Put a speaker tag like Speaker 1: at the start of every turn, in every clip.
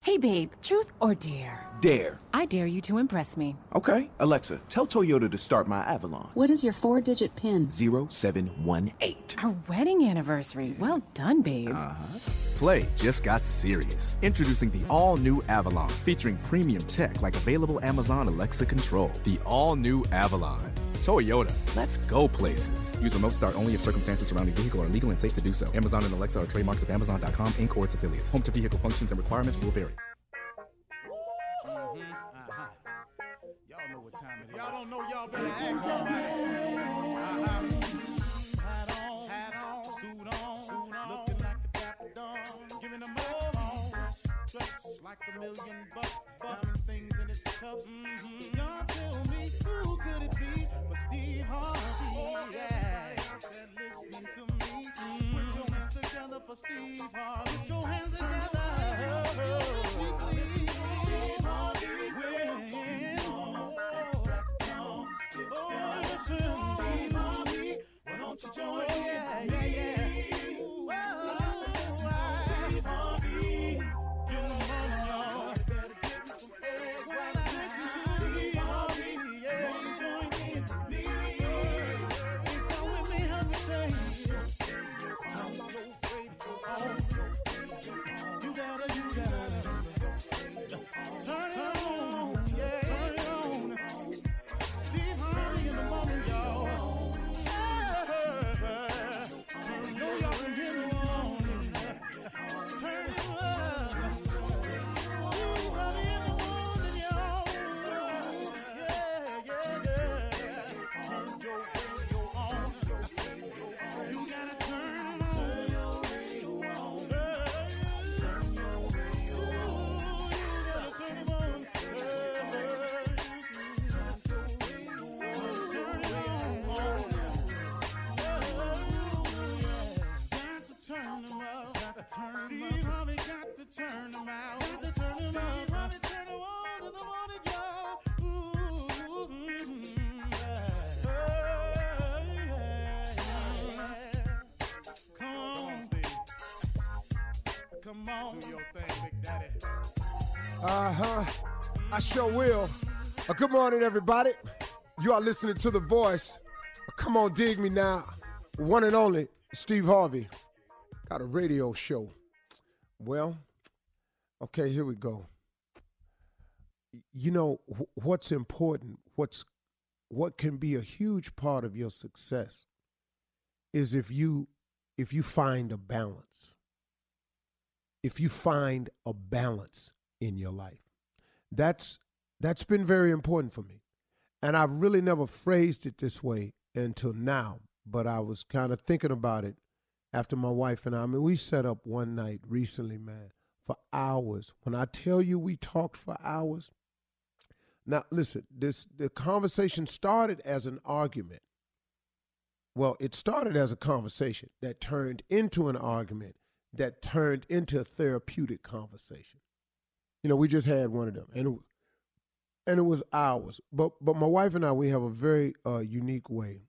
Speaker 1: Hey, babe, truth or dare?
Speaker 2: Dare.
Speaker 1: I dare you to impress me.
Speaker 2: Okay, Alexa, tell Toyota to start my Avalon.
Speaker 3: What is your 4-digit PIN?
Speaker 2: 0718.
Speaker 1: Our wedding anniversary. Well done, babe.
Speaker 4: Play just got serious. Introducing the all-new Avalon, featuring premium tech like available Amazon Alexa control. The all-new Avalon. Toyota, let's go places. Use remote start only if circumstances surrounding vehicle are legal and safe to do so. Amazon and Alexa are trademarks of Amazon.com, Inc. or its affiliates. Home to vehicle functions and requirements will vary.
Speaker 5: Y'all know what time it is. Y'all don't know, y'all better ask somebody. Hat on, suit on, looking like a dapper dawn, giving them all dressed like $1 million, diamond things in its cuffs. Y'all tell me who could it be but Steve Harvey? Oh yeah, listening to me. Put your hands together for Steve Harvey. Put your hands together. Steve Harvey. Oh, listen, Steve Harvey. Why don't you join me? Yeah. Steve Harvey. Get on, y'all. Better give me some eggs while I listen to Steve Harvey. Yeah, join in with me. If you're with me, help me say. You gotta turn it on. Yeah, turn it on. Steve Harvey in the morning, y'all. I know y'all can hear me on. Turn it up. Steve Harvey in the morning, y'all. Yeah. Turn your radio on. You gotta turn your radio on. Turn your radio on. You gotta turn it on. Turn them out. Steve Harvey got to turn them out. Got to turn them out. Steve Harvey turn them on to the morning, y'all. Come on, Steve. Come on. Do your thing, Big Daddy.
Speaker 6: I sure will. Good morning, everybody. You are listening to The Voice. Come on, dig me now. One and only Steve Harvey. Got a radio show. Well, okay, here we go. You know, what's important, what can be a huge part of your success is if you find a balance. If you find a balance in your life. That's been very important for me. And I've really never phrased it this way until now, but I was kind of thinking about it after my wife and I mean, we set up one night recently, man, for hours. When I tell you we talked for hours. Now, listen, the conversation started as an argument. Well, it started as a conversation that turned into an argument that turned into a therapeutic conversation. You know, we just had one of them, and it was hours. But my wife and I, we have a very unique way.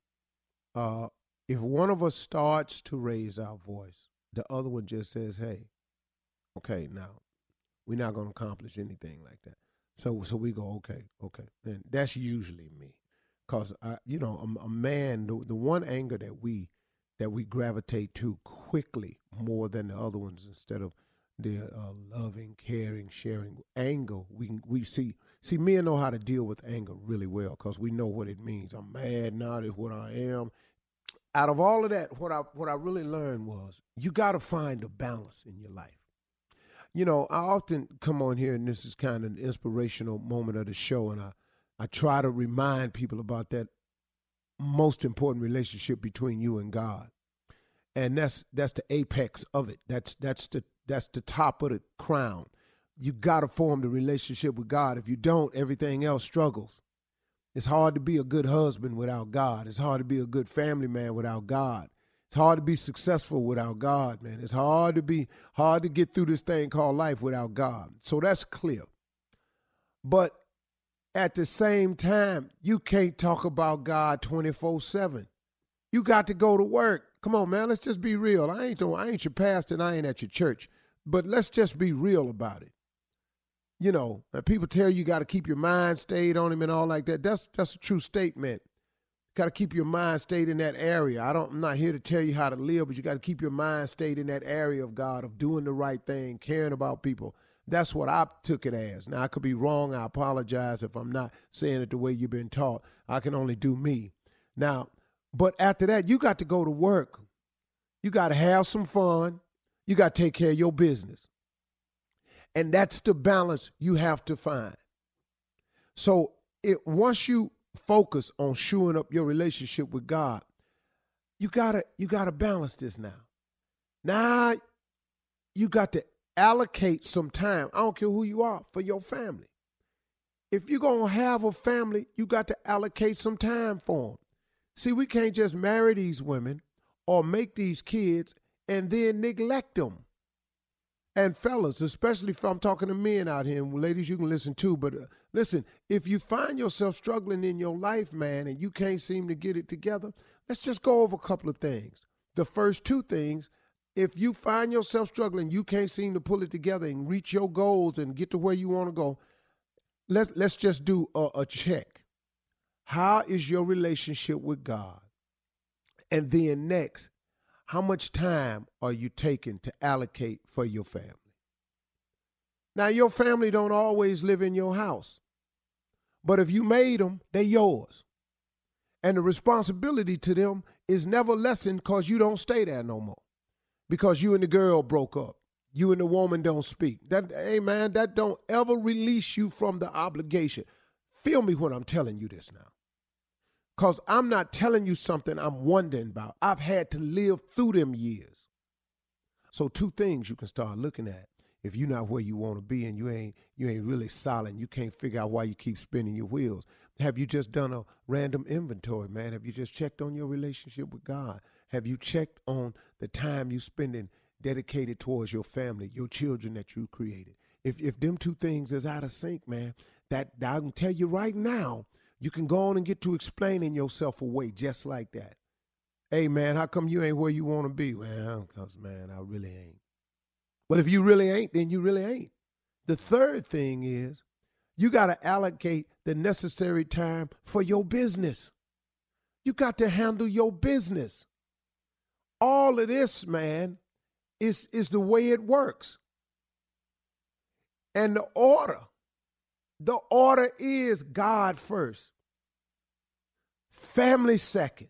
Speaker 6: If one of us starts to raise our voice, the other one just says, "Hey, okay, now we're not going to accomplish anything like that." So we go, okay, and that's usually me, cause a man. The one anger that we gravitate to quickly more than the other ones, instead of the loving, caring, sharing anger, we see men know how to deal with anger really well, cause we know what it means. I'm mad now. That's what I am. Out of all of that, what I really learned was you got to find a balance in your life. You know, I often come on here, and this is kind of an inspirational moment of the show, and I try to remind people about that most important relationship between you and God, and that's the apex of it. That's the top of the crown. You got to form the relationship with God. If you don't, everything else struggles. It's hard to be a good husband without God. It's hard to be a good family man without God. It's hard to be successful without God, man. It's hard to get through this thing called life without God. So that's clear. But at the same time, you can't talk about God 24/7. You got to go to work. Come on, man. Let's just be real. I ain't your pastor and I ain't at your church. But let's just be real about it. you know, and people tell you got to keep your mind stayed on him and all like that. That's a true statement. Got to keep your mind stayed in that area. I'm not here to tell you how to live, but you got to keep your mind stayed in that area of God, of doing the right thing, caring about people. That's what I took it as. Now, I could be wrong. I apologize if I'm not saying it the way you've been taught. I can only do me. Now, but after that, you got to go to work. You got to have some fun. You got to take care of your business. And that's the balance you have to find. So once you focus on shoring up your relationship with God, you gotta balance this now. Now you got to allocate some time. I don't care who you are, for your family. If you're gonna have a family, you got to allocate some time for them. See, we can't just marry these women or make these kids and then neglect them. And fellas, especially if I'm talking to men out here, and ladies, you can listen too, but listen, if you find yourself struggling in your life, man, and you can't seem to get it together, let's just go over a couple of things. The first two things, if you find yourself struggling, you can't seem to pull it together and reach your goals and get to where you want to go, let's just do a check. How is your relationship with God? And then next, how much time are you taking to allocate for your family? Now, your family don't always live in your house, but if you made them, they're yours. And the responsibility to them is never lessened because you don't stay there no more, because you and the girl broke up. You and the woman don't speak. Hey, man, that don't ever release you from the obligation. Feel me when I'm telling you this now. Because I'm not telling you something I'm wondering about. I've had to live through them years. So two things you can start looking at. If you're not where you want to be and you ain't really solid, you can't figure out why you keep spinning your wheels. Have you just done a random inventory, man? Have you just checked on your relationship with God? Have you checked on the time you spending dedicated towards your family, your children that you created? If them two things is out of sync, man, that I can tell you right now, you can go on and get to explaining yourself away just like that. Hey, man, how come you ain't where you want to be? Well, because, man, I really ain't. Well, if you really ain't, then you really ain't. The third thing is you got to allocate the necessary time for your business. You got to handle your business. All of this, man, is the way it works. And the order is God first, family second.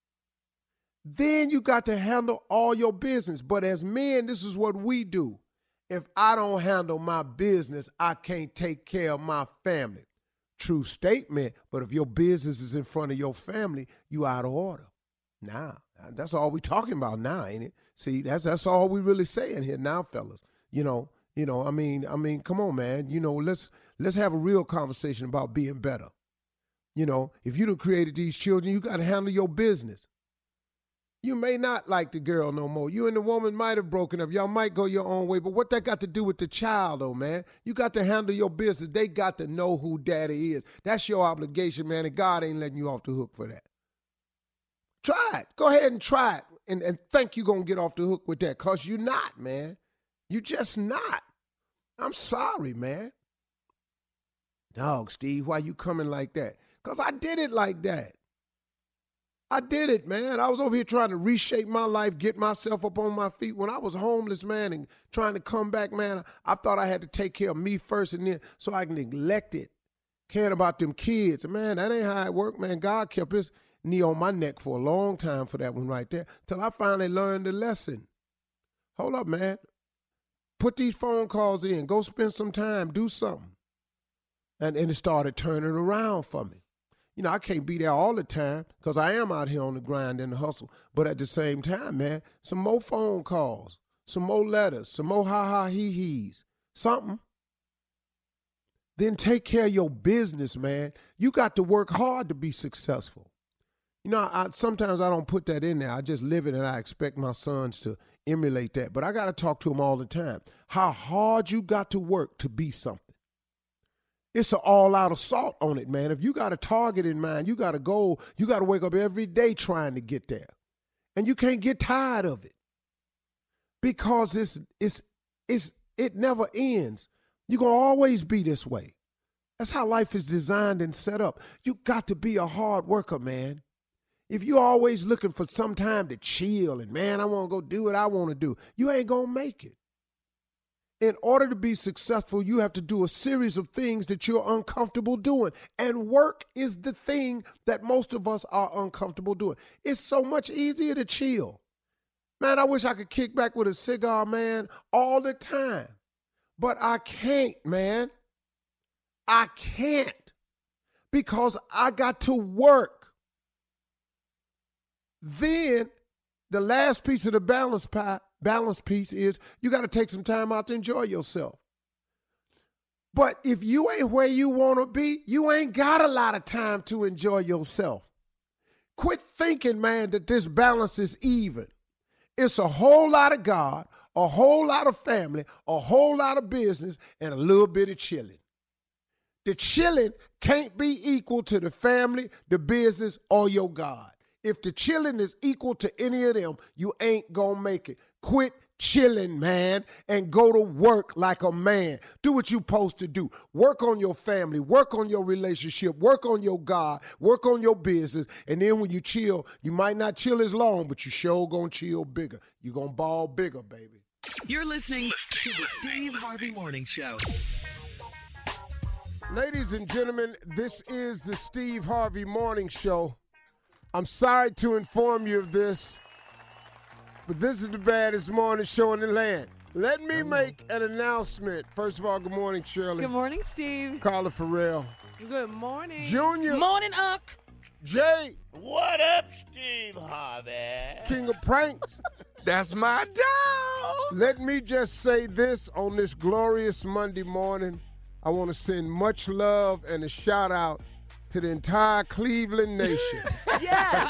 Speaker 6: Then you got to handle all your business. But as men, this is what we do. If I don't handle my business, I can't take care of my family. True statement, but if your business is in front of your family, you out of order. Now, that's all we talking about now, ain't it? See, that's all we really saying here now, fellas. You know, I mean, come on, man. You know, let's have a real conversation about being better. You know, if you done created these children, you got to handle your business. You may not like the girl no more. You and the woman might have broken up. Y'all might go your own way. But what that got to do with the child, though, man? You got to handle your business. They got to know who daddy is. That's your obligation, man, and God ain't letting you off the hook for that. Try it. Go ahead and try it and think you're going to get off the hook with that, because you're not, man. You just not. I'm sorry, man. Dog, Steve, why you coming like that? Because I did it like that. I did it, man. I was over here trying to reshape my life, get myself up on my feet. When I was homeless, man, and trying to come back, man, I thought I had to take care of me first and then so I can neglect it, caring about them kids. And, man, that ain't how it worked, man. God kept his knee on my neck for a long time for that one right there till I finally learned the lesson. Hold up, man. Put these phone calls in. Go spend some time. Do something. And it started turning around for me. You know, I can't be there all the time because I am out here on the grind and the hustle. But at the same time, man, some more phone calls, some more letters, some more ha-ha he-he's, something. Then take care of your business, man. You got to work hard to be successful. You know, sometimes I don't put that in there. I just live it and I expect my sons to emulate that. But I got to talk to them all the time. How hard you got to work to be something. It's an all-out assault on it, man. If you got a target in mind, you got a goal, you got to wake up every day trying to get there. And you can't get tired of it because it never ends. You're going to always be this way. That's how life is designed and set up. You got to be a hard worker, man. If you're always looking for some time to chill and, man, I want to go do what I want to do, you ain't going to make it. In order to be successful, you have to do a series of things that you're uncomfortable doing. And work is the thing that most of us are uncomfortable doing. It's so much easier to chill. Man, I wish I could kick back with a cigar, man, all the time. But I can't, man. I can't. Because I got to work. Then the last piece of the balance piece is you got to take some time out to enjoy yourself. But if you ain't where you want to be, you ain't got a lot of time to enjoy yourself. Quit thinking, man, that this balance is even. It's a whole lot of God, a whole lot of family, a whole lot of business, and a little bit of chilling. The chilling can't be equal to the family, the business, or your God. If the chilling is equal to any of them, you ain't gonna make it. Quit chilling, man, and go to work like a man. Do what you're supposed to do. Work on your family, work on your relationship, work on your God, work on your business, and then when you chill, you might not chill as long, but you sure gonna chill bigger. You gonna ball bigger, baby.
Speaker 3: You're listening to the Steve Harvey Morning Show.
Speaker 6: Ladies and gentlemen, this is the Steve Harvey Morning Show. I'm sorry to inform you of this, but this is the baddest morning show in the land. Let me make an announcement. First of all, good morning, Shirley.
Speaker 7: Good morning, Steve.
Speaker 6: Carla Farrell.
Speaker 7: Good morning.
Speaker 6: Junior.
Speaker 1: Morning, Unc.
Speaker 6: Jay.
Speaker 8: What up, Steve Harvey?
Speaker 6: King of Pranks.
Speaker 4: That's my dog.
Speaker 6: Let me just say this on this glorious Monday morning. I want to send much love and a shout out to the entire Cleveland nation.
Speaker 7: Yes.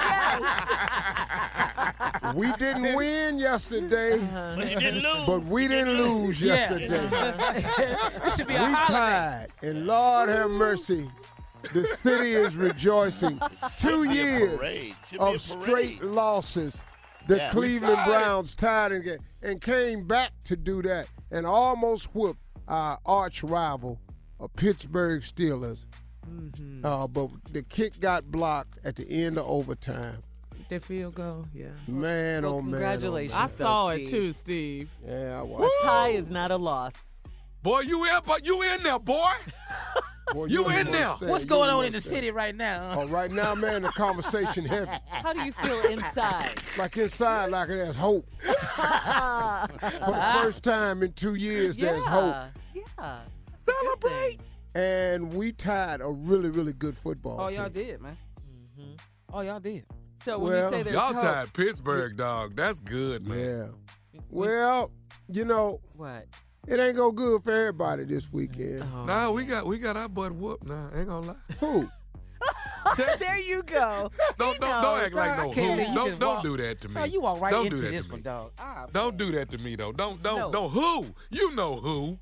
Speaker 6: We didn't win yesterday,
Speaker 8: But you didn't lose.
Speaker 6: but we didn't lose yesterday.
Speaker 1: It should be a
Speaker 6: We
Speaker 1: holiday.
Speaker 6: tied, and Lord have mercy, the city is rejoicing. 2
Speaker 8: be a
Speaker 6: years
Speaker 8: parade. Should be a
Speaker 6: of straight
Speaker 8: parade.
Speaker 6: losses. The
Speaker 8: Yeah.
Speaker 6: Cleveland
Speaker 4: tied.
Speaker 6: Browns tied and came back to do that and almost whooped our arch rival, Pittsburgh Steelers. But the kick got blocked at the end of overtime.
Speaker 7: The field goal, yeah.
Speaker 6: Man,
Speaker 7: Well,
Speaker 6: oh man.
Speaker 7: congratulations.
Speaker 6: Oh,
Speaker 7: I
Speaker 6: man.
Speaker 7: saw it too, Steve.
Speaker 6: Yeah, I
Speaker 7: A
Speaker 6: watched
Speaker 7: tie is not a loss.
Speaker 4: Boy, you in there, boy.
Speaker 6: Boy,
Speaker 4: You in
Speaker 6: understand.
Speaker 4: there.
Speaker 1: What's
Speaker 6: You
Speaker 1: going on in the
Speaker 6: understand.
Speaker 1: city right now?
Speaker 6: Oh, right now, man, the conversation heavy.
Speaker 7: How do you feel inside?
Speaker 6: Like inside, like there's hope. For the first time in 2 years, there's hope.
Speaker 7: Yeah.
Speaker 4: Celebrate.
Speaker 6: And we tied a really, really good football
Speaker 1: Oh,
Speaker 6: team.
Speaker 1: y'all did, man. Oh, y'all did.
Speaker 7: So when
Speaker 6: Well,
Speaker 7: you say there's
Speaker 4: Y'all
Speaker 7: hope,
Speaker 4: tied Pittsburgh, dog. That's good, man.
Speaker 6: Yeah. Well, you know,
Speaker 7: what?
Speaker 6: it ain't go good for everybody this weekend.
Speaker 7: Oh.
Speaker 4: Nah, we got our butt whooped. Nah, ain't gonna lie.
Speaker 6: Who?
Speaker 7: There you go.
Speaker 4: Don't act like no
Speaker 1: I can't believe
Speaker 4: who.
Speaker 1: you
Speaker 4: Don't
Speaker 1: just walk-
Speaker 4: do that to me.
Speaker 1: No, you walk right
Speaker 4: Don't
Speaker 1: into
Speaker 4: do that
Speaker 1: this
Speaker 4: to
Speaker 1: one,
Speaker 4: me.
Speaker 1: dog. Ah,
Speaker 4: Don't do that to me though. Don't
Speaker 1: No.
Speaker 4: who. You know who.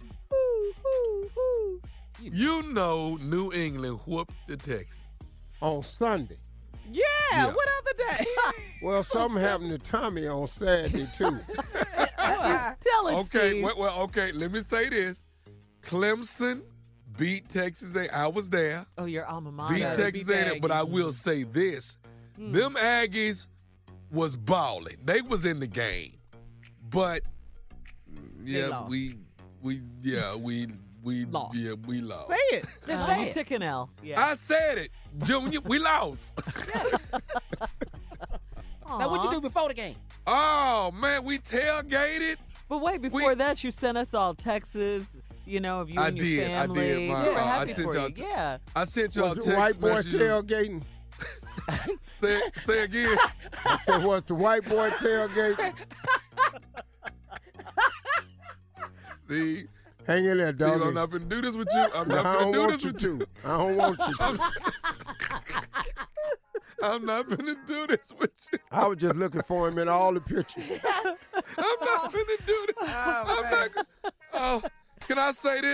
Speaker 4: You know New England whooped the Texans.
Speaker 6: On Sunday.
Speaker 7: Yeah,
Speaker 4: Yeah.
Speaker 7: what other day?
Speaker 6: Well, something happened to Tommy on Saturday, too.
Speaker 7: Tell us,
Speaker 4: Okay,
Speaker 7: Steve.
Speaker 4: well, okay. Let me say this: Clemson beat Texas A&M. I was there.
Speaker 7: Oh, your alma mater.
Speaker 4: Beat Texas A&M, but I will say this: them Aggies was balling. They was in the game, but yeah,
Speaker 7: lost.
Speaker 4: we
Speaker 7: Lost.
Speaker 4: lost.
Speaker 7: Say it.
Speaker 1: Just say
Speaker 7: you
Speaker 1: it.
Speaker 7: took an L. Yeah.
Speaker 4: I said it, Junior. We lost.
Speaker 1: Now, what'd you do before the game?
Speaker 4: Oh man, we tailgated.
Speaker 7: But wait, before that, you sent us all texts, you know, of you
Speaker 4: I
Speaker 7: and
Speaker 4: did,
Speaker 7: your
Speaker 4: I
Speaker 7: family.
Speaker 4: did, my-
Speaker 7: We were
Speaker 4: I
Speaker 7: happy
Speaker 4: sent
Speaker 7: for
Speaker 4: y'all
Speaker 7: you.
Speaker 4: t-
Speaker 7: Yeah.
Speaker 4: I sent y'all
Speaker 6: Was
Speaker 4: text
Speaker 6: the white boy
Speaker 4: messages.
Speaker 6: tailgating?
Speaker 4: Say again.
Speaker 6: So was the white boy tailgating?
Speaker 4: See,
Speaker 6: Hang in there,
Speaker 4: Steve,
Speaker 6: dog.
Speaker 4: I'm not finna do this with you. I'm
Speaker 6: I
Speaker 4: not
Speaker 6: don't
Speaker 4: finna do
Speaker 6: want
Speaker 4: this
Speaker 6: you
Speaker 4: with you.
Speaker 6: to. I don't want you to.
Speaker 4: I'm not finna do this with you.
Speaker 6: I was just looking for him in all the pictures.
Speaker 4: I'm not finna do this. I'm not gonna, can I say this?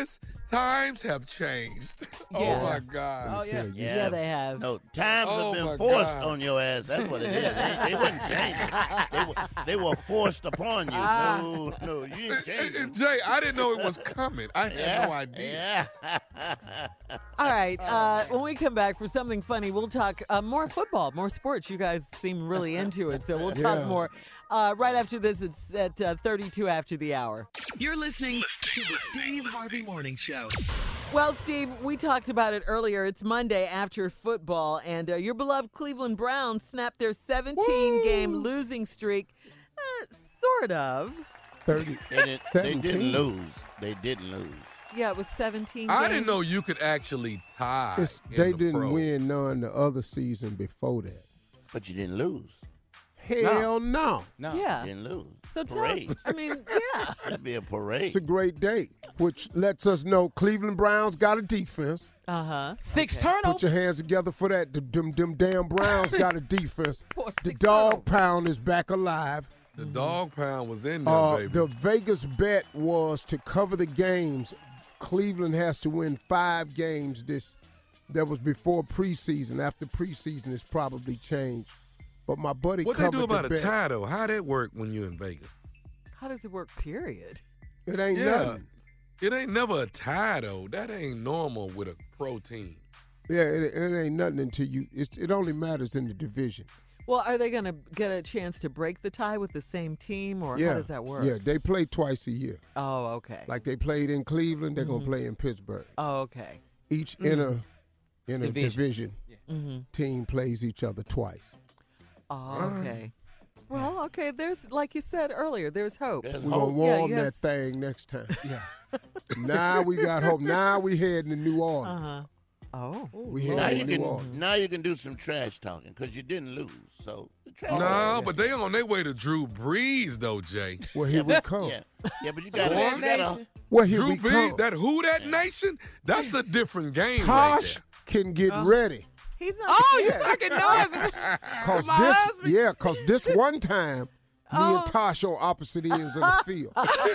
Speaker 9: Times have changed. Oh
Speaker 7: Yeah.
Speaker 9: my God.
Speaker 1: Oh, yeah.
Speaker 7: Yeah, they have.
Speaker 8: No, times
Speaker 9: Oh,
Speaker 8: have
Speaker 9: my
Speaker 8: been forced
Speaker 9: God.
Speaker 8: on your ass. That's what it is. They wasn't changing. They were forced upon you. No, you ain't changing.
Speaker 9: Jay, I didn't know it was coming. I had no idea.
Speaker 8: Yeah.
Speaker 7: All right. When we come back for something funny, we'll talk more football, more sports. You guys seem really into it, so we'll talk
Speaker 6: Yeah.
Speaker 7: more. Right after this, it's at 32 after the hour.
Speaker 3: You're listening to the Steve Harvey Morning Show.
Speaker 7: Well, Steve, we talked about it earlier. It's Monday after football, and your beloved Cleveland Browns snapped their 17-game losing streak. Sort of.
Speaker 6: 30.
Speaker 8: They
Speaker 6: 17.
Speaker 8: didn't lose. They didn't lose.
Speaker 7: Yeah, it was 17
Speaker 9: I
Speaker 7: games.
Speaker 9: didn't know you could actually tie.
Speaker 6: They
Speaker 9: in the
Speaker 6: didn't
Speaker 9: pros.
Speaker 6: win none the other season before that.
Speaker 8: But you didn't lose.
Speaker 6: Hell no.
Speaker 1: No.
Speaker 7: Yeah.
Speaker 8: You didn't lose.
Speaker 7: So tell us,
Speaker 8: Parade.
Speaker 7: I mean, yeah.
Speaker 8: Should be a
Speaker 6: It's a
Speaker 8: parade.
Speaker 6: great day, which lets us know Cleveland Browns got a defense.
Speaker 7: Uh-huh.
Speaker 1: 6
Speaker 6: Put
Speaker 1: turnovers.
Speaker 6: your hands together for that. Them damn Browns got a defense.
Speaker 1: Boy,
Speaker 6: The
Speaker 1: 6
Speaker 6: dog
Speaker 1: turnovers.
Speaker 6: pound is back alive.
Speaker 9: The dog pound was in there, baby.
Speaker 6: The Vegas bet was to cover the games. Cleveland has to win 5 games. That was before preseason. After preseason, it's probably changed. But my buddy
Speaker 9: What they
Speaker 6: covered
Speaker 9: do about
Speaker 6: the
Speaker 9: a
Speaker 6: bet.
Speaker 9: tie, though? How that work when you're in Vegas?
Speaker 7: How does it work, period?
Speaker 6: It ain't
Speaker 9: Yeah.
Speaker 6: nothing.
Speaker 9: It ain't never a tie, though. That ain't normal with a pro team.
Speaker 6: Yeah, it ain't nothing until you. It only matters in the division.
Speaker 7: Well, are they going to get a chance to break the tie with the same team, or
Speaker 6: Yeah,
Speaker 7: how does that work?
Speaker 6: Yeah, they play twice a year.
Speaker 7: Oh, okay.
Speaker 6: Like they played in Cleveland, they're gonna play in Pittsburgh.
Speaker 7: Oh, okay.
Speaker 6: Each inner
Speaker 1: Division.
Speaker 6: division
Speaker 7: Mm-hmm.
Speaker 6: team plays each other twice.
Speaker 7: Oh, okay. Well, okay. There's, like you said earlier, there's hope.
Speaker 8: There's
Speaker 6: We're gonna
Speaker 8: hope.
Speaker 7: Yeah,
Speaker 6: warm
Speaker 7: yes.
Speaker 6: that thing next time. Now we got hope. Now we heading to New Orleans.
Speaker 7: Uh-huh. Oh.
Speaker 6: We
Speaker 8: Now
Speaker 6: heading
Speaker 8: you
Speaker 6: to New
Speaker 8: can
Speaker 6: Orleans.
Speaker 8: now you can do some trash talking because you didn't lose. So the trash.
Speaker 9: No, but they on their way to Drew Brees, though, Jay.
Speaker 6: Well, here we come.
Speaker 8: Yeah, but you gotta.
Speaker 9: Boy.
Speaker 8: You gotta
Speaker 6: Well, here
Speaker 9: Drew
Speaker 6: we
Speaker 9: Brees,
Speaker 6: come.
Speaker 9: that Who That Nation, that's a different game right
Speaker 6: Tosh
Speaker 9: there.
Speaker 6: can get ready.
Speaker 7: He's not
Speaker 1: Oh,
Speaker 7: here.
Speaker 1: you talking noise.
Speaker 6: Cause
Speaker 1: my
Speaker 6: this,
Speaker 1: husband?
Speaker 6: yeah, cause this one time, me and Tosh on opposite ends of the field.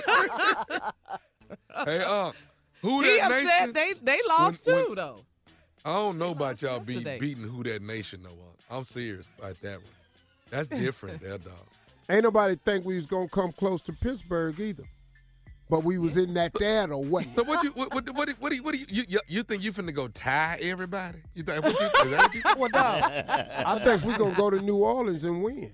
Speaker 9: Hey, Who
Speaker 1: He
Speaker 9: That
Speaker 1: upset.
Speaker 9: Nation?
Speaker 1: They lost
Speaker 9: When-
Speaker 1: too, though.
Speaker 9: I don't know about y'all
Speaker 1: yesterday.
Speaker 9: beating Who That Nation, though. I'm serious about that one. That's different, there, dog.
Speaker 6: Ain't nobody think we was gonna come close to Pittsburgh either. But we was in that there though, wasn't
Speaker 9: So
Speaker 6: it?
Speaker 9: what do you think you finna go tie everybody? You think is that what you
Speaker 1: Well, dog.
Speaker 6: I think we gonna go to New Orleans and win.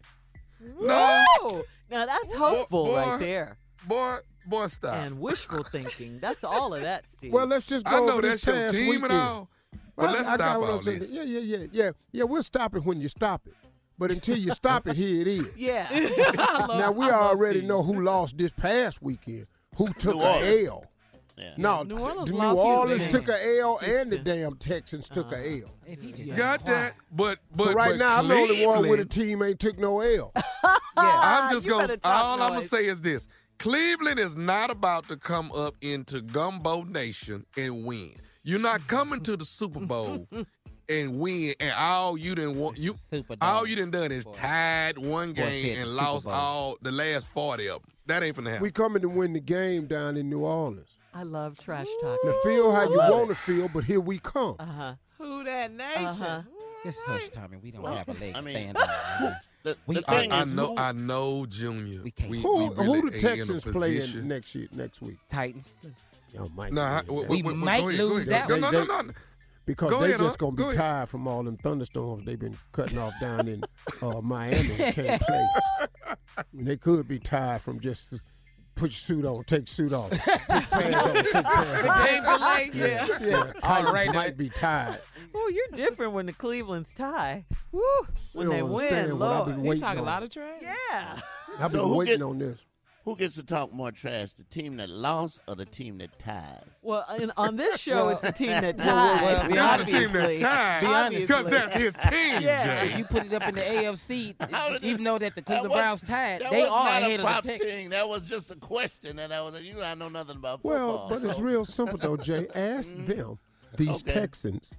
Speaker 9: No,
Speaker 7: Woo! Now that's hopeful
Speaker 9: boy.
Speaker 7: right there.
Speaker 9: boy, stop.
Speaker 7: And wishful thinking. That's all of that, Steve.
Speaker 6: Well, let's just go
Speaker 9: I know
Speaker 6: over this
Speaker 9: that's your
Speaker 6: past
Speaker 9: team
Speaker 6: weekend.
Speaker 9: and all, but let's
Speaker 6: I got
Speaker 9: stop
Speaker 6: what
Speaker 9: all
Speaker 6: I'm saying.
Speaker 9: this.
Speaker 6: Yeah. We'll stop it when you stop it. But until you stop it, here it is.
Speaker 7: yeah.
Speaker 6: Now we already know who lost this past weekend. Who took
Speaker 8: New
Speaker 6: a
Speaker 8: Orleans.
Speaker 6: L?
Speaker 8: Yeah.
Speaker 6: No,
Speaker 7: New Orleans
Speaker 6: New
Speaker 7: lost
Speaker 6: Orleans
Speaker 7: Houston.
Speaker 6: took a L, and the
Speaker 7: Houston.
Speaker 6: damn Texans took a L.
Speaker 1: If he just
Speaker 9: Got that, but
Speaker 6: So right now, I'm the only one with a
Speaker 9: Cleveland-
Speaker 6: team ain't took no L.
Speaker 9: I'm just
Speaker 7: you
Speaker 9: gonna.
Speaker 7: better talk
Speaker 9: All I'm gonna
Speaker 7: noise.
Speaker 9: say is this: Cleveland is not about to come up into Gumbo Nation and win. You're not coming to the Super Bowl and win, and all you didn't want all you done done is tied one
Speaker 1: said
Speaker 9: game
Speaker 1: the
Speaker 9: and
Speaker 1: Super
Speaker 9: lost
Speaker 1: Bowl.
Speaker 9: all the last 40 of them. That ain't finna happen.
Speaker 6: We coming to win the game down in New Orleans.
Speaker 7: I love trash talk.
Speaker 6: Now feel how you want to feel, but here we come.
Speaker 7: Uh-huh.
Speaker 1: Who that nation?
Speaker 7: Uh-huh.
Speaker 1: Just hush, Tommy. We don't have a leg
Speaker 8: I
Speaker 1: to
Speaker 8: mean,
Speaker 1: stand on.
Speaker 8: The
Speaker 1: We-
Speaker 8: thing
Speaker 9: I
Speaker 8: is,
Speaker 9: know, I know, Junior.
Speaker 1: We can't.
Speaker 6: Who
Speaker 9: really
Speaker 6: the
Speaker 9: ain't in a
Speaker 6: Texans playing
Speaker 9: position.
Speaker 6: next week?
Speaker 1: Titans.
Speaker 6: Y'all might
Speaker 9: Nah,
Speaker 6: win that.
Speaker 1: We might
Speaker 9: go ahead,
Speaker 1: lose
Speaker 9: go
Speaker 1: that
Speaker 9: ahead.
Speaker 1: one.
Speaker 9: No.
Speaker 6: Because
Speaker 9: Go
Speaker 6: they
Speaker 9: ahead,
Speaker 6: just gonna
Speaker 9: go
Speaker 6: be
Speaker 9: ahead.
Speaker 6: tired from all them thunderstorms they've been cutting off down in Miami and can't play. And they could be tired from just put your suit on, take suit off, put pants on, take pants off.
Speaker 1: Game delay. Yeah.
Speaker 6: Titans
Speaker 1: All right,
Speaker 6: might be tired.
Speaker 7: Oh, you're different when the Cleveland's tie. Woo! When
Speaker 6: You
Speaker 7: they
Speaker 6: don't understand
Speaker 7: win,
Speaker 6: what I've
Speaker 7: Lord.
Speaker 6: been
Speaker 1: He
Speaker 6: waiting
Speaker 1: talk a
Speaker 6: on.
Speaker 1: lot of trash.
Speaker 7: Yeah.
Speaker 6: I've been
Speaker 8: So who
Speaker 6: waiting
Speaker 8: get-
Speaker 6: on this.
Speaker 8: who gets to talk more trash? The team that lost or the team that ties?
Speaker 7: Well, on this show, it's the team that
Speaker 1: well,
Speaker 7: tied.
Speaker 1: be
Speaker 9: That's the team that
Speaker 7: obviously.
Speaker 9: tied.
Speaker 1: Be honest.
Speaker 9: Because that's his team,
Speaker 7: Yeah.
Speaker 1: If
Speaker 9: Jay.
Speaker 1: you put it up in the AFC, even though that the Cleveland
Speaker 8: was-
Speaker 1: Browns tied,
Speaker 8: that
Speaker 1: they
Speaker 8: was
Speaker 1: are
Speaker 8: not
Speaker 1: ahead
Speaker 8: a
Speaker 1: of
Speaker 8: prop
Speaker 1: the Texans.
Speaker 8: team. That was just a question, and I know nothing about
Speaker 6: Well,
Speaker 8: football.
Speaker 6: but it's
Speaker 8: so-
Speaker 6: real simple though, Jay. Ask them, these
Speaker 8: Okay.
Speaker 6: Texans,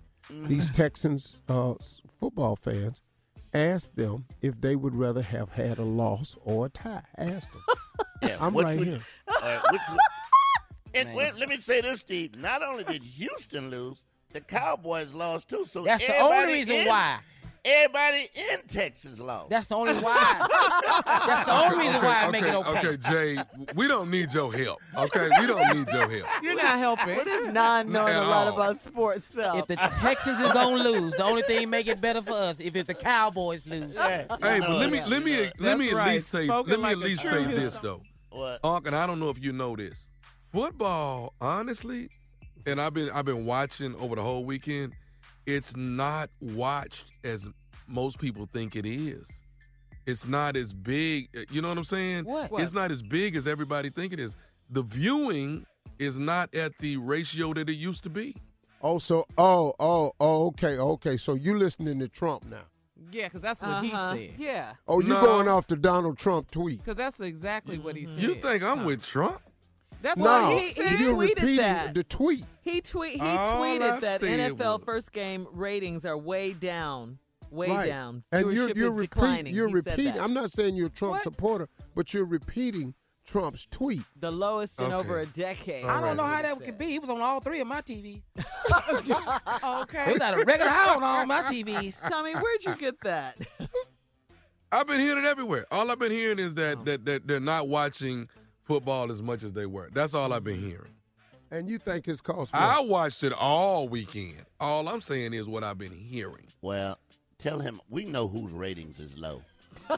Speaker 6: football fans. Ask them if they would rather have had a loss or a tie. Ask them.
Speaker 8: Yeah,
Speaker 6: I'm
Speaker 8: which
Speaker 6: right
Speaker 8: would-
Speaker 6: here.
Speaker 8: which would- And
Speaker 1: Man.
Speaker 8: wait, let me say this, Steve. Not only did Houston lose, the Cowboys lost too. So
Speaker 1: That's the only reason why.
Speaker 8: Everybody in Texas lost.
Speaker 1: That's the only why. That's the only reason why I make it okay.
Speaker 9: Okay, Jay, we don't need your help. Okay, we don't need your help.
Speaker 10: You're not helping.
Speaker 7: What is non-knowing a
Speaker 9: At
Speaker 7: lot
Speaker 9: all.
Speaker 7: about sports self?
Speaker 1: If the Texans is gonna lose, the only thing make it better for us if the Cowboys lose.
Speaker 8: Yeah,
Speaker 9: Hey, but let me
Speaker 10: That's
Speaker 9: at
Speaker 10: right.
Speaker 9: least say
Speaker 10: Spoken like a
Speaker 9: this
Speaker 10: true
Speaker 9: though.
Speaker 8: What?
Speaker 9: Unc, and I don't know if you know this. Football, honestly, and I've been watching over the whole weekend. It's not watched as most people think it is. It's not as big. You know what I'm saying?
Speaker 1: What?
Speaker 9: It's not as big as everybody think it is. The viewing is not at the ratio that it used to be.
Speaker 6: Okay. So you listening to Trump now?
Speaker 10: Yeah, because that's what he said.
Speaker 7: Yeah.
Speaker 6: Oh, you
Speaker 9: No.
Speaker 6: going off the Donald Trump tweet?
Speaker 10: Because that's exactly what he said.
Speaker 9: You think I'm with Trump?
Speaker 10: That's
Speaker 6: No,
Speaker 10: what he said.
Speaker 6: you're
Speaker 7: tweeted
Speaker 6: repeating
Speaker 7: that.
Speaker 6: the tweet.
Speaker 7: He
Speaker 9: All I
Speaker 7: tweeted that
Speaker 9: said
Speaker 7: NFL
Speaker 9: was-
Speaker 7: first game ratings are way down. Way
Speaker 6: Right.
Speaker 7: down.
Speaker 6: And
Speaker 7: Viewership
Speaker 6: you're
Speaker 7: is declining.
Speaker 6: You're
Speaker 7: He said
Speaker 6: repeating.
Speaker 7: that.
Speaker 6: I'm not saying you're a Trump
Speaker 1: What?
Speaker 6: supporter, but you're repeating Trump's tweet.
Speaker 7: The lowest in
Speaker 9: Okay.
Speaker 7: over a decade.
Speaker 1: I don't know how
Speaker 7: He
Speaker 1: that
Speaker 7: said.
Speaker 1: could be. He was on all three of my TVs.
Speaker 10: Okay.
Speaker 1: He was at a regular high on all my TVs.
Speaker 7: Tommy, where'd you get that?
Speaker 9: I've been hearing it everywhere. All I've been hearing is that they're not watching football as much as they were. That's all I've been hearing.
Speaker 6: And you think it's cost
Speaker 9: I
Speaker 6: what?
Speaker 9: watched it all weekend. All I'm saying is what I've been hearing.
Speaker 8: Well, tell him we know whose ratings is low.
Speaker 10: Why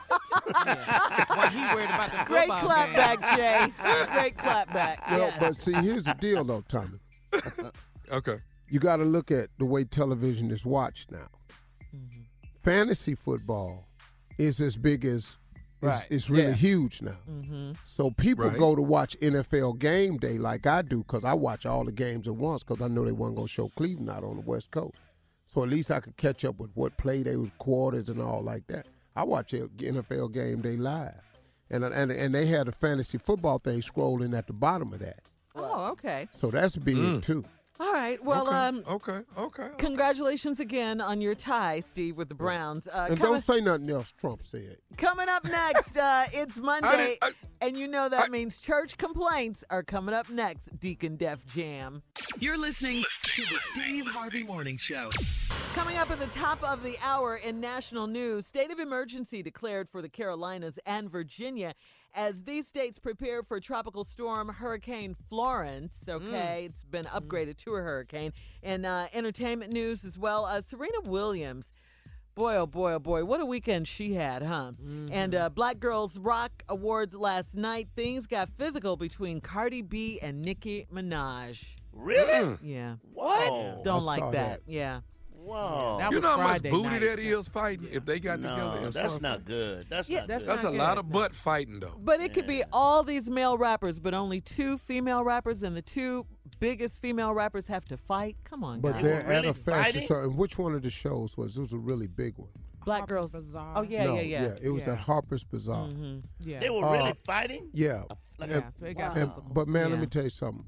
Speaker 10: he worried about the
Speaker 7: Great
Speaker 10: football
Speaker 7: clap
Speaker 10: game.
Speaker 7: back, Jay. Great clap back.
Speaker 6: Well,
Speaker 7: Yeah.
Speaker 6: but see, here's the deal, though, Tommy.
Speaker 9: Okay.
Speaker 6: You got to look at the way television is watched now.
Speaker 7: Mm-hmm.
Speaker 6: Fantasy football is as big as
Speaker 1: Right.
Speaker 6: it's really
Speaker 1: Yeah.
Speaker 6: huge now.
Speaker 7: Mm-hmm.
Speaker 6: So people
Speaker 9: Right.
Speaker 6: go to watch NFL game day like I do because I watch all the games at once because I know they weren't going to show Cleveland out on the West Coast. So at least I could catch up with what play they was quarters and all like that. I watch NFL game day live. And they had a fantasy football thing scrolling at the bottom of that.
Speaker 7: Oh, okay.
Speaker 6: So that's big too.
Speaker 7: All right. Well,
Speaker 9: Okay.
Speaker 7: congratulations again on your tie, Steve, with the Browns.
Speaker 6: And don't say nothing else Trump said.
Speaker 7: Coming up next, it's Monday, and you know that means church complaints are coming up next. Deacon Def Jam.
Speaker 3: You're listening to the Steve Harvey Morning Show.
Speaker 7: Coming up at the top of the hour in national news, state of emergency declared for the Carolinas and Virginia as these states prepare for tropical storm Hurricane Florence. Okay, it's been upgraded to a hurricane. And entertainment news as well. Serena Williams. Boy, oh boy, oh boy, what a weekend she had, huh? And Black Girls Rock Awards last night. Things got physical between Cardi B and Nicki Minaj.
Speaker 8: Really?
Speaker 7: Yeah.
Speaker 8: What?
Speaker 7: Don't
Speaker 6: I
Speaker 7: like
Speaker 6: saw
Speaker 7: that.
Speaker 6: that.
Speaker 7: Yeah.
Speaker 8: Whoa.
Speaker 10: That
Speaker 9: You
Speaker 10: was
Speaker 9: know how much
Speaker 10: Friday
Speaker 9: booty
Speaker 10: night.
Speaker 9: that is fighting if they got together?
Speaker 8: No,
Speaker 9: and
Speaker 8: that's
Speaker 9: stuff?
Speaker 8: not good. That's
Speaker 7: Yeah,
Speaker 8: not
Speaker 10: that's
Speaker 8: good.
Speaker 9: That's a
Speaker 10: not
Speaker 9: lot
Speaker 10: good.
Speaker 9: of butt fighting, though.
Speaker 7: But it could be all these male rappers, but only two female rappers, and the two biggest female rappers have to fight. Come on,
Speaker 6: But
Speaker 7: guys.
Speaker 6: they're
Speaker 8: were really
Speaker 6: at a fashion
Speaker 8: fighting?
Speaker 6: show. And which one of the shows was? It was a really big one.
Speaker 7: Black
Speaker 10: Harper
Speaker 7: Girls.
Speaker 10: Bazaar.
Speaker 7: Oh yeah,
Speaker 6: no,
Speaker 7: yeah.
Speaker 6: It was
Speaker 10: Yeah.
Speaker 6: at Harper's Bazaar.
Speaker 10: Yeah.
Speaker 8: They were really fighting?
Speaker 6: Yeah.
Speaker 8: Like
Speaker 10: Yeah, it got
Speaker 6: And-
Speaker 10: physical.
Speaker 6: but man, let
Speaker 7: Yeah.
Speaker 6: me tell you something.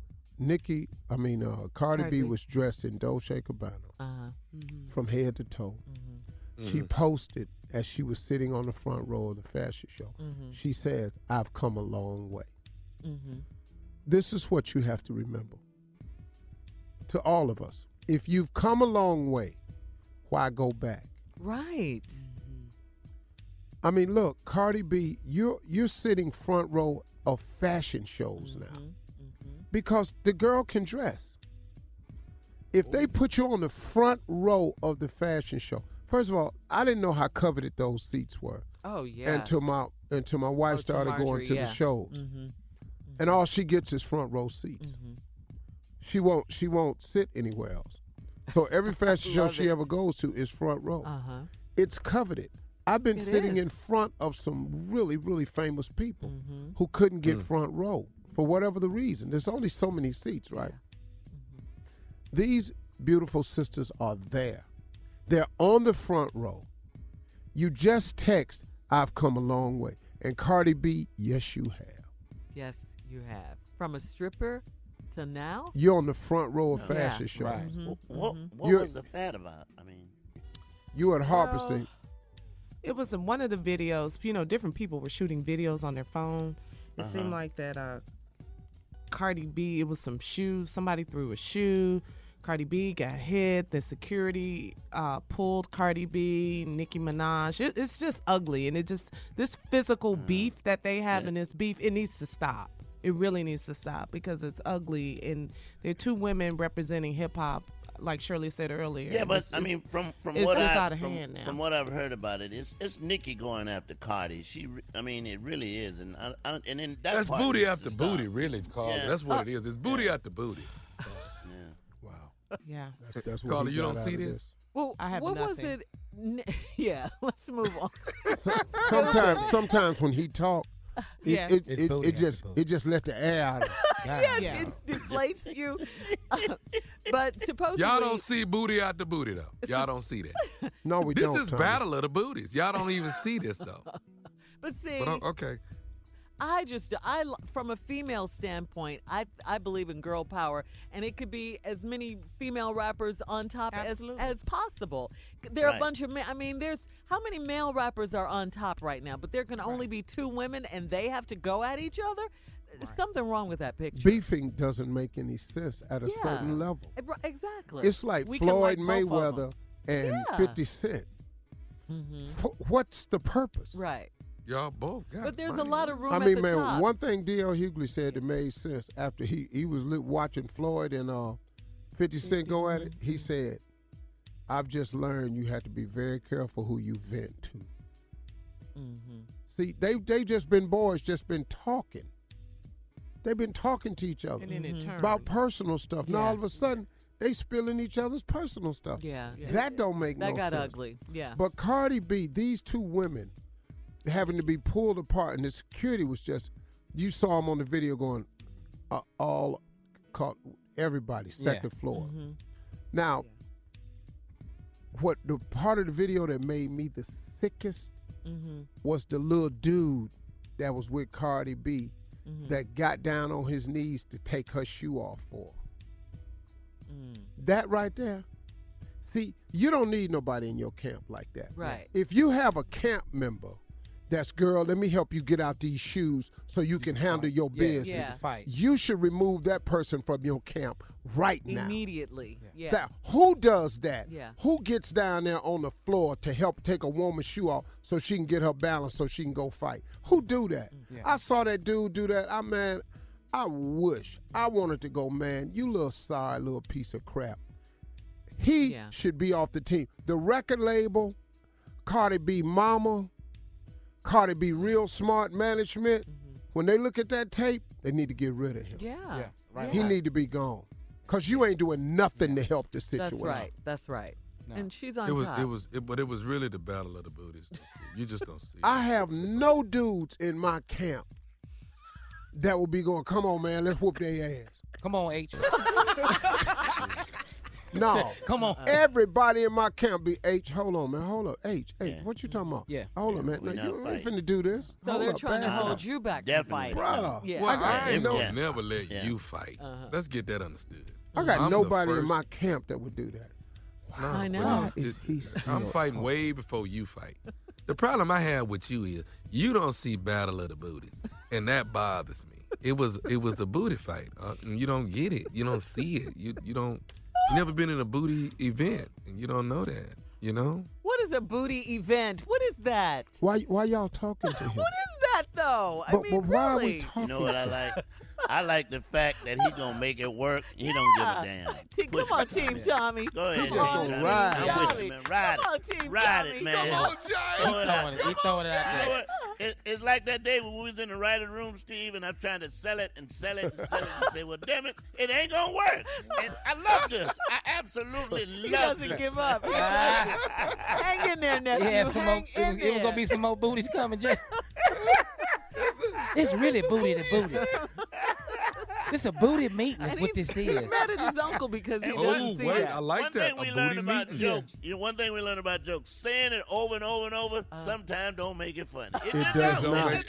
Speaker 6: Cardi B
Speaker 7: B.
Speaker 6: was dressed in Dolce & Gabbana
Speaker 7: Uh-huh.
Speaker 6: from head to toe. She posted as she was sitting on the front row of the fashion show. She says, "I've come a long way." This is what you have to remember. To all of us, if you've come a long way, why go back?
Speaker 7: Right.
Speaker 6: I mean, look, Cardi B, you're sitting front row of fashion shows now because the girl can dress. If they put you on the front row of the fashion show, first of all, I didn't know how coveted those seats were
Speaker 7: Oh yeah.
Speaker 6: until my wife
Speaker 7: to
Speaker 6: started going
Speaker 7: Marjorie,
Speaker 6: to
Speaker 7: yeah.
Speaker 6: the shows, and all she gets is front row seats. She won't sit anywhere else. So every fashion show
Speaker 7: Love
Speaker 6: she
Speaker 7: it.
Speaker 6: ever goes to is front row.
Speaker 7: Uh-huh.
Speaker 6: It's coveted. I've been
Speaker 7: It
Speaker 6: sitting
Speaker 7: is.
Speaker 6: in front of some really, really famous people who couldn't get front row for whatever the reason. There's only so many seats, right? These beautiful sisters are there. They're on the front row. You just text, "I've come a long way." And Cardi B, yes, you have.
Speaker 7: Yes, you have. From a stripper to now.
Speaker 6: You're on the front row of
Speaker 7: Yeah.
Speaker 6: fashion shows.
Speaker 1: Right.
Speaker 8: What
Speaker 6: You're-
Speaker 8: was the fad about? I mean,
Speaker 6: You at Harper
Speaker 10: Well,
Speaker 6: State.
Speaker 10: It was in one of the videos. Different people were shooting videos on their phone. It seemed like that Cardi B, it was some shoes. Somebody threw a shoe. Cardi B got hit. The security pulled Cardi B, Nicki Minaj. It's just ugly. And this physical beef that they have in this beef, it needs to stop. It really needs to stop because it's ugly. And there are two women representing hip hop, like Shirley said earlier.
Speaker 8: Yeah, but I mean, from
Speaker 10: it's
Speaker 8: what
Speaker 10: out of hand now.
Speaker 8: From what I've heard about it, it's Nicki going after Cardi. I mean, it really is, and then
Speaker 9: that's booty after booty, really, Carla.
Speaker 8: Yeah.
Speaker 9: That's what it is. It's booty after booty.
Speaker 6: Wow.
Speaker 10: Yeah.
Speaker 6: That's what
Speaker 9: Carla,
Speaker 6: he
Speaker 9: you
Speaker 6: got
Speaker 9: don't
Speaker 6: out
Speaker 9: see
Speaker 6: of
Speaker 9: this?
Speaker 7: Well,
Speaker 10: I have
Speaker 7: what
Speaker 10: nothing.
Speaker 7: was it? Yeah, let's move on.
Speaker 6: Sometimes when he talk,
Speaker 10: Yes.
Speaker 6: it just let the air out of him.
Speaker 7: Yes,
Speaker 10: Yeah.
Speaker 7: it deflates you. But supposedly,
Speaker 9: Y'all don't see booty after booty, though. Y'all don't see that.
Speaker 6: No, we
Speaker 9: This
Speaker 6: don't.
Speaker 9: is
Speaker 6: Tommy.
Speaker 9: battle of the booties. Y'all don't even see this, though.
Speaker 7: But see,
Speaker 9: But okay.
Speaker 7: from a female standpoint, I believe in girl power, and it could be as many female rappers on top
Speaker 10: Absolutely.
Speaker 7: as possible. There are a
Speaker 8: Right.
Speaker 7: bunch of men. I mean, there's how many male rappers are on top right now? But there can only be two women, and they have to go at each other. There's something wrong with that picture.
Speaker 6: Beefing doesn't make any sense at a
Speaker 7: Yeah.
Speaker 6: certain level.
Speaker 7: Exactly.
Speaker 6: It's like
Speaker 7: We can
Speaker 6: Floyd
Speaker 7: like both of
Speaker 6: Mayweather and
Speaker 7: Yeah.
Speaker 6: 50 Cent. What's the purpose?
Speaker 7: Right.
Speaker 9: Y'all both got
Speaker 7: But there's a
Speaker 9: money.
Speaker 7: lot of room
Speaker 6: I
Speaker 7: at
Speaker 6: mean,
Speaker 7: the
Speaker 6: man,
Speaker 7: top.
Speaker 6: one thing D.L. Hughley said that made sense after he was watching Floyd and 50 Cent go at it. He said, I've just learned you have to be very careful who you vent to. See, they just been boys, just been talking. They've been talking to each other
Speaker 10: And then it turned.
Speaker 6: about personal stuff. Now, all of a sudden, they spilling each other's personal stuff.
Speaker 7: Yeah.
Speaker 6: That don't make
Speaker 7: That
Speaker 6: no
Speaker 7: got
Speaker 6: sense.
Speaker 7: ugly. Yeah.
Speaker 6: But Cardi B, these two women having to be pulled apart, and the security was just, you saw them on the video going, all caught everybody, second floor. Now, what the part of the video that made me the sickest was the little dude that was with Cardi B that got down on his knees to take her shoe off for her. That right there. See, you don't need nobody in your camp like that.
Speaker 7: Right.
Speaker 6: If you have a camp member that's, girl, let me help you get out these shoes so you can handle your business.
Speaker 7: Yeah.
Speaker 1: Fight.
Speaker 6: You should remove that person from your camp right now.
Speaker 7: Immediately. Yeah.
Speaker 6: That, who does that?
Speaker 7: Yeah.
Speaker 6: Who gets down there on the floor to help take a woman's shoe off so she can get her balance so she can go fight? Who do that?
Speaker 1: Yeah.
Speaker 6: I saw that dude do that. I wish. I wanted to go, man, you little sorry little piece of crap. He should be off the team. The record label, Cardi B mama, Cardi B real smart management, when they look at that tape, they need to get rid of him.
Speaker 7: Yeah.
Speaker 1: Right.
Speaker 6: He need to be gone. Because you ain't doing nothing to help the
Speaker 7: That's
Speaker 6: situation.
Speaker 7: right. That's right.
Speaker 1: No.
Speaker 7: And she's on
Speaker 9: It
Speaker 7: top.
Speaker 9: was really the battle of the booties. You just don't see it.
Speaker 6: I have no dudes in my camp that will be going, come on, man, let's whoop their ass.
Speaker 1: Come on, H.
Speaker 6: No.
Speaker 1: Come on.
Speaker 6: Everybody in my camp be, H, hold on, man, hold up. H, what you talking about?
Speaker 1: Yeah.
Speaker 6: Hold on, man.
Speaker 8: we
Speaker 6: No,
Speaker 8: not
Speaker 6: you ain't
Speaker 8: fighting.
Speaker 6: finna do this.
Speaker 7: so
Speaker 6: Hold
Speaker 7: they're
Speaker 6: up,
Speaker 7: trying to
Speaker 6: man.
Speaker 7: hold you back
Speaker 8: Definitely.
Speaker 7: from fighting.
Speaker 6: Bruh.
Speaker 7: Yeah.
Speaker 9: Well, I ain't
Speaker 6: no-
Speaker 9: gonna never let
Speaker 8: Yeah.
Speaker 9: you fight. Let's get that understood.
Speaker 6: I got
Speaker 9: I'm the
Speaker 6: nobody in
Speaker 9: first-
Speaker 6: my camp that would do that.
Speaker 9: No,
Speaker 7: I know.
Speaker 9: well,
Speaker 6: Why is he
Speaker 9: I'm
Speaker 6: still
Speaker 9: fighting way before you fight. The problem I have with you is you don't see battle of the booties, and that bothers me. It was a booty fight. And you don't get it. You don't see it. You never been in a booty event, and you don't know that. You know.
Speaker 7: What is a booty event? What is that?
Speaker 6: Why y'all talking to him?
Speaker 7: What is that, though? I
Speaker 6: But
Speaker 7: mean,
Speaker 6: why are we
Speaker 7: really?
Speaker 6: talking
Speaker 8: You know what I
Speaker 6: to him?
Speaker 8: like? I like the fact that he gonna make it work. He don't give a damn.
Speaker 7: Come
Speaker 8: Push
Speaker 7: on,
Speaker 8: it.
Speaker 7: Team Tommy.
Speaker 8: Go ahead,
Speaker 6: just gonna
Speaker 8: Team
Speaker 6: ride.
Speaker 8: Tommy. I'm with
Speaker 7: Tommy.
Speaker 8: you, man. Ride
Speaker 7: Come on,
Speaker 8: it.
Speaker 7: Team
Speaker 8: Ride
Speaker 7: Tommy.
Speaker 8: it, man.
Speaker 7: Come on.
Speaker 8: Throw it out.
Speaker 1: He throwing it out
Speaker 8: You know
Speaker 1: there.
Speaker 8: what? It's like that day when we was in the writer's room, Steve, and I'm trying to sell it and sell it and sell it and say, well, damn it, it ain't gonna work. And I love this. I absolutely
Speaker 7: He
Speaker 8: love
Speaker 7: doesn't
Speaker 8: this.
Speaker 7: give up. He doesn't. Hang in there, nephew.
Speaker 1: Yeah, some more,
Speaker 7: Hang
Speaker 1: it was
Speaker 7: in
Speaker 1: gonna
Speaker 7: there.
Speaker 1: be some more booties coming, Jay. It's really booty to booty. It's a booty meeting is
Speaker 7: And
Speaker 1: what
Speaker 7: he's,
Speaker 1: this
Speaker 7: he's
Speaker 1: is.
Speaker 7: mad at his uncle because he
Speaker 8: And
Speaker 7: doesn't see
Speaker 9: wait,
Speaker 7: that.
Speaker 9: I like
Speaker 8: one
Speaker 9: that.
Speaker 8: thing we
Speaker 9: A
Speaker 8: learned
Speaker 9: booty
Speaker 8: about
Speaker 9: meeting.
Speaker 8: jokes, one thing we learned about jokes, saying it over and over and over, sometimes don't make it funny. It just
Speaker 6: does
Speaker 8: don't.
Speaker 6: not.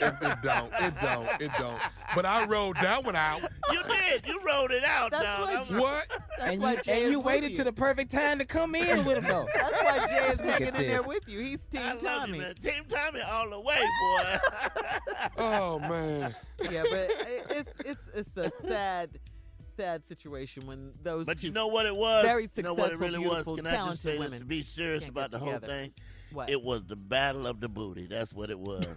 Speaker 9: It don't. But I rolled that one out.
Speaker 8: You did. You wrote it out,
Speaker 7: That's
Speaker 8: dog.
Speaker 7: what
Speaker 8: I'm-
Speaker 9: What?
Speaker 1: And
Speaker 7: why
Speaker 1: you,
Speaker 7: Jay
Speaker 1: and
Speaker 7: is
Speaker 1: you
Speaker 7: with
Speaker 1: waited
Speaker 7: you.
Speaker 1: to the perfect time to come in with him, though.
Speaker 7: That's why Jay is
Speaker 1: Look at
Speaker 7: hanging in there
Speaker 1: this.
Speaker 7: with you. He's Team
Speaker 8: I love
Speaker 7: Tommy.
Speaker 8: you, man. Team Tommy all the way, boy.
Speaker 9: Oh man.
Speaker 7: Yeah, but it's a sad situation when those
Speaker 8: But
Speaker 7: two
Speaker 8: you know what it was?
Speaker 7: very
Speaker 8: You know
Speaker 7: successful,
Speaker 8: what it really was?
Speaker 7: beautiful,
Speaker 8: Can I just say
Speaker 7: talented
Speaker 8: this to
Speaker 7: women
Speaker 8: be serious
Speaker 7: can't
Speaker 8: about
Speaker 7: get
Speaker 8: the whole
Speaker 7: together.
Speaker 8: thing?
Speaker 7: What?
Speaker 8: It was the battle of the booty. That's what it was.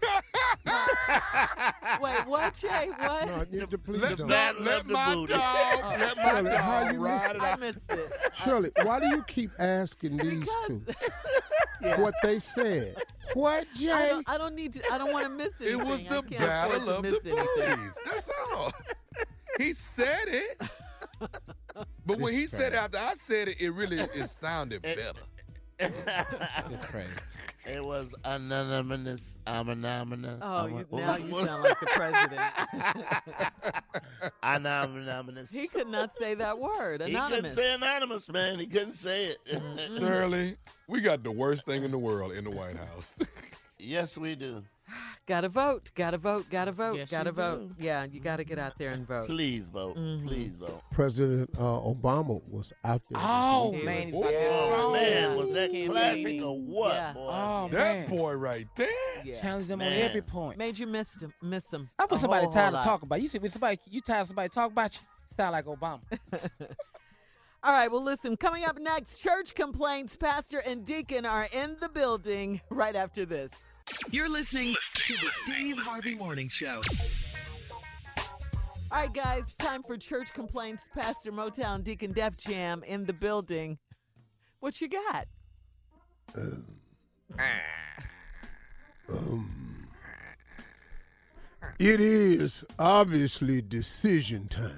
Speaker 7: Wait, what, Jay? What?
Speaker 6: No, please
Speaker 9: Let,
Speaker 6: don't.
Speaker 8: battle
Speaker 9: let
Speaker 8: of the
Speaker 9: my
Speaker 8: booty.
Speaker 9: dog, let my
Speaker 6: Shirley, how
Speaker 9: dog
Speaker 6: you
Speaker 9: ride it
Speaker 7: I
Speaker 9: out.
Speaker 7: missed it.
Speaker 6: Shirley, why do you keep asking these two what they said? What, Jay?
Speaker 7: I don't need to. I don't want to miss anything.
Speaker 9: It was
Speaker 7: I
Speaker 9: the
Speaker 7: can't
Speaker 9: battle
Speaker 7: afford to
Speaker 9: of the
Speaker 7: miss anything.
Speaker 9: booties. That's all. He said it. But when he said it after I said it, it sounded better.
Speaker 1: It's crazy.
Speaker 8: It was anonymous.
Speaker 7: Oh, now you sound like the president.
Speaker 8: Anonymous.
Speaker 7: He could not say that word.
Speaker 8: He couldn't
Speaker 7: Anonymous.
Speaker 8: say anonymous, man. He couldn't say it.
Speaker 9: Shirley, we got the worst thing in the world in the White House.
Speaker 8: Yes, we do.
Speaker 7: Gotta vote. Gotta vote. Gotta vote.
Speaker 10: Yes,
Speaker 7: gotta
Speaker 10: you
Speaker 7: vote.
Speaker 10: do.
Speaker 7: Yeah, you gotta get out there and vote.
Speaker 8: Please vote. Please vote.
Speaker 6: President Obama was out there.
Speaker 1: Oh,
Speaker 7: He
Speaker 1: man.
Speaker 7: was-
Speaker 1: He's like,
Speaker 8: Oh, man. Was that
Speaker 10: Campaign.
Speaker 8: classic or what,
Speaker 7: Yeah.
Speaker 8: boy?
Speaker 1: Oh,
Speaker 9: That
Speaker 1: man.
Speaker 9: boy right there.
Speaker 7: Yeah.
Speaker 1: Challenge them on
Speaker 8: Man.
Speaker 1: every point.
Speaker 7: Made you miss him.
Speaker 1: I was
Speaker 7: a
Speaker 1: somebody
Speaker 7: whole
Speaker 1: tired
Speaker 7: lot.
Speaker 1: to talk about. You see, when somebody you tired of somebody talk about you, sound like Obama.
Speaker 7: All right, well, listen, coming up next, church complaints. Pastor and deacon are in the building right after this.
Speaker 3: You're listening to the Steve Harvey Morning Show.
Speaker 7: All right, guys, time for church complaints. Pastor Motown, Deacon Def Jam in the building. What you got?
Speaker 6: It is obviously decision time.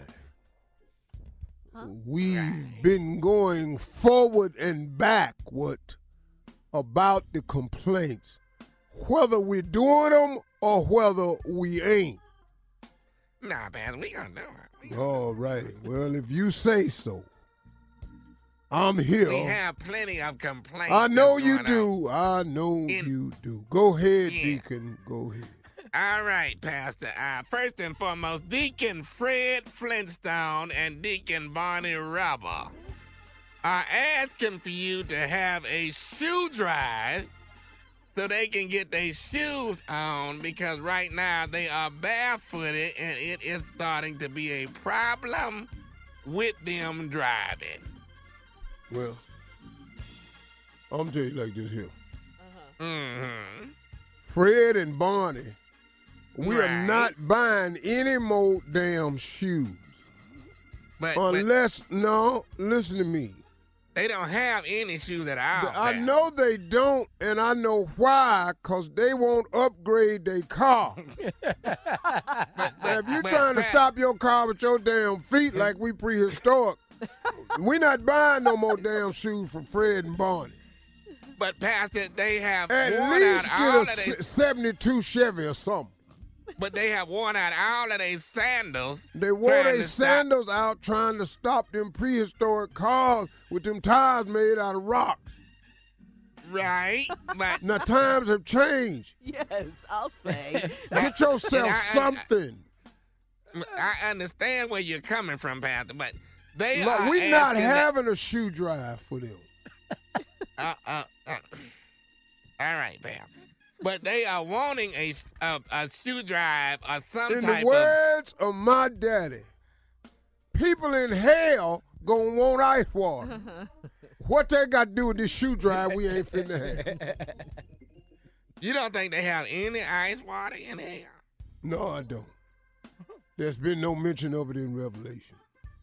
Speaker 6: We've been going forward and backward about the complaints, whether we're doing them or whether we ain't.
Speaker 9: Nah, man, we gonna do it.
Speaker 6: All righty. Well, if you say so, I'm here.
Speaker 9: We have plenty of complaints.
Speaker 6: I know
Speaker 9: that's
Speaker 6: you
Speaker 9: going
Speaker 6: do. I know you do. Go ahead,
Speaker 9: Yeah.
Speaker 6: Deacon. Go ahead.
Speaker 9: All right, Pastor. First and foremost, Deacon Fred Flintstone and Deacon Barney Rubber are asking for you to have a shoe drive so they can get their shoes on because right now they are barefooted and it is starting to be a problem with them driving.
Speaker 6: Well, I'm going to tell you like this here.
Speaker 9: Mm-hmm.
Speaker 6: Fred and Barney, we are
Speaker 9: Right.
Speaker 6: not buying any more damn shoes.
Speaker 9: But
Speaker 6: No, listen to me.
Speaker 9: they don't have any shoes at all.
Speaker 6: I
Speaker 9: Pastor.
Speaker 6: know they don't, and I know why, because they won't upgrade their car. Now, if you're trying to stop your car with your damn feet like we prehistoric, we're not buying no more damn shoes from Fred and Barney.
Speaker 9: But Pastor, they have
Speaker 6: At
Speaker 9: worn
Speaker 6: least
Speaker 9: out
Speaker 6: get
Speaker 9: all
Speaker 6: a
Speaker 9: of their
Speaker 6: 72 Chevy or something.
Speaker 9: But they have worn out all of their sandals.
Speaker 6: They wore
Speaker 9: trying
Speaker 6: their
Speaker 9: to stop-
Speaker 6: sandals out trying to stop them prehistoric cars with them tires made out of rocks.
Speaker 9: Right? But
Speaker 6: Now, times have changed.
Speaker 7: Yes, I'll say.
Speaker 6: Get yourself something.
Speaker 9: I understand where you're coming from, Pastor, but they
Speaker 6: Look,
Speaker 9: are
Speaker 6: we're not
Speaker 9: asking
Speaker 6: having a shoe drive for them.
Speaker 9: All right, Pam. But they are wanting a shoe drive or some
Speaker 6: In
Speaker 9: type
Speaker 6: the words of my daddy, people in hell gonna want ice water. What they got to do with this shoe drive we ain't finna have?
Speaker 9: You don't think they have any ice water in hell?
Speaker 6: No, I don't. There's been no mention of it in Revelation.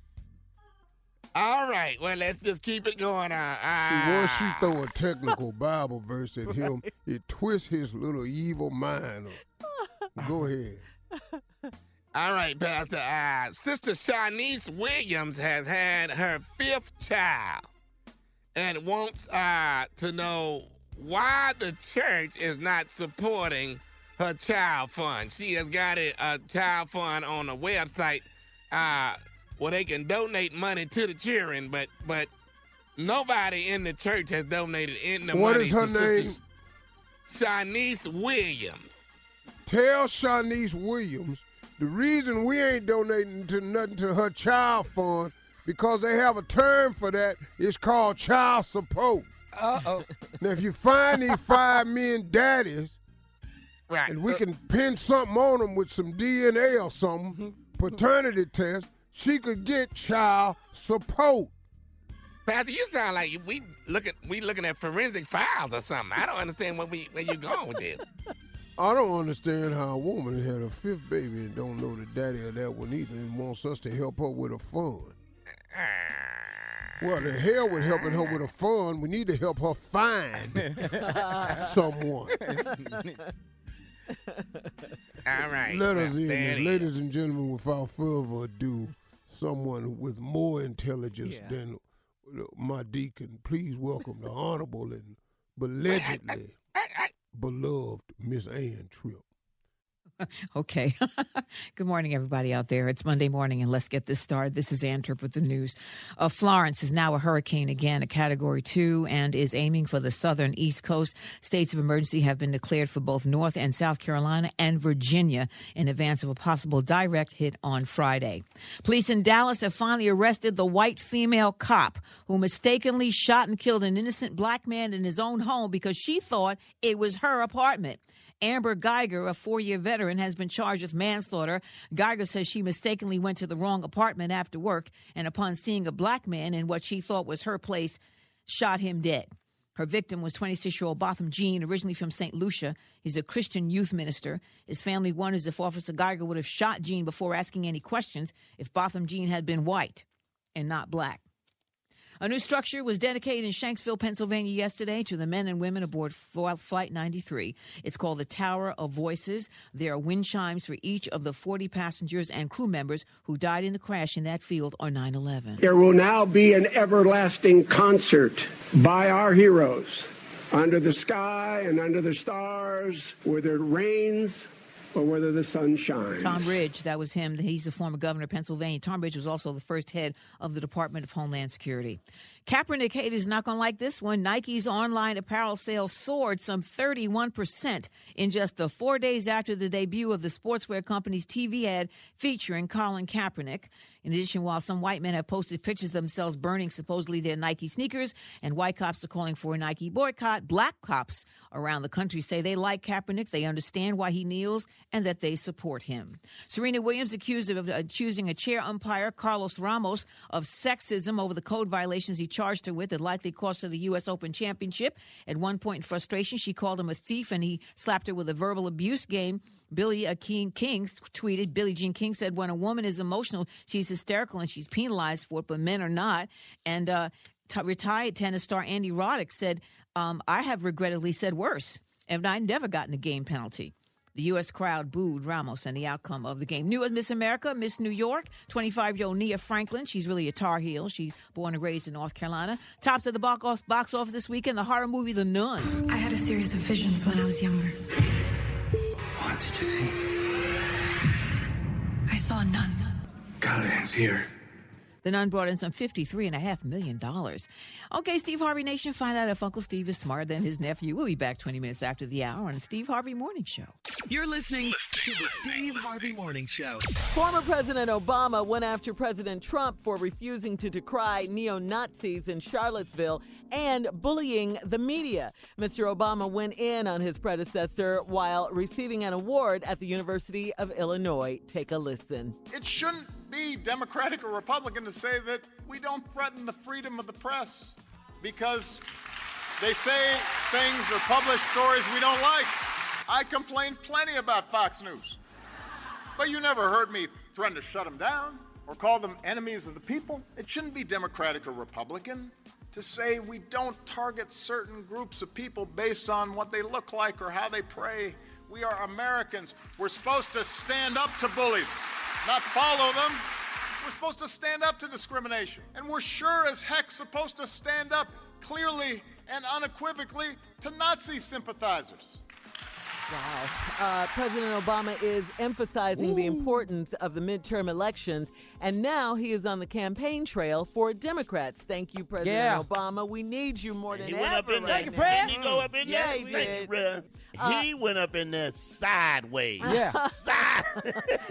Speaker 9: All right, well, let's just keep it going on.
Speaker 6: Once you throw a technical Bible verse at him, it twists his little evil mind up. Go ahead.
Speaker 9: All right, Pastor. Sister Shanice Williams has had her 5th child and wants to know why the church is not supporting her child fund. She has got a child fund on a website where they can donate money to the children, but nobody in the church has donated any money.
Speaker 6: What is her
Speaker 9: to
Speaker 6: name?
Speaker 9: Sister Shanice Williams.
Speaker 6: Tell Shanice Williams the reason we ain't donating to nothing to her child fund because they have a term for that. It's called child support.
Speaker 1: Uh-oh.
Speaker 6: Now, if you find these 5 men daddies,
Speaker 9: Right.
Speaker 6: and we can pin something on them with some DNA or something, paternity test, she could get child support.
Speaker 9: Pastor, you sound like we looking at forensic files or something. I don't understand where you going with this.
Speaker 6: I don't understand how a woman had a 5th baby and don't know the daddy of that one either and wants us to help her with a fund. Well, the hell with helping her with a fund. We need to help her find someone.
Speaker 9: All right.
Speaker 6: Let us
Speaker 9: Well,
Speaker 6: in,
Speaker 9: there it is.
Speaker 6: ladies and gentlemen, without further ado, someone with more intelligence than my deacon. Please welcome the honorable and allegedly beloved Miss Ann Tripp.
Speaker 11: Okay. Good morning, everybody out there. It's Monday morning, and let's get this started. This is Ann Tripp with the news. Florence is now a hurricane again, a Category 2, and is aiming for the southern East Coast. States of emergency have been declared for both North and South Carolina and Virginia in advance of a possible direct hit on Friday. Police in Dallas have finally arrested the white female cop who mistakenly shot and killed an innocent black man in his own home because she thought it was her apartment. Amber Geiger, a 4-year veteran, has been charged with manslaughter. Geiger says she mistakenly went to the wrong apartment after work and upon seeing a black man in what she thought was her place, shot him dead. Her victim was 26-year-old Botham Jean, originally from St. Lucia. He's a Christian youth minister. His family wonders if Officer Geiger would have shot Jean before asking any questions if Botham Jean had been white and not black. A new structure was dedicated in Shanksville, Pennsylvania yesterday to the men and women aboard Flight 93. It's called the Tower of Voices. There are wind chimes for each of the 40 passengers and crew members who died in the crash in that field on 9/11.
Speaker 12: There will now be an everlasting concert by our heroes under the sky and under the stars, whether it rains or whether the sun shines.
Speaker 11: Tom Ridge, that was him. He's the former governor of Pennsylvania. Tom Ridge was also the first head of the Department of Homeland Security. Kaepernick haters not going to like this one. Nike's online apparel sales soared some 31% in just the 4 days after the debut of the sportswear company's TV ad featuring Colin Kaepernick. In addition, while some white men have posted pictures of themselves burning supposedly their Nike sneakers, and white cops are calling for a Nike boycott, black cops around the country say they like Kaepernick, they understand why he kneels, and that they support him. Serena Williams accused of accusing a chair umpire, Carlos Ramos, of sexism over the code violations he charged her with that likely cost her the U.S. Open Championship. At one point in frustration, she called him a thief, and he slapped her with a verbal abuse game. Billie Jean King tweeted, Billie Jean King said, when a woman is emotional, she's hysterical and she's penalized for it, but men are not. And retired tennis star Andy Roddick said, I have regrettably said worse, and I never gotten a game penalty. The U.S. crowd booed Ramos and the outcome of the game. New Miss America, Miss New York, 25-year-old Nia Franklin. She's really a Tar Heel. She's born and raised in North Carolina. Tops of the box office this weekend, the horror movie The Nun.
Speaker 13: I had a series of visions when I was younger.
Speaker 14: What did you see?
Speaker 13: I saw a nun.
Speaker 14: God's here.
Speaker 11: The Nun brought in some $53.5 million. Okay, Steve Harvey Nation, find out if Uncle Steve is smarter than his nephew. We'll be back 20 minutes after the hour on the Steve Harvey Morning Show.
Speaker 3: You're listening to the Steve Harvey Morning Show.
Speaker 7: Former President Obama went after President Trump for refusing to decry neo-Nazis in Charlottesville and bullying the media. Mr. Obama went in on his predecessor while receiving an award at the University of Illinois. Take a listen.
Speaker 15: It shouldn't be Democratic or Republican to say that we don't threaten the freedom of the press because they say things or publish stories we don't like. I complained plenty about Fox News, but you never heard me threaten to shut them down or call them enemies of the people. It shouldn't be Democratic or Republican to say we don't target certain groups of people based on what they look like or how they pray. We are Americans. We're supposed to stand up to bullies, not follow them. We're supposed to stand up to discrimination. And we're sure as heck supposed to stand up clearly and unequivocally to Nazi sympathizers.
Speaker 7: Wow. President Obama is emphasizing the importance of the midterm elections, and now he is on the campaign trail for Democrats. Thank you, President Obama. We need you more than
Speaker 8: He
Speaker 7: ever.
Speaker 8: went up in there.
Speaker 7: Right
Speaker 8: Didn't he go up in there?
Speaker 7: Yeah, he
Speaker 8: Thank
Speaker 7: did.
Speaker 8: you, bruh. He went up in there sideways.
Speaker 1: Yeah.
Speaker 8: Side.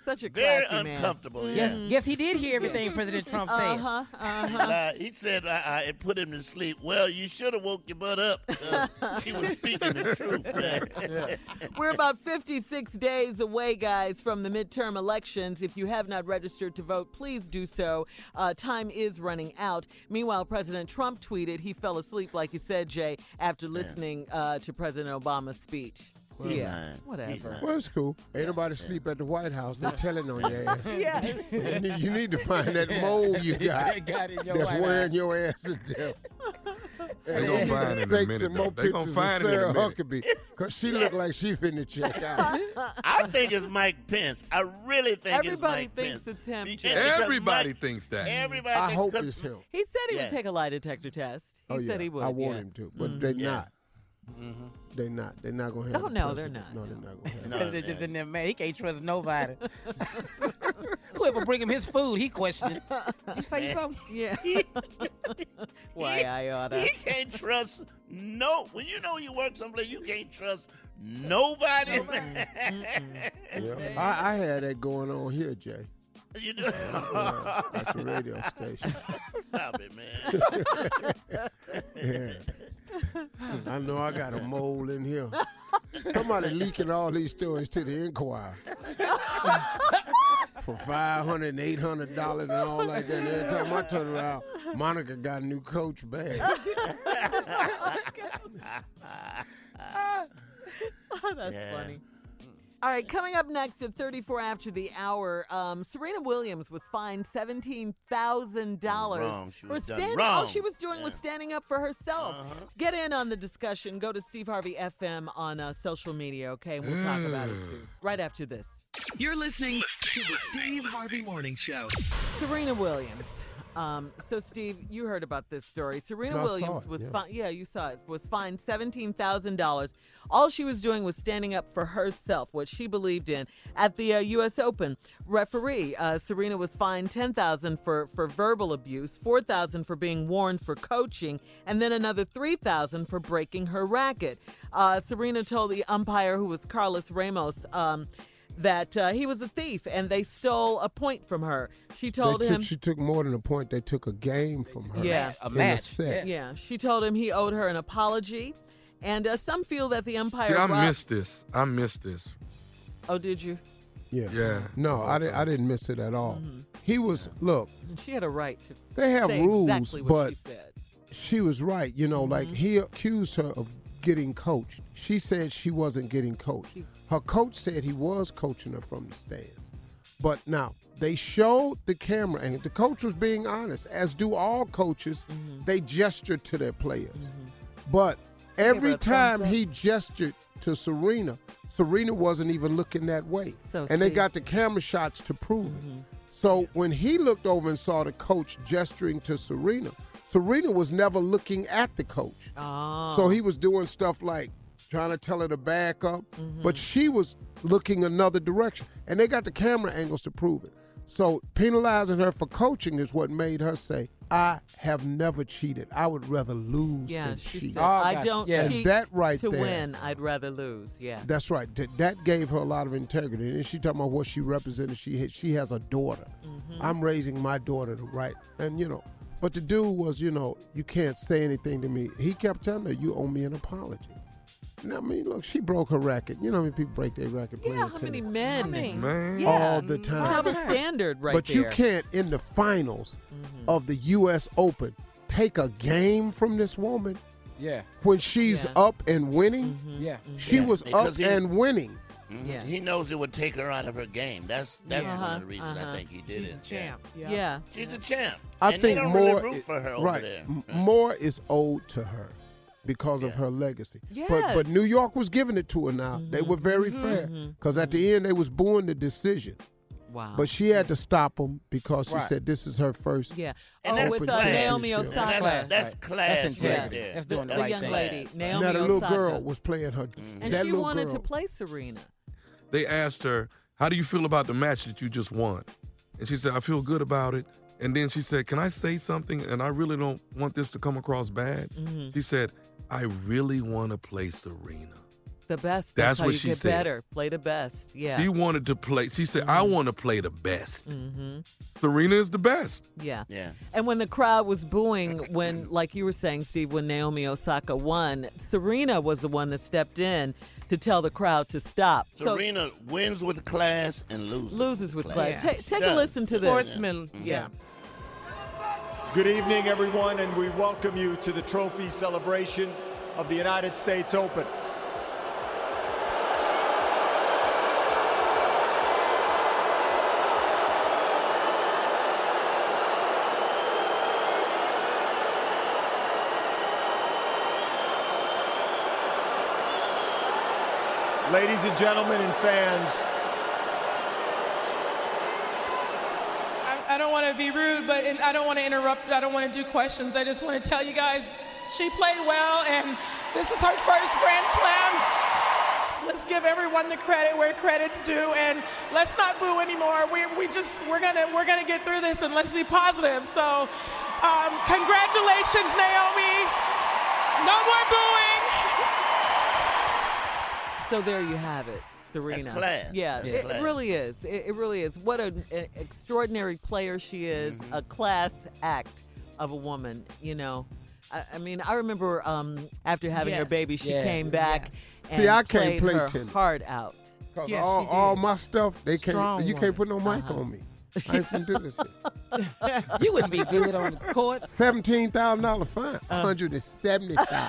Speaker 7: Such a
Speaker 8: very
Speaker 7: classy man.
Speaker 8: uncomfortable.
Speaker 1: Yes, yes, he did hear everything President Trump said.
Speaker 8: He said it put him to sleep. Well, you should have woke your butt up. He was speaking the truth, man.
Speaker 7: We're about 56 days away, guys, from the midterm elections. If you have not registered to vote, please do so. Time is running out. Meanwhile, President Trump tweeted he fell asleep, like you said, Jay, after listening to President Obama's speech.
Speaker 6: Well,
Speaker 7: yeah, whatever.
Speaker 6: Well, it's cool. Ain't nobody sleep at the White House. They're telling on your ass.
Speaker 7: Yeah.
Speaker 6: You need to find that mole you got, that's wearing your ass to death.
Speaker 9: They're going to find it in a minute, though. They're going to find it in a minute.
Speaker 6: Because she look like she finna check out.
Speaker 8: I think it's Mike Pence. I really think it's Mike Pence.
Speaker 7: Everybody thinks it's him, too.
Speaker 9: Everybody thinks that.
Speaker 8: Everybody
Speaker 6: I
Speaker 8: thinks
Speaker 6: hope it's him.
Speaker 7: He said he would take a lie detector test. He said he would.
Speaker 6: I want him to, but they're not. They're not. They're not going to have
Speaker 7: No, they're not.
Speaker 6: No, they're not going to have
Speaker 1: They're just in there, man. He can't trust nobody. Whoever bring him his food, he questioning. You say something?
Speaker 7: Yeah. Why I oughta.
Speaker 8: He can't trust when you know you work someplace, you can't trust nobody.
Speaker 6: I had that going on here, Jay.
Speaker 8: You do?
Speaker 6: At the radio station.
Speaker 8: Stop it, man.
Speaker 6: Yeah. I know I got a mole in here. Somebody leaking all these stories to the Inquirer. For $500 and $800 and all like that. And every time I turn around, Monica got a new Coach bag.
Speaker 7: That's funny. All right, coming up next at 34 after the hour, Serena Williams was fined $17,000 for standing. All she was doing was standing up for herself. Get in on the discussion. Go to Steve Harvey FM on social media, okay? And we'll talk about it too. Right after this.
Speaker 3: You're listening to the Steve Harvey Morning Show.
Speaker 7: Serena Williams. So, Steve, you heard about this story. Serena Williams was fined. Yeah, you saw it. Was fined $17,000. All she was doing was standing up for herself, what she believed in, at the U.S. Open. Referee Serena was fined $10,000 for verbal abuse, $4,000 for being warned for coaching, and then another $3,000 for breaking her racket. Serena told the umpire, who was Carlos Ramos, that he was a thief and they stole a point from her. She told him
Speaker 6: she took more than a point. They took a game from her.
Speaker 7: Yeah,
Speaker 1: a match.
Speaker 7: Yeah, she told him he owed her an apology, and some feel that the umpire.
Speaker 9: Yeah, I missed this.
Speaker 7: Oh, did you?
Speaker 6: Yeah. No, I didn't miss it at all. He was look.
Speaker 7: And she had a right to.
Speaker 6: They have
Speaker 7: say
Speaker 6: rules,
Speaker 7: exactly what
Speaker 6: but
Speaker 7: she said.
Speaker 6: She was right. You know, like he accused her of getting coached. She said she wasn't getting coached. Her coach said he was coaching her from the stands. But now, they showed the camera, and the coach was being honest, as do all coaches. They gestured to their players. But every time he gestured to Serena, Serena wasn't even looking that way. And they got the camera shots to prove it. So when he looked over and saw the coach gesturing to Serena, Serena was never looking at the coach. So he was doing stuff like trying to tell her to back up, but she was looking another direction. And they got the camera angles to prove it. So penalizing her for coaching is what made her say, I have never cheated. I would rather lose than
Speaker 7: she
Speaker 6: cheat.
Speaker 7: said, I don't cheat
Speaker 6: and that right
Speaker 7: to
Speaker 6: there,
Speaker 7: win. I'd rather lose. Yeah.
Speaker 6: That's right. That gave her a lot of integrity. And she talking about what she represented. She has a daughter. I'm raising my daughter to right. And, you know, but the dude was, you know, you can't say anything to me. He kept telling her, you owe me an apology. I mean, look, she broke her racket. You know how many people break their racket playing
Speaker 7: how many men?
Speaker 6: Man. All the time.
Speaker 7: Have a standard right
Speaker 6: but
Speaker 7: there.
Speaker 6: you can't, in the finals of the U.S. Open, take a game from this woman.
Speaker 1: Yeah.
Speaker 6: When she's up and winning.
Speaker 1: Yeah.
Speaker 6: She was
Speaker 8: Because
Speaker 6: up and winning.
Speaker 8: He knows it would take her out of her game. That's one of the reasons I think he did it.
Speaker 7: Champ. Yeah.
Speaker 8: She's a champ.
Speaker 6: I
Speaker 8: and
Speaker 6: think
Speaker 8: they don't
Speaker 6: more
Speaker 8: really root for her
Speaker 6: right.
Speaker 8: over there.
Speaker 6: More is owed to her because of her legacy. But New York was giving it to her now. They were very fair because at the end they was booing the decision.
Speaker 7: Wow.
Speaker 6: But she had to stop them because she said this is her first.
Speaker 7: Yeah.
Speaker 8: And that's
Speaker 7: with
Speaker 8: class.
Speaker 7: Naomi Osaka.
Speaker 8: That's class right there.
Speaker 1: That's doing the
Speaker 7: the
Speaker 1: right
Speaker 7: young
Speaker 1: thing.
Speaker 7: lady, Naomi
Speaker 6: Now the
Speaker 7: Osaka.
Speaker 6: little girl was playing her.
Speaker 7: And
Speaker 6: that
Speaker 7: she
Speaker 6: little
Speaker 7: wanted
Speaker 6: girl,
Speaker 7: to play Serena.
Speaker 9: They asked her, how do you feel about the match that you just won? And she said, I feel good about it. And then she said, can I say something? And I really don't want this to come across bad. She said, I really want to play Serena.
Speaker 7: The best.
Speaker 9: That's
Speaker 7: how
Speaker 9: what
Speaker 7: you
Speaker 9: she
Speaker 7: get
Speaker 9: said.
Speaker 7: better. Play the best. Yeah.
Speaker 9: She wanted to play. She said, I want to play the best.
Speaker 7: Mm-hmm.
Speaker 9: Serena is the best.
Speaker 7: Yeah.
Speaker 8: Yeah.
Speaker 7: And when the crowd was booing when, like you were saying, Steve, when Naomi Osaka won, Serena was the one that stepped in to tell the crowd to stop.
Speaker 8: Serena wins with class and
Speaker 7: loses with class.
Speaker 8: Yeah.
Speaker 7: Take a listen to this.
Speaker 10: Sportsman. Yeah.
Speaker 16: Good evening, everyone, and we welcome you to the trophy celebration of the United States Open. Ladies and gentlemen and fans,
Speaker 17: I don't want to be rude, but I don't want to interrupt. I don't want to do questions. I just want to tell you guys she played well, and this is her first Grand Slam. Let's give everyone the credit where credit's due, and let's not boo anymore. We're gonna get through this, and let's be positive. So, congratulations, Naomi. No more booing.
Speaker 7: So there you have it, Serena.
Speaker 8: That's class.
Speaker 7: Yeah,
Speaker 8: That's
Speaker 7: it
Speaker 8: class.
Speaker 7: really is. It really is. What an extraordinary player she is. A class act of a woman. You know, I mean, I remember after having her baby, she came back and
Speaker 6: See, I can't
Speaker 7: played
Speaker 6: play
Speaker 7: her
Speaker 6: tennis.
Speaker 7: heart out.
Speaker 6: Cause
Speaker 7: Yes,
Speaker 6: all my stuff, they
Speaker 7: Strong
Speaker 6: can't. You can't put no mic
Speaker 7: Uh-huh.
Speaker 6: on me. I ain't finna do this shit.
Speaker 1: You wouldn't be good on the court.
Speaker 6: $17,000 fine. $170,000.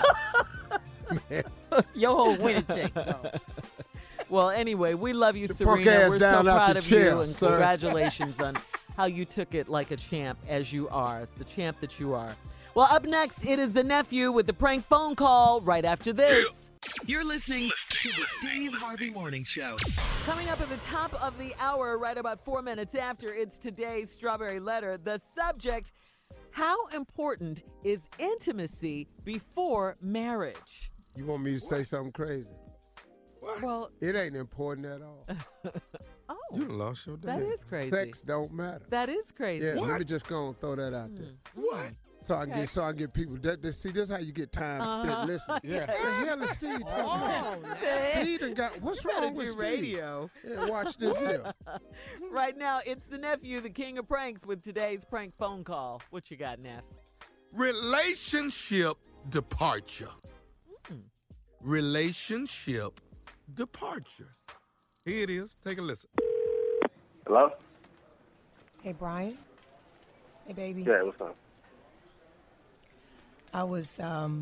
Speaker 1: Your whole winning check. No.
Speaker 7: Well, anyway, we love you,
Speaker 6: punk
Speaker 7: Serena.
Speaker 6: ass
Speaker 7: We're so
Speaker 6: down out
Speaker 7: proud
Speaker 6: the
Speaker 7: of
Speaker 6: chair,
Speaker 7: you, and
Speaker 6: sir.
Speaker 7: congratulations on how you took it like a champ, as you are, the champ that you are. Well, up next, it is the nephew with the prank phone call right after this.
Speaker 3: You're listening to the Steve Harvey Morning Show.
Speaker 7: Coming up at the top of the hour, right about 4 minutes after, it's today's Strawberry Letter. The subject, how important is intimacy before marriage?
Speaker 6: You want me to say something crazy?
Speaker 7: Well,
Speaker 6: It ain't important at all.
Speaker 9: You done lost your
Speaker 7: that
Speaker 9: damn.
Speaker 7: is crazy.
Speaker 6: Sex don't matter.
Speaker 7: That is crazy.
Speaker 6: Yeah, let me just go and throw that out there.
Speaker 9: What?
Speaker 6: So I can get people. See, this is how you get time spent listening.
Speaker 7: Yeah.
Speaker 6: What the hell is Steve talking about? Steve done got. What's wrong with Steve?
Speaker 7: Radio.
Speaker 6: Yeah, watch this here.
Speaker 7: Right now, it's the nephew, the king of pranks, with today's prank phone call. What you got, Neff?
Speaker 9: Relationship departure. Relationship departure. Here it is. Take a listen.
Speaker 18: Hello?
Speaker 19: Hey, Brian. Hey, baby.
Speaker 18: Yeah, what's up?
Speaker 19: I was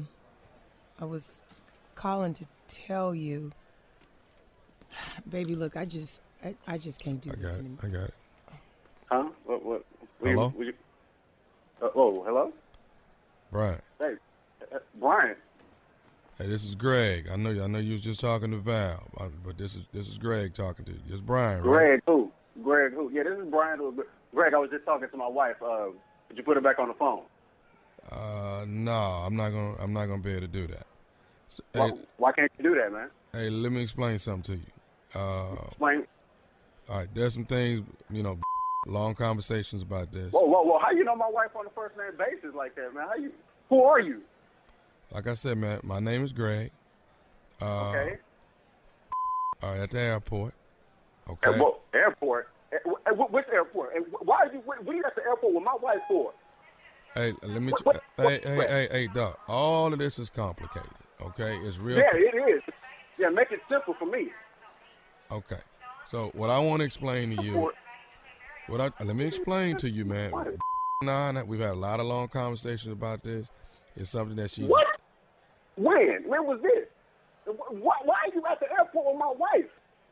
Speaker 19: calling to tell you, baby. Look, I just can't do this anymore.
Speaker 9: I got it.
Speaker 18: Huh? What?
Speaker 9: Hello?
Speaker 18: Hello?
Speaker 9: Brian.
Speaker 18: Hey, Brian.
Speaker 9: Hey, this is Greg. I know you was just talking to Val, but this is Greg talking to you. It's Brian, right?
Speaker 18: Greg who? Yeah, this is Brian. Greg, I was just talking to my wife. Did you put her back on the phone?
Speaker 9: No, I'm not gonna be able to do that. So,
Speaker 18: Why can't you do that, man?
Speaker 9: Hey, let me explain something to you.
Speaker 18: Explain.
Speaker 9: All right, there's some things, long conversations about this.
Speaker 18: Whoa! How you know my wife on a first name basis like that, man? Who are you?
Speaker 9: Like I said, man, my name is Greg.
Speaker 18: Okay.
Speaker 9: All right, at the airport. Okay.
Speaker 18: Airport? Which airport? And why are you? What are you at the airport with my wife for?
Speaker 9: Hey, let me. Hey, Doc. All of this is complicated. Okay, it's real.
Speaker 18: Yeah, it is. Yeah, make it simple for me.
Speaker 9: Okay. So what I want to explain to you, let me explain to you, man. We've had a lot of long conversations about this. It's something that she's.
Speaker 18: What? When was this? Why are you at the airport with my wife?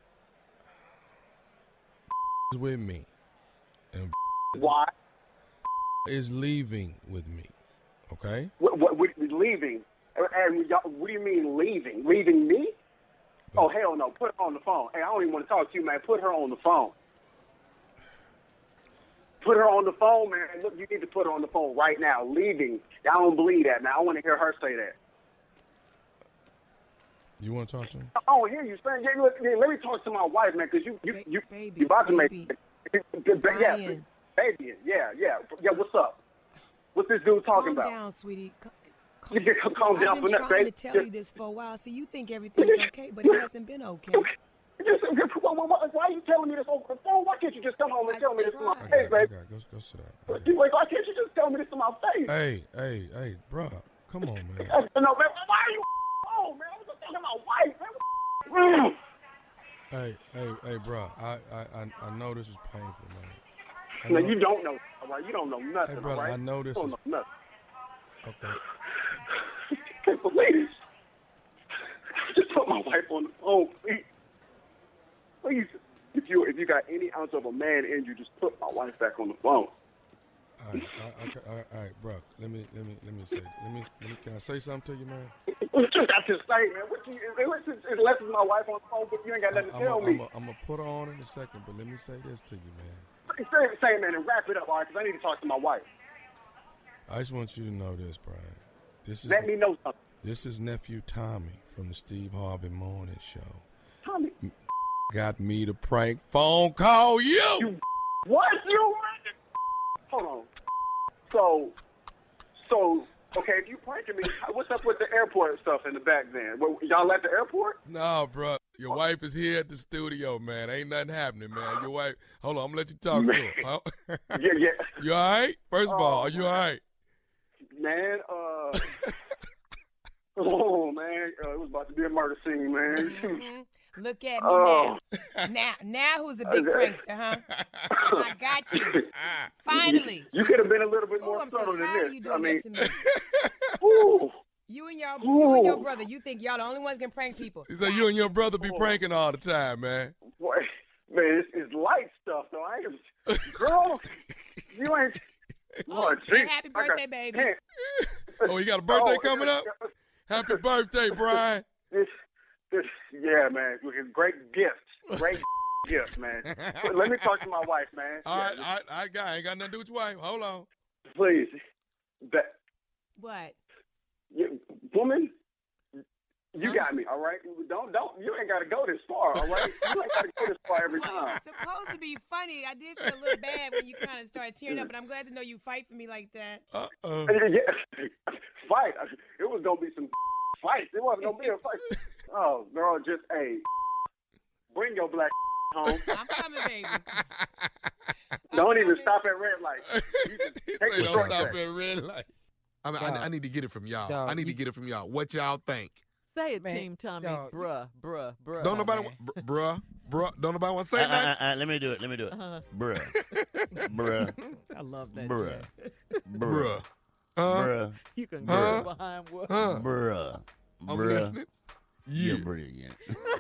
Speaker 9: With me, and
Speaker 18: why
Speaker 9: is leaving with me? Okay.
Speaker 18: What leaving? And what do you mean leaving? Leaving me? Oh hell no! Put her on the phone. Hey, I don't even want to talk to you, man. Put her on the phone. Put her on the phone, man. Look, you need to put her on the phone right now. Leaving. I don't believe that, man. I want to hear her say that.
Speaker 9: You want to talk to me?
Speaker 18: I don't hear you saying. Yeah, look, let me talk to my wife, man, because you about to make.
Speaker 19: Brian.
Speaker 18: Yeah, baby. Yeah. What's up? What's this dude talking about?
Speaker 19: Calm down, sweetie.
Speaker 18: Calm down
Speaker 19: I've
Speaker 18: for
Speaker 19: been
Speaker 18: that,
Speaker 19: trying
Speaker 18: baby.
Speaker 19: to tell you this for a while, so you think everything's okay, but it hasn't been okay.
Speaker 18: Why are you telling me this over the phone? Why can't you just come home and tell me this to my face, baby?
Speaker 6: Go sit down.
Speaker 18: Why can't you just tell me this to my face?
Speaker 6: Hey, bro, come on, man.
Speaker 18: No, man, why are you on, man? I was just talking to my wife, man.
Speaker 6: Hey, bro, I know this is painful, man.
Speaker 18: No, you don't know, all right? You don't know nothing,
Speaker 6: Hey, brother,
Speaker 18: all right?
Speaker 6: I know this
Speaker 18: you
Speaker 6: is...
Speaker 18: don't know nothing.
Speaker 6: Okay.
Speaker 18: I can't believe this. Just put my wife on the phone, please. Please, if you got any ounce of a man in you, just put my wife back on the phone.
Speaker 6: All right, bro. Let me say. Can I say something to you, man?
Speaker 18: What you got to say, man? Unless it's my wife on the phone, but you ain't got nothing to tell me.
Speaker 6: I'm gonna put her on in a second, but let me say this to you, man.
Speaker 18: Say, man, and wrap it up, all right? Because I need to talk to my wife.
Speaker 6: I just want you to know this, Brian.
Speaker 18: Let me know something.
Speaker 6: This is nephew Tommy from the Steve Harvey Morning Show.
Speaker 18: Tommy.
Speaker 6: Got me to prank phone call you.
Speaker 18: What? You? Hold on. So, okay, if you pranking me, what's up with the airport stuff in the back then? Y'all at the airport?
Speaker 6: No, bro. Your wife is here at the studio, man. Ain't nothing happening, man. Your wife, hold on, I'm going to let you talk to her.
Speaker 18: Yeah.
Speaker 6: You all right? First of all, are you all right?
Speaker 18: Man, it was about to be a murder scene, man.
Speaker 19: Mm-hmm. Look at me now. Now who's the big prankster, huh? I got you. Finally.
Speaker 18: You could have been a little bit more
Speaker 19: I'm
Speaker 18: subtle
Speaker 19: so
Speaker 18: than
Speaker 19: tired
Speaker 18: this.
Speaker 19: of you doing that to me.
Speaker 18: Ooh.
Speaker 19: You and your brother, you think y'all the only ones can prank people.
Speaker 6: He said you and your brother be pranking all the time, man.
Speaker 18: Boy, man, it's light stuff, though. Girl, you ain't... Oh,
Speaker 19: hey, happy birthday, baby.
Speaker 6: Oh, you got a birthday coming up? Happy birthday, Brian.
Speaker 18: Yeah, man. Great gifts. Great gifts, man. Let me talk to my wife, man.
Speaker 6: All right, I ain't got nothing to do with your wife. Hold on.
Speaker 18: Please.
Speaker 19: What?
Speaker 18: Woman, you got me, all right? Don't. You ain't got to go this far, all right? You ain't got to go this far every time.
Speaker 19: It's supposed to be funny. I did feel a little bad when you kind of started tearing up, but I'm glad to know you fight for me like that.
Speaker 18: Yeah. Fight. It was going to be some fights. It wasn't going to be a fight. Oh, girl, just, hey, bring your black home.
Speaker 19: I'm coming, baby.
Speaker 18: Don't even stop at red lights.
Speaker 6: Don't stop at red lights. I need to get it from y'all. I need to get it from y'all. What y'all think?
Speaker 7: Say it, Team Tommy. Bruh.
Speaker 6: Don't nobody, bruh. Don't nobody want to say that?
Speaker 8: Let me do it. Bruh.
Speaker 7: I love that.
Speaker 8: Bruh.
Speaker 6: Bruh.
Speaker 7: You can go behind what?
Speaker 8: Bruh.
Speaker 6: I'm listening.
Speaker 8: You're brilliant.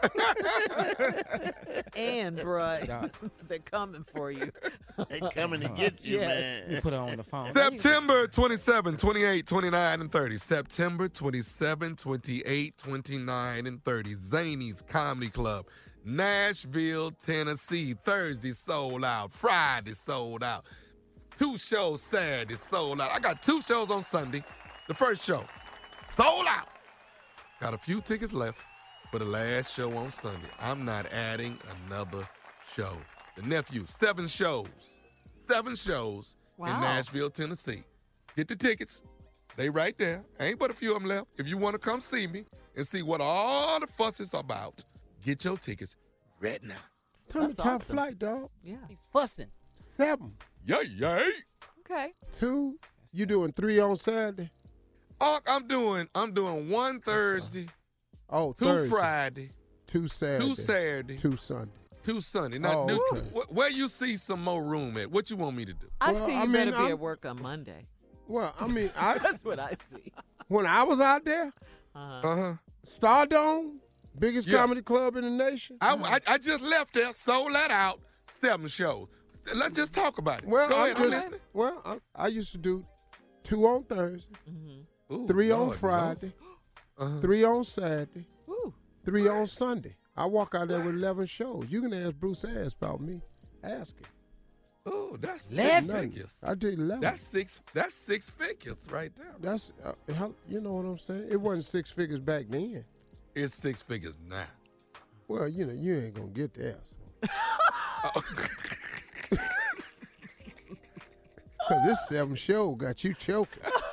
Speaker 7: And, bruh, they're coming for you.
Speaker 8: They're coming to get you, man.
Speaker 1: You put her on the phone.
Speaker 6: September 27, 28, 29, and 30. September 27, 28, 29, and 30. Zany's Comedy Club, Nashville, Tennessee. Thursday sold out. Friday sold out. 2 shows Saturday sold out. I got 2 shows on Sunday. The first show sold out. Got a few tickets left for the last show on Sunday. I'm not adding another show. The nephew, 7 shows. 7 shows in Nashville, Tennessee. Get the tickets. They right there. Ain't but a few of them left. If you want to come see me and see what all the fuss is about, get your tickets right now. Tommy, top flight, dog.
Speaker 7: Yeah.
Speaker 1: He's fussing.
Speaker 6: 7. Yay.
Speaker 7: Okay.
Speaker 6: 2. You doing 3 on Saturday? I'm doing 1 Thursday. 2 Thursday. Friday. 2 Saturday. 2 Saturday. 2 Sunday. 2 Sunday. Now, okay. Where you see some more room at? What you want me to do?
Speaker 7: I see you better be at work on Monday.
Speaker 6: Well, I mean,
Speaker 7: that's what I see.
Speaker 6: When I was out there, Stardome, biggest comedy club in the nation. I just left there, sold that out, 7 shows. Let's just talk about it. Well, go ahead, I used to do 2 on Thursday, 3 on Friday, 3 on Saturday, 3 on Sunday. I walk out there with 11 shows. You can ask Bruce Ayers about me. Ask him. Oh, that's 6 figures. I did 11. That's 6 figures right there. That's you know what I'm saying? It wasn't 6 figures back then. It's 6 figures now. Well, you know, you ain't gonna get there. So. Cause this 7 show got you choking.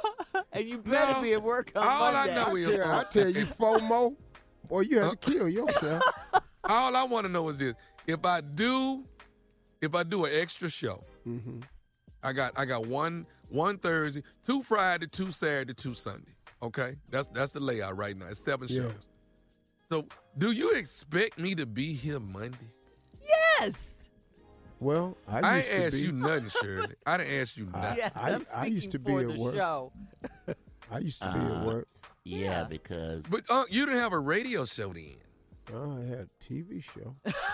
Speaker 7: And you better be at work on
Speaker 9: all
Speaker 7: Monday.
Speaker 9: I know is
Speaker 6: I tell you, FOMO, boy, you have to kill yourself.
Speaker 9: all I want to know is this: if I do an extra show, I got one Thursday, 2 Friday, 2 Saturday, 2 Sunday. Okay, that's the layout right now. It's 7 shows. So, do you expect me to be here Monday?
Speaker 7: Yes.
Speaker 6: Well,
Speaker 9: I ain't asked you nothing, Shirley. I didn't ask you nothing.
Speaker 7: Yes,
Speaker 6: I used to be
Speaker 7: for
Speaker 6: at
Speaker 7: the
Speaker 6: work.
Speaker 7: show.
Speaker 6: I used to be at work.
Speaker 8: Yeah, because.
Speaker 9: But you didn't have a radio show then.
Speaker 6: Oh, I had a TV show.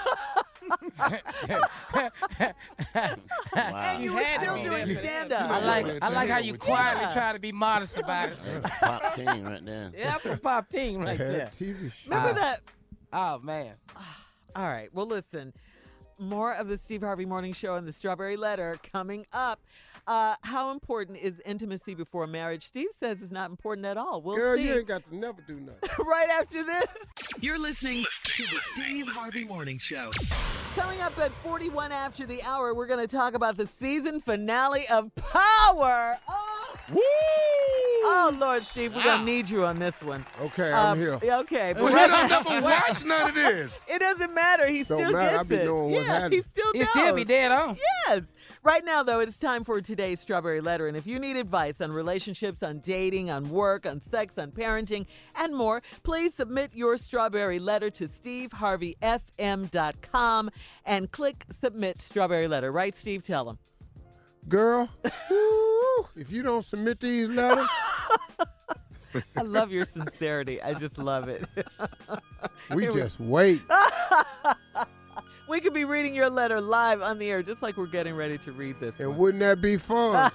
Speaker 7: And you were still doing stand-up.
Speaker 1: I like how you quietly try to be modest about it.
Speaker 8: That's Pop Team right there.
Speaker 1: Yeah, that's a Pop Team right
Speaker 6: I had
Speaker 1: there.
Speaker 6: a TV show.
Speaker 7: Remember that?
Speaker 1: Oh, man.
Speaker 7: All right. Well, listen. More of the Steve Harvey Morning Show and the Strawberry Letter coming up. How important is intimacy before marriage? Steve says it's not important at all. We'll
Speaker 6: Girl,
Speaker 7: see.
Speaker 6: you ain't got to never do nothing.
Speaker 7: Right after this.
Speaker 3: You're listening to the Steve Harvey Morning Show.
Speaker 7: Coming up at 41 after the hour, we're going to talk about the season finale of Power. Oh,
Speaker 6: Woo!
Speaker 7: oh Lord, Steve, we're going to need you on this one.
Speaker 6: Okay, I'm here.
Speaker 7: Okay. But
Speaker 9: Well, he don't never watch none of this.
Speaker 7: It doesn't matter. He
Speaker 6: Don't
Speaker 7: still
Speaker 6: matter. I
Speaker 7: gets
Speaker 6: be
Speaker 7: it.
Speaker 6: knowing what's happening.
Speaker 7: He still
Speaker 1: It
Speaker 7: knows.
Speaker 1: still be dead on.
Speaker 7: Yes. Right now, though, it's time for today's Strawberry Letter. And if you need advice on relationships, on dating, on work, on sex, on parenting, and more, please submit your Strawberry Letter to steveharveyfm.com and click Submit Strawberry Letter. Right, Steve? Tell him.
Speaker 6: Girl, woo, if you don't submit these letters,
Speaker 7: I love your sincerity. I just love it.
Speaker 6: we just wait.
Speaker 7: We could be reading your letter live on the air, just like we're getting ready to read this
Speaker 6: And
Speaker 7: one.
Speaker 6: wouldn't that be fun?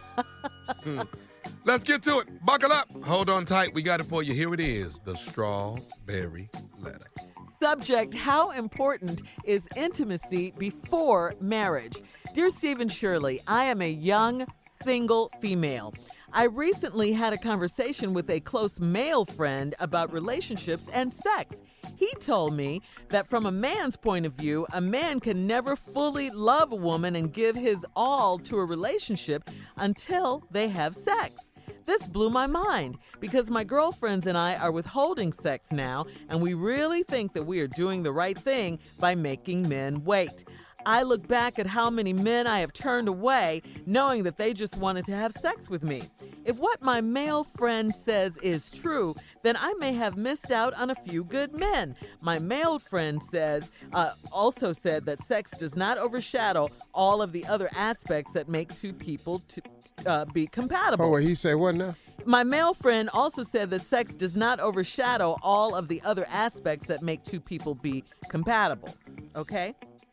Speaker 9: Let's get to it. Buckle up. Hold on tight. We got it for you. Here it is, the Strawberry Letter.
Speaker 7: Subject: how important is intimacy before marriage? Dear Steve and Shirley, I am a young, single female. I recently had a conversation with a close male friend about relationships and sex. He told me that from a man's point of view, a man can never fully love a woman and give his all to a relationship until they have sex. This blew my mind because my girlfriends and I are withholding sex now, and we really think that we are doing the right thing by making men wait. I look back at how many men I have turned away knowing that they just wanted to have sex with me. If what my male friend says is true, then I may have missed out on a few good men. My male friend also said that sex does not overshadow all of the other aspects that make two people to be compatible.
Speaker 6: Oh, wait, he said what now?
Speaker 7: My male friend also said that sex does not overshadow all of the other aspects that make two people be compatible. Okay?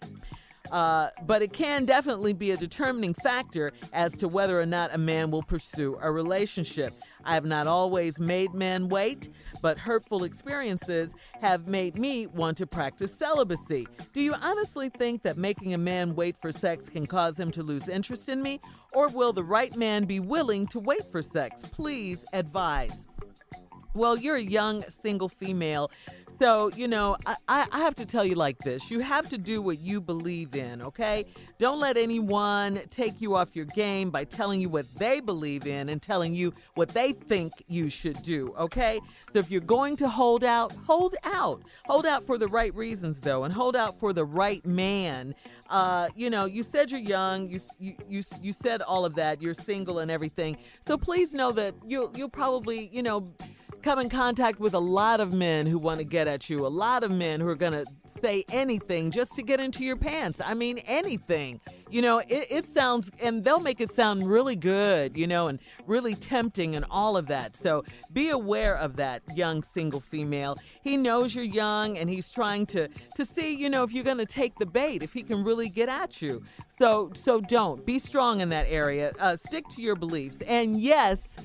Speaker 7: But it can definitely be a determining factor as to whether or not a man will pursue a relationship. I have not always made men wait, but hurtful experiences have made me want to practice celibacy. Do you honestly think that making a man wait for sex can cause him to lose interest in me? Or will the right man be willing to wait for sex? Please advise. Well, you're a young, single female. So, you know, I have to tell you like this. You have to do what you believe in, okay? Don't let anyone take you off your game by telling you what they believe in and telling you what they think you should do, okay? So if you're going to hold out, hold out. Hold out for the right reasons, though, and hold out for the right man. You know, you said you're young. You said all of that. You're single and everything. So please know that you'll probably, you know, come in contact with a lot of men who want to get at you, a lot of men who are going to say anything just to get into your pants. I mean, anything. You know, it sounds, and they'll make it sound really good, you know, and really tempting and all of that. So be aware of that, young single female. He knows you're young, and he's trying to see, you know, if you're going to take the bait, if he can really get at you. So don't. Be strong in that area. Stick to your beliefs. And yes,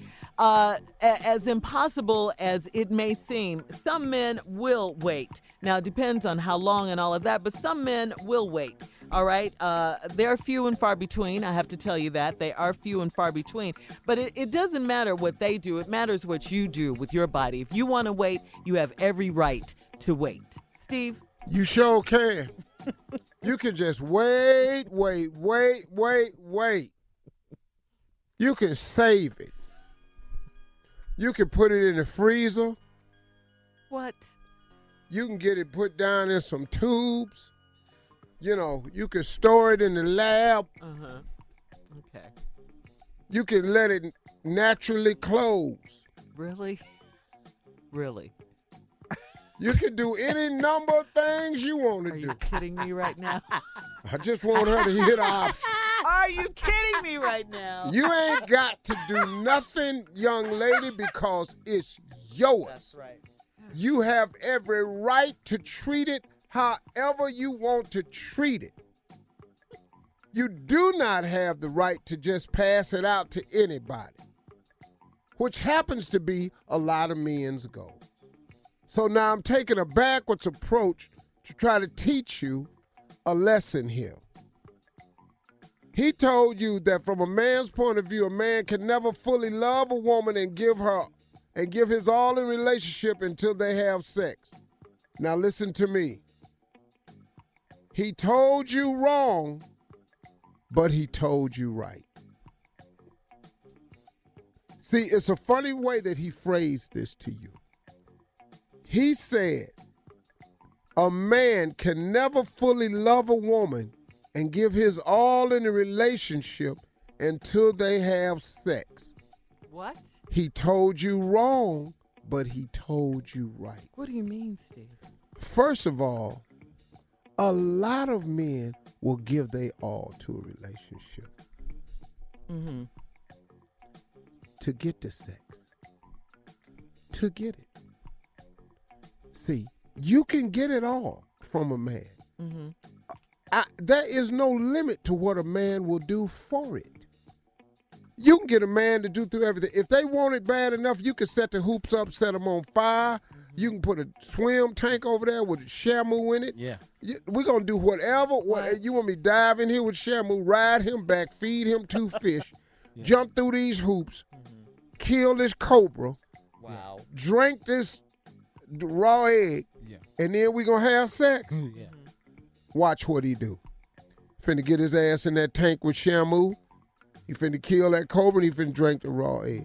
Speaker 7: as impossible as it may seem, some men will wait. Now, it depends on how long and all of that, but some men will wait. All right? They're few and far between. I have to tell you that. They are few and far between. But it doesn't matter what they do. It matters what you do with your body. If you want to wait, you have every right to wait. Steve?
Speaker 6: You sure can. You can just wait. You can save it. You can put it in the freezer.
Speaker 7: What?
Speaker 6: You can get it put down in some tubes. You know, you can store it in the lab.
Speaker 7: Uh-huh. Okay.
Speaker 6: You can let it naturally close.
Speaker 7: Really? Really?
Speaker 6: You can do any number of things you want to do.
Speaker 7: Are you kidding me right now?
Speaker 6: I just want her to hear the option.
Speaker 7: Are you kidding me right now?
Speaker 6: You ain't got to do nothing, young lady, because it's yours.
Speaker 7: That's right.
Speaker 6: You have every right to treat it however you want to treat it. You do not have the right to just pass it out to anybody, which happens to be a lot of men's goal. So now I'm taking a backwards approach to try to teach you a lesson here. He told you that from a man's point of view, a man can never fully love a woman and give his all in relationship until they have sex. Now listen to me. He told you wrong, but he told you right. See, it's a funny way that he phrased this to you. He said, a man can never fully love a woman and give his all in a relationship until they have sex.
Speaker 7: What?
Speaker 6: He told you wrong, but he told you right.
Speaker 7: What do you mean, Steve?
Speaker 6: First of all, a lot of men will give their all to a relationship.
Speaker 7: Mm-hmm.
Speaker 6: To get the sex. To get it. See, you can get it all from a man.
Speaker 7: Mm-hmm.
Speaker 6: There is no limit to what a man will do for it. You can get a man to do through everything. If they want it bad enough, you can set the hoops up, set them on fire. You can put a swim tank over there with a Shamu in it.
Speaker 1: Yeah.
Speaker 6: We're going to do whatever. You want me to dive in here with Shamu, ride him back, feed him 2 fish, jump through these hoops, kill this cobra, drink this raw egg, and then we're going to have sex?
Speaker 1: Yeah.
Speaker 6: Watch what he do. Finna get his ass in that tank with Shamu. He finna kill that cobra and he finna drink the raw egg.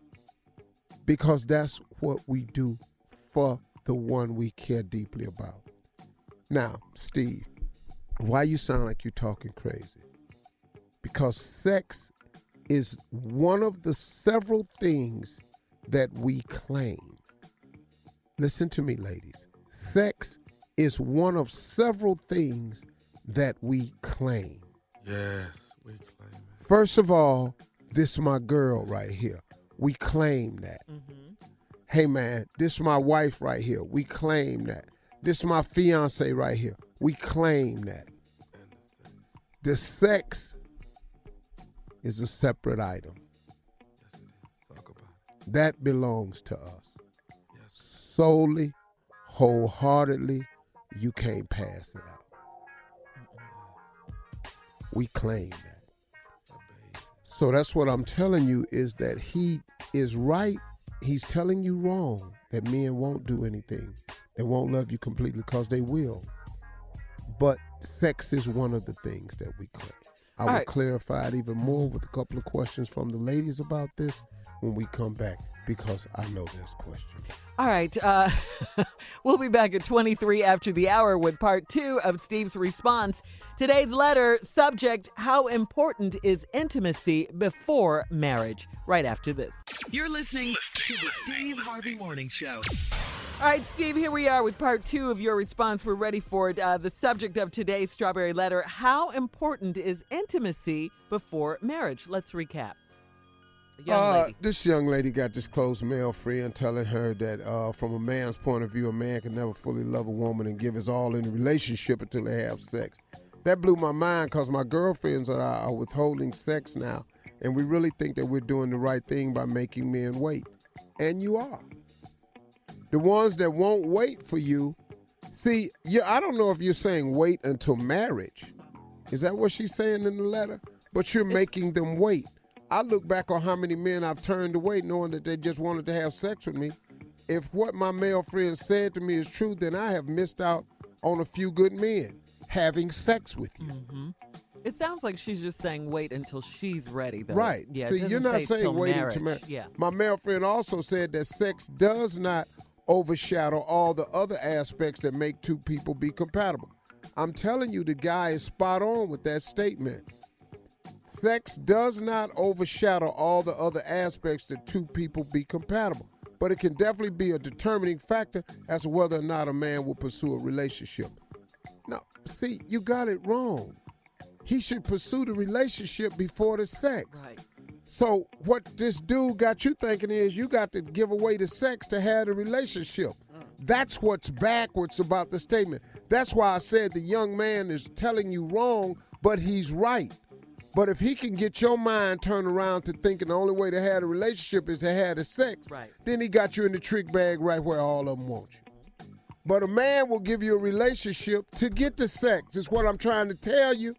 Speaker 6: Because that's what we do for the one we care deeply about. Now, Steve, why you sound like you're talking crazy? Because sex is one of the several things that we claim. Listen to me, ladies. Sex is one of several things that we claim.
Speaker 9: Yes, we claim it.
Speaker 6: First of all, this is my girl right here. We claim that. Hey, man, this is my wife right here. We claim that. This is my fiance right here. We claim that. The sex is a separate item.
Speaker 9: Yes, it is. Talk about it.
Speaker 6: That belongs to us. Yes. Solely, wholeheartedly, you can't pass it out. We claim that. So that's what I'm telling you is that he is right. He's telling you wrong, that men won't do anything. They won't love you completely because they will. But sex is one of the things that we claim. I will clarify it even more with a couple of questions from the ladies about this when we come back, because I know there's questions.
Speaker 7: All right. We'll be back at 23 after the hour with part 2 of Steve's response. Today's letter, subject, how important is intimacy before marriage? Right after this.
Speaker 3: You're listening to the Steve Harvey Morning Show.
Speaker 7: All right, Steve, here we are with part 2 of your response. We're ready for it. The subject of today's Strawberry Letter, how important is intimacy before marriage? Let's recap.
Speaker 6: This young lady got this close male friend telling her that from a man's point of view, a man can never fully love a woman and give his all in a relationship until they have sex. That blew my mind because my girlfriends are withholding sex now, and we really think that we're doing the right thing by making men wait. And you are. The ones that won't wait for you, see, I don't know if you're saying wait until marriage. Is that what she's saying in the letter? But you're making them wait. I look back on how many men I've turned away knowing that they just wanted to have sex with me. If what my male friend said to me is true, then I have missed out on a few good men having sex with you.
Speaker 7: It sounds like she's just saying wait until she's ready, though.
Speaker 6: Right.
Speaker 7: Yeah.
Speaker 6: See,
Speaker 7: it
Speaker 6: you're
Speaker 7: doesn't
Speaker 6: not
Speaker 7: say
Speaker 6: saying
Speaker 7: till
Speaker 6: waiting
Speaker 7: marriage.
Speaker 6: to marry.
Speaker 7: Yeah.
Speaker 6: My male friend also said that sex does not overshadow all the other aspects that make two people be compatible. I'm telling you, the guy is spot on with that statement. Sex does not overshadow all the other aspects that two people be compatible, but it can definitely be a determining factor as to whether or not a man will pursue a relationship. Now, see, you got it wrong. He should pursue the relationship before the sex.
Speaker 7: Right.
Speaker 6: So what this dude got you thinking is you got to give away the sex to have the relationship. That's what's backwards about the statement. That's why I said the young man is telling you wrong, but he's right. But if he can get your mind turned around to thinking the only way to have a relationship is to have the sex,
Speaker 7: Right.
Speaker 6: then he got you in the trick bag right where all of them want you. But a man will give you a relationship to get the sex, is what I'm trying to tell you.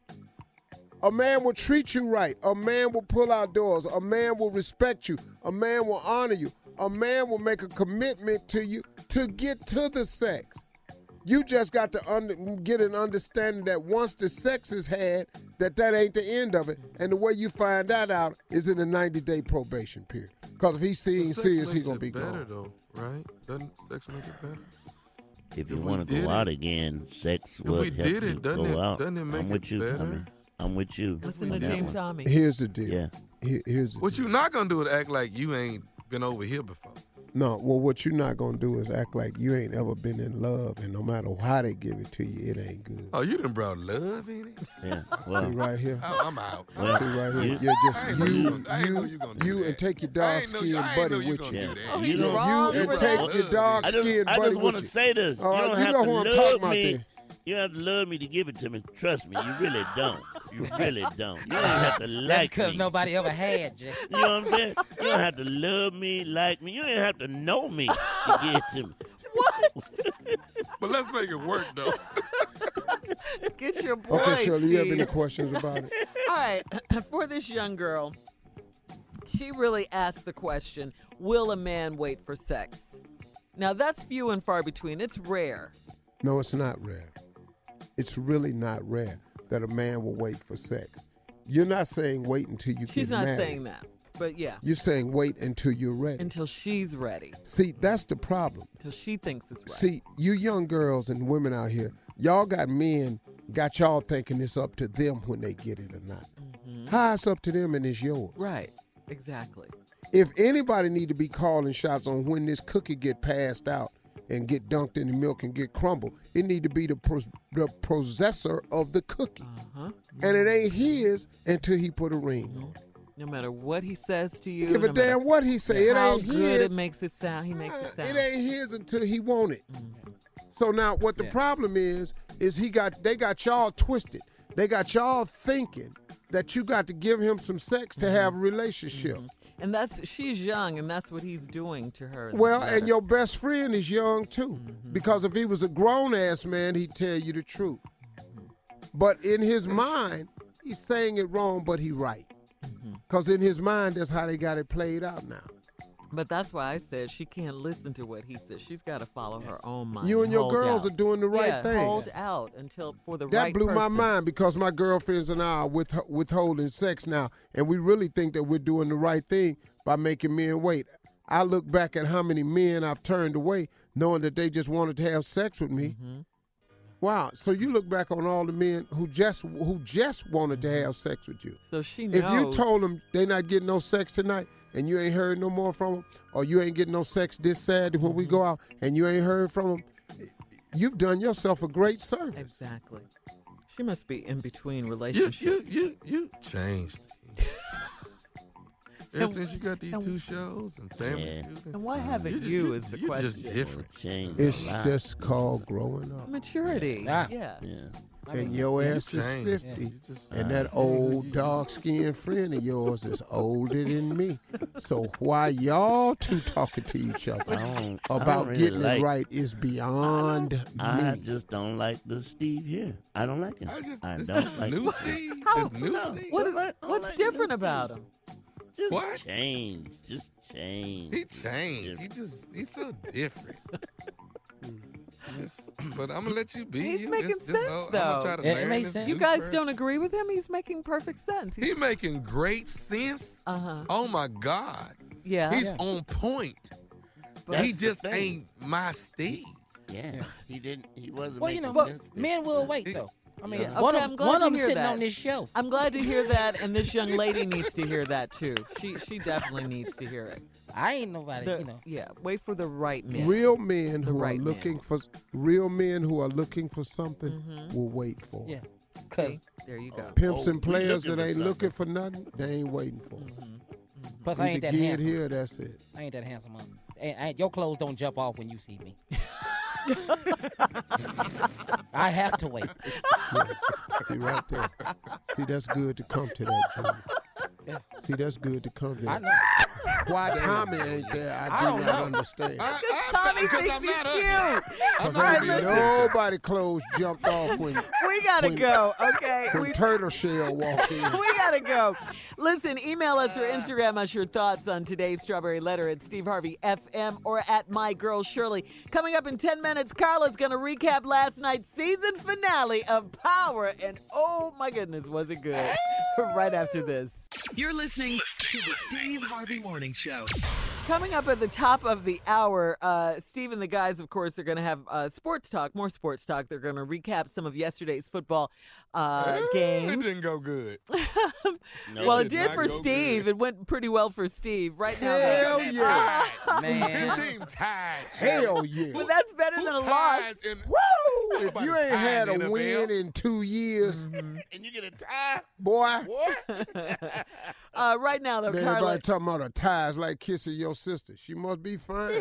Speaker 6: A man will treat you right. A man will pull out doors. A man will respect you. A man will honor you. A man will make a commitment to you to get to the sex. You just got to get an understanding that once the sex is had, that ain't the end of it. And the way you find that out is in the 90-day probation period. Because if he's seeing serious, he's going to be
Speaker 9: better
Speaker 6: gone.
Speaker 9: though, right? Doesn't sex make it better?
Speaker 8: If you want to go out again, sex will help you go out.
Speaker 9: Doesn't it make
Speaker 8: I'm with
Speaker 9: it
Speaker 8: you.
Speaker 9: better?
Speaker 8: I'm with you.
Speaker 7: Listen to
Speaker 8: on that
Speaker 7: Team
Speaker 8: one.
Speaker 7: Tommy.
Speaker 6: Here's the deal.
Speaker 8: Yeah.
Speaker 6: Here's the
Speaker 9: What you not gonna do is act like you ain't been over here before.
Speaker 6: No, well, what you're not going to do is act like you ain't ever been in love, and no matter how they give it to you, it ain't good.
Speaker 9: Oh, you done brought love in it?
Speaker 8: Yeah.
Speaker 6: See
Speaker 8: Well,
Speaker 6: right here?
Speaker 9: I'm out.
Speaker 8: Well,
Speaker 6: See right here?
Speaker 8: you-
Speaker 6: Yeah,
Speaker 9: I
Speaker 6: just
Speaker 9: ain't know you gonna do that.
Speaker 6: and take your
Speaker 9: I
Speaker 6: dark
Speaker 9: ain't know
Speaker 6: skinned
Speaker 9: you- I ain't
Speaker 6: buddy
Speaker 9: know you
Speaker 6: with
Speaker 9: gonna
Speaker 6: you.
Speaker 9: do that.
Speaker 7: Oh,
Speaker 8: You
Speaker 7: he's
Speaker 8: don't-
Speaker 7: wrong
Speaker 6: You
Speaker 7: for
Speaker 6: and
Speaker 7: that.
Speaker 6: take your dark
Speaker 8: I
Speaker 6: skinned
Speaker 8: just
Speaker 6: buddy
Speaker 8: want to
Speaker 6: with you.
Speaker 8: say this.
Speaker 6: Oh,
Speaker 8: you don't
Speaker 6: you
Speaker 8: have
Speaker 6: know
Speaker 8: to
Speaker 6: who I'm
Speaker 8: love
Speaker 6: talking about
Speaker 8: me.
Speaker 6: there.
Speaker 8: You don't have to love me to give it to me. Trust me, you really don't. You really don't. You don't have to like
Speaker 1: because
Speaker 8: me.
Speaker 1: nobody ever had you.
Speaker 8: You know what I'm saying? You don't have to love me, like me. You don't have to know me to give it to me.
Speaker 9: But let's make it work though.
Speaker 7: Get your boy,
Speaker 6: Okay, Shirley, you have
Speaker 7: Steve.
Speaker 6: any questions about it?
Speaker 7: All right, for this young girl, she really asked the question, will a man wait for sex? Now, that's few and far between. It's rare.
Speaker 6: No, it's not rare. It's really not rare that a man will wait for sex. You're not saying wait until you
Speaker 7: She's
Speaker 6: get
Speaker 7: not
Speaker 6: married.
Speaker 7: saying that, but yeah,
Speaker 6: You're saying wait until you're ready.
Speaker 7: until she's ready,
Speaker 6: See, that's the problem.
Speaker 7: until she thinks it's right.
Speaker 6: See, you young girls and women out here, y'all got men, got y'all thinking it's up to them when they get it or not. How it's up to them and it's yours.
Speaker 7: Right, exactly.
Speaker 6: If anybody need to be calling shots on when this cookie get passed out and get dunked in the milk and get crumbled, it need to be the possessor of the cookie. And it ain't his until he put a ring on it.
Speaker 7: No matter what he says to you,
Speaker 6: Give a
Speaker 7: no matter
Speaker 6: damn what he say. It
Speaker 7: how
Speaker 6: ain't
Speaker 7: good
Speaker 6: his.
Speaker 7: it makes it sound, he makes it sound.
Speaker 6: It ain't his until he want it. So now what the problem is they got y'all twisted. They got y'all thinking that you got to give him some sex to have a relationship.
Speaker 7: And she's young, and that's what he's doing to her. in this
Speaker 6: Well,
Speaker 7: letter.
Speaker 6: and your best friend is young too. Because if he was a grown-ass man, he'd tell you the truth. But in his mind, he's saying it wrong, but he right. Because in his mind, that's how they got it played out now.
Speaker 7: But that's why I said she can't listen to what he says. She's got to follow her own mind.
Speaker 6: You and your
Speaker 7: hold
Speaker 6: girls
Speaker 7: out.
Speaker 6: are doing the right
Speaker 7: Yeah,
Speaker 6: thing.
Speaker 7: Hold out until for the
Speaker 6: That
Speaker 7: right
Speaker 6: blew my
Speaker 7: person.
Speaker 6: mind because my girlfriends and I are withholding sex now, and we really think that we're doing the right thing by making men wait. I look back at how many men I've turned away knowing that they just wanted to have sex with me. Wow. So you look back on all the men who just wanted to have sex with you.
Speaker 7: So she knows.
Speaker 6: If you told them they not getting no sex tonight and you ain't heard no more from them, or you ain't getting no sex this Saturday when we go out and you ain't heard from them, you've done yourself a great service.
Speaker 7: Exactly. She must be in between relationships.
Speaker 9: You changed. Ever since you got these two shows and Family Feud.
Speaker 7: And why haven't you is the
Speaker 9: you
Speaker 7: question.
Speaker 9: just different.
Speaker 6: It's just called growing up.
Speaker 7: Maturity. Yeah.
Speaker 6: And your ass is 50. And that old dark-skinned friend of yours is older than me. So why y'all two talking to each other about
Speaker 8: really
Speaker 6: getting
Speaker 8: like-
Speaker 6: it right is beyond me.
Speaker 8: I just don't like the Steve here. I don't like him. I don't like
Speaker 9: new
Speaker 8: him.
Speaker 9: Steve?
Speaker 7: How-
Speaker 9: This new Steve?
Speaker 7: What's different about him?
Speaker 8: Just
Speaker 9: What?
Speaker 8: change. Just change.
Speaker 9: He changed. He's so different. but I'm gonna let you be.
Speaker 7: He's
Speaker 9: you.
Speaker 7: making sense,
Speaker 9: I'm
Speaker 7: though.
Speaker 9: gonna try to
Speaker 1: It
Speaker 9: learn
Speaker 1: makes
Speaker 9: this
Speaker 1: sense.
Speaker 7: You
Speaker 9: dude
Speaker 7: guys
Speaker 9: first.
Speaker 7: don't agree with him? He's making perfect sense.
Speaker 9: He making great sense. Oh my God.
Speaker 7: Yeah.
Speaker 9: He's
Speaker 7: Yeah.
Speaker 9: on point.
Speaker 8: That's
Speaker 9: He
Speaker 8: the
Speaker 9: just
Speaker 8: thing.
Speaker 9: ain't my Steve.
Speaker 8: Yeah. He didn't. He wasn't
Speaker 1: Well, you
Speaker 8: making
Speaker 1: know,
Speaker 8: sense.
Speaker 1: men will wait though. I mean,
Speaker 7: Yeah.
Speaker 1: one
Speaker 7: Okay,
Speaker 1: of
Speaker 7: I'm glad
Speaker 1: one
Speaker 7: to
Speaker 1: of them
Speaker 7: hear
Speaker 1: sitting
Speaker 7: that.
Speaker 1: on this show.
Speaker 7: I'm glad to hear that, and this young lady needs to hear that too. She definitely needs to hear it.
Speaker 1: I ain't nobody,
Speaker 7: The-
Speaker 1: you know.
Speaker 7: Yeah, wait for the right man.
Speaker 6: Real men
Speaker 7: The
Speaker 6: who
Speaker 7: right
Speaker 6: are
Speaker 7: man.
Speaker 6: looking for something will wait for it.
Speaker 1: Yeah. Cause
Speaker 7: there you go.
Speaker 6: Pimps
Speaker 8: Oh,
Speaker 6: and
Speaker 8: we
Speaker 6: players
Speaker 8: looking
Speaker 6: that
Speaker 8: for
Speaker 6: ain't
Speaker 8: something.
Speaker 6: looking for nothing, they ain't waiting for it.
Speaker 1: plus I ain't
Speaker 6: Either
Speaker 1: that
Speaker 6: get it
Speaker 1: handsome.
Speaker 6: here, that's it.
Speaker 1: I ain't that handsome. Your clothes don't jump off when you see me. I have to wait.
Speaker 6: See right there. See, that's good to come to that, Junior.
Speaker 1: Yeah.
Speaker 6: See, that's good to come to
Speaker 1: I
Speaker 6: that.
Speaker 1: know.
Speaker 6: Why Tommy ain't there, I
Speaker 1: I
Speaker 6: do
Speaker 1: don't
Speaker 6: not
Speaker 1: know.
Speaker 6: understand.
Speaker 7: Tommy
Speaker 9: because
Speaker 7: thinks
Speaker 9: I'm
Speaker 7: he's
Speaker 9: not
Speaker 7: cute.
Speaker 9: I'm
Speaker 6: Because
Speaker 9: not
Speaker 6: ain't
Speaker 9: being
Speaker 6: nobody clothes jumped off when
Speaker 7: We gotta
Speaker 6: When-
Speaker 7: go. Okay.
Speaker 6: when Turtle Shell walked in.
Speaker 7: We gotta go. Listen, email us or Instagram us your thoughts on today's Strawberry Letter at Steve Harvey FM or at My Girl Shirley. Coming up in 10 minutes, Carla's gonna recap last night's season finale of Power, and oh my goodness, was it good? Right after this.
Speaker 3: You're listening to the Steve Harvey Morning Show.
Speaker 7: Coming up at the top of the hour, Steve and the guys, of course, are going to have sports talk, more sports talk. They're going to recap some of yesterday's football
Speaker 9: It
Speaker 7: games.
Speaker 9: didn't go good.
Speaker 7: Well, it
Speaker 9: did
Speaker 7: did
Speaker 9: not
Speaker 7: for
Speaker 9: go
Speaker 7: Steve.
Speaker 9: good.
Speaker 7: It went pretty well for Steve. Right now,
Speaker 6: Hell
Speaker 7: though-
Speaker 6: yeah.
Speaker 1: Man.
Speaker 9: His team tied.
Speaker 6: Hell yeah.
Speaker 7: But that's better than a loss.
Speaker 9: Tied in-
Speaker 6: Woo! If
Speaker 9: Nobody
Speaker 6: you ain't
Speaker 9: tied
Speaker 6: had a
Speaker 9: in the
Speaker 6: win
Speaker 9: NFL.
Speaker 6: in 2 years,
Speaker 8: And you get a tie.
Speaker 6: boy,
Speaker 7: Right now, though,
Speaker 6: then
Speaker 7: Carla.
Speaker 6: everybody talking about a tie is like kissing your sister. She must be fine.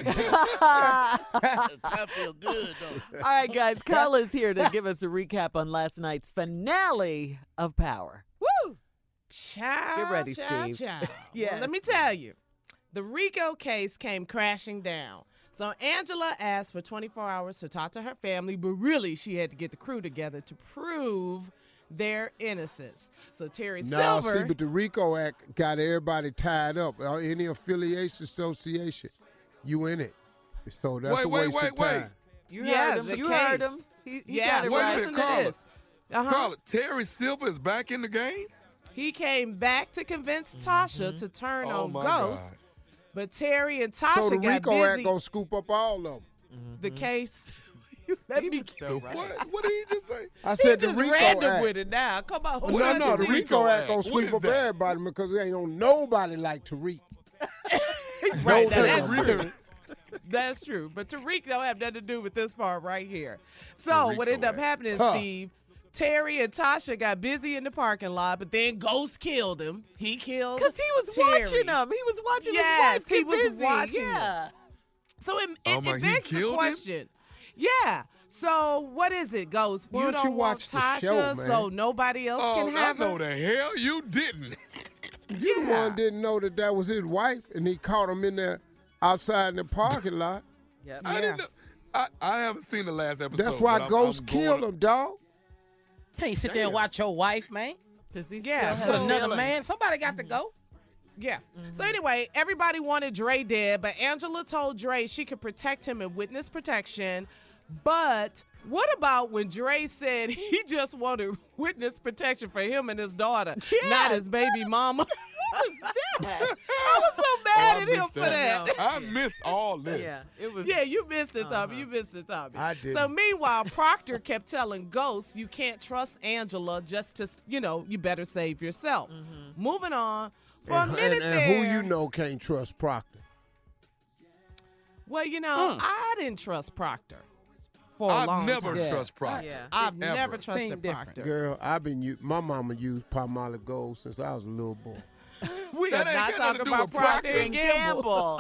Speaker 8: I feel good though.
Speaker 7: All right, guys. Carla's here to give us a recap on last night's finale of Power. Woo!
Speaker 10: Child,
Speaker 7: Get ready,
Speaker 10: child,
Speaker 7: Steve.
Speaker 10: child.
Speaker 7: Yes.
Speaker 10: Well, let me tell you, the RICO case came crashing down. So Angela asked for 24 hours to talk to her family, but really she had to get the crew together to prove their innocence. So Terry
Speaker 6: No,
Speaker 10: Silver,
Speaker 6: see, but the RICO Act got everybody tied up. Any affiliation association, you in it. So that's a waste of time.
Speaker 7: You
Speaker 10: Yeah,
Speaker 7: heard him.
Speaker 10: the
Speaker 7: You heard
Speaker 10: case.
Speaker 7: him. He
Speaker 10: yeah,
Speaker 7: got it
Speaker 9: Wait a
Speaker 7: right.
Speaker 9: minute,
Speaker 10: listen to
Speaker 9: Carla.
Speaker 10: this. Uh-huh.
Speaker 9: Carla, Terry Silver is back in the game?
Speaker 10: He came back to convince Tasha to turn
Speaker 9: Oh
Speaker 10: on
Speaker 9: my
Speaker 10: Ghost,
Speaker 9: God.
Speaker 10: but Terry and Tasha
Speaker 6: So the
Speaker 10: got
Speaker 6: RICO Act
Speaker 10: busy.
Speaker 6: gonna scoop up all of them.
Speaker 10: The case. Let me
Speaker 7: so right.
Speaker 9: What did he just say?
Speaker 6: I
Speaker 10: He
Speaker 6: said the
Speaker 10: just
Speaker 6: RICO
Speaker 10: random
Speaker 6: Act.
Speaker 10: with it now. Come on.
Speaker 9: What is
Speaker 6: No,
Speaker 9: the
Speaker 6: the
Speaker 9: RICO
Speaker 6: RICO Act
Speaker 9: Act?
Speaker 6: gonna
Speaker 9: What
Speaker 6: sweep
Speaker 9: is
Speaker 6: up
Speaker 9: that?
Speaker 6: everybody because there ain't nobody like Tariq.
Speaker 10: Right,
Speaker 6: No,
Speaker 10: that's
Speaker 6: no.
Speaker 10: true. That's true. But Tariq don't have nothing to do with this part right here. So what ended up happening,
Speaker 6: Huh.
Speaker 10: Steve, Terry and Tasha got busy in the parking lot, but then Ghost killed him. He killed
Speaker 7: Because he was
Speaker 10: Terry.
Speaker 7: watching him. He was watching
Speaker 10: Yes,
Speaker 7: his wife
Speaker 10: he
Speaker 7: get
Speaker 10: was
Speaker 7: busy.
Speaker 10: watching
Speaker 7: Yeah.
Speaker 10: So it
Speaker 9: Oh my,
Speaker 10: it
Speaker 9: he
Speaker 10: begs the
Speaker 9: killed him?
Speaker 10: question. Yeah. So what is it, Ghost?
Speaker 6: Why
Speaker 10: you
Speaker 6: don't you
Speaker 10: don't
Speaker 6: watch the
Speaker 10: want Tasha,
Speaker 6: show, man?
Speaker 10: so nobody else
Speaker 9: Oh,
Speaker 10: can
Speaker 9: I
Speaker 10: have
Speaker 9: know
Speaker 10: her?
Speaker 9: the hell you didn't.
Speaker 6: You the one didn't know that was his wife, and he caught him in there outside in the parking lot.
Speaker 7: Yep.
Speaker 9: I didn't know. I haven't seen the last episode.
Speaker 6: That's why
Speaker 9: but
Speaker 6: Ghost
Speaker 9: I'm
Speaker 6: killed
Speaker 9: going
Speaker 6: him, dog.
Speaker 1: Can't sit there and watch your wife, man.
Speaker 7: Because he
Speaker 10: Yeah,
Speaker 7: still
Speaker 1: With
Speaker 7: has
Speaker 1: another
Speaker 7: feelings.
Speaker 1: man. Somebody got to go.
Speaker 10: Yeah. So anyway, everybody wanted Dre dead, but Angela told Dre she could protect him in witness protection. But what about when Dre said he just wanted witness protection for him and his daughter, not his baby mama? I was so mad at him for that.
Speaker 9: I missed all this.
Speaker 7: Yeah, it was.
Speaker 10: Yeah, you missed it, Tommy. You missed it, Tommy.
Speaker 6: I didn't.
Speaker 10: So meanwhile, Proctor kept telling Ghost, you can't trust Angela just to, you better save yourself. Moving on. For a minute
Speaker 6: and
Speaker 10: there.
Speaker 6: who you know can't trust Proctor?
Speaker 10: Well, I didn't trust Proctor for a
Speaker 9: I've
Speaker 10: long
Speaker 9: never
Speaker 10: time.
Speaker 9: trust Proctor.
Speaker 7: Yeah.
Speaker 10: I've
Speaker 9: Ever.
Speaker 10: never trusted
Speaker 1: Think different.
Speaker 10: Proctor.
Speaker 6: Girl, my mama used Palmolive Gold since I was a little boy.
Speaker 10: We
Speaker 9: That
Speaker 10: are
Speaker 9: ain't
Speaker 10: not
Speaker 9: got
Speaker 10: talking
Speaker 9: nothing to do
Speaker 10: about
Speaker 9: with
Speaker 10: Proctor
Speaker 9: Procter
Speaker 10: and Gamble.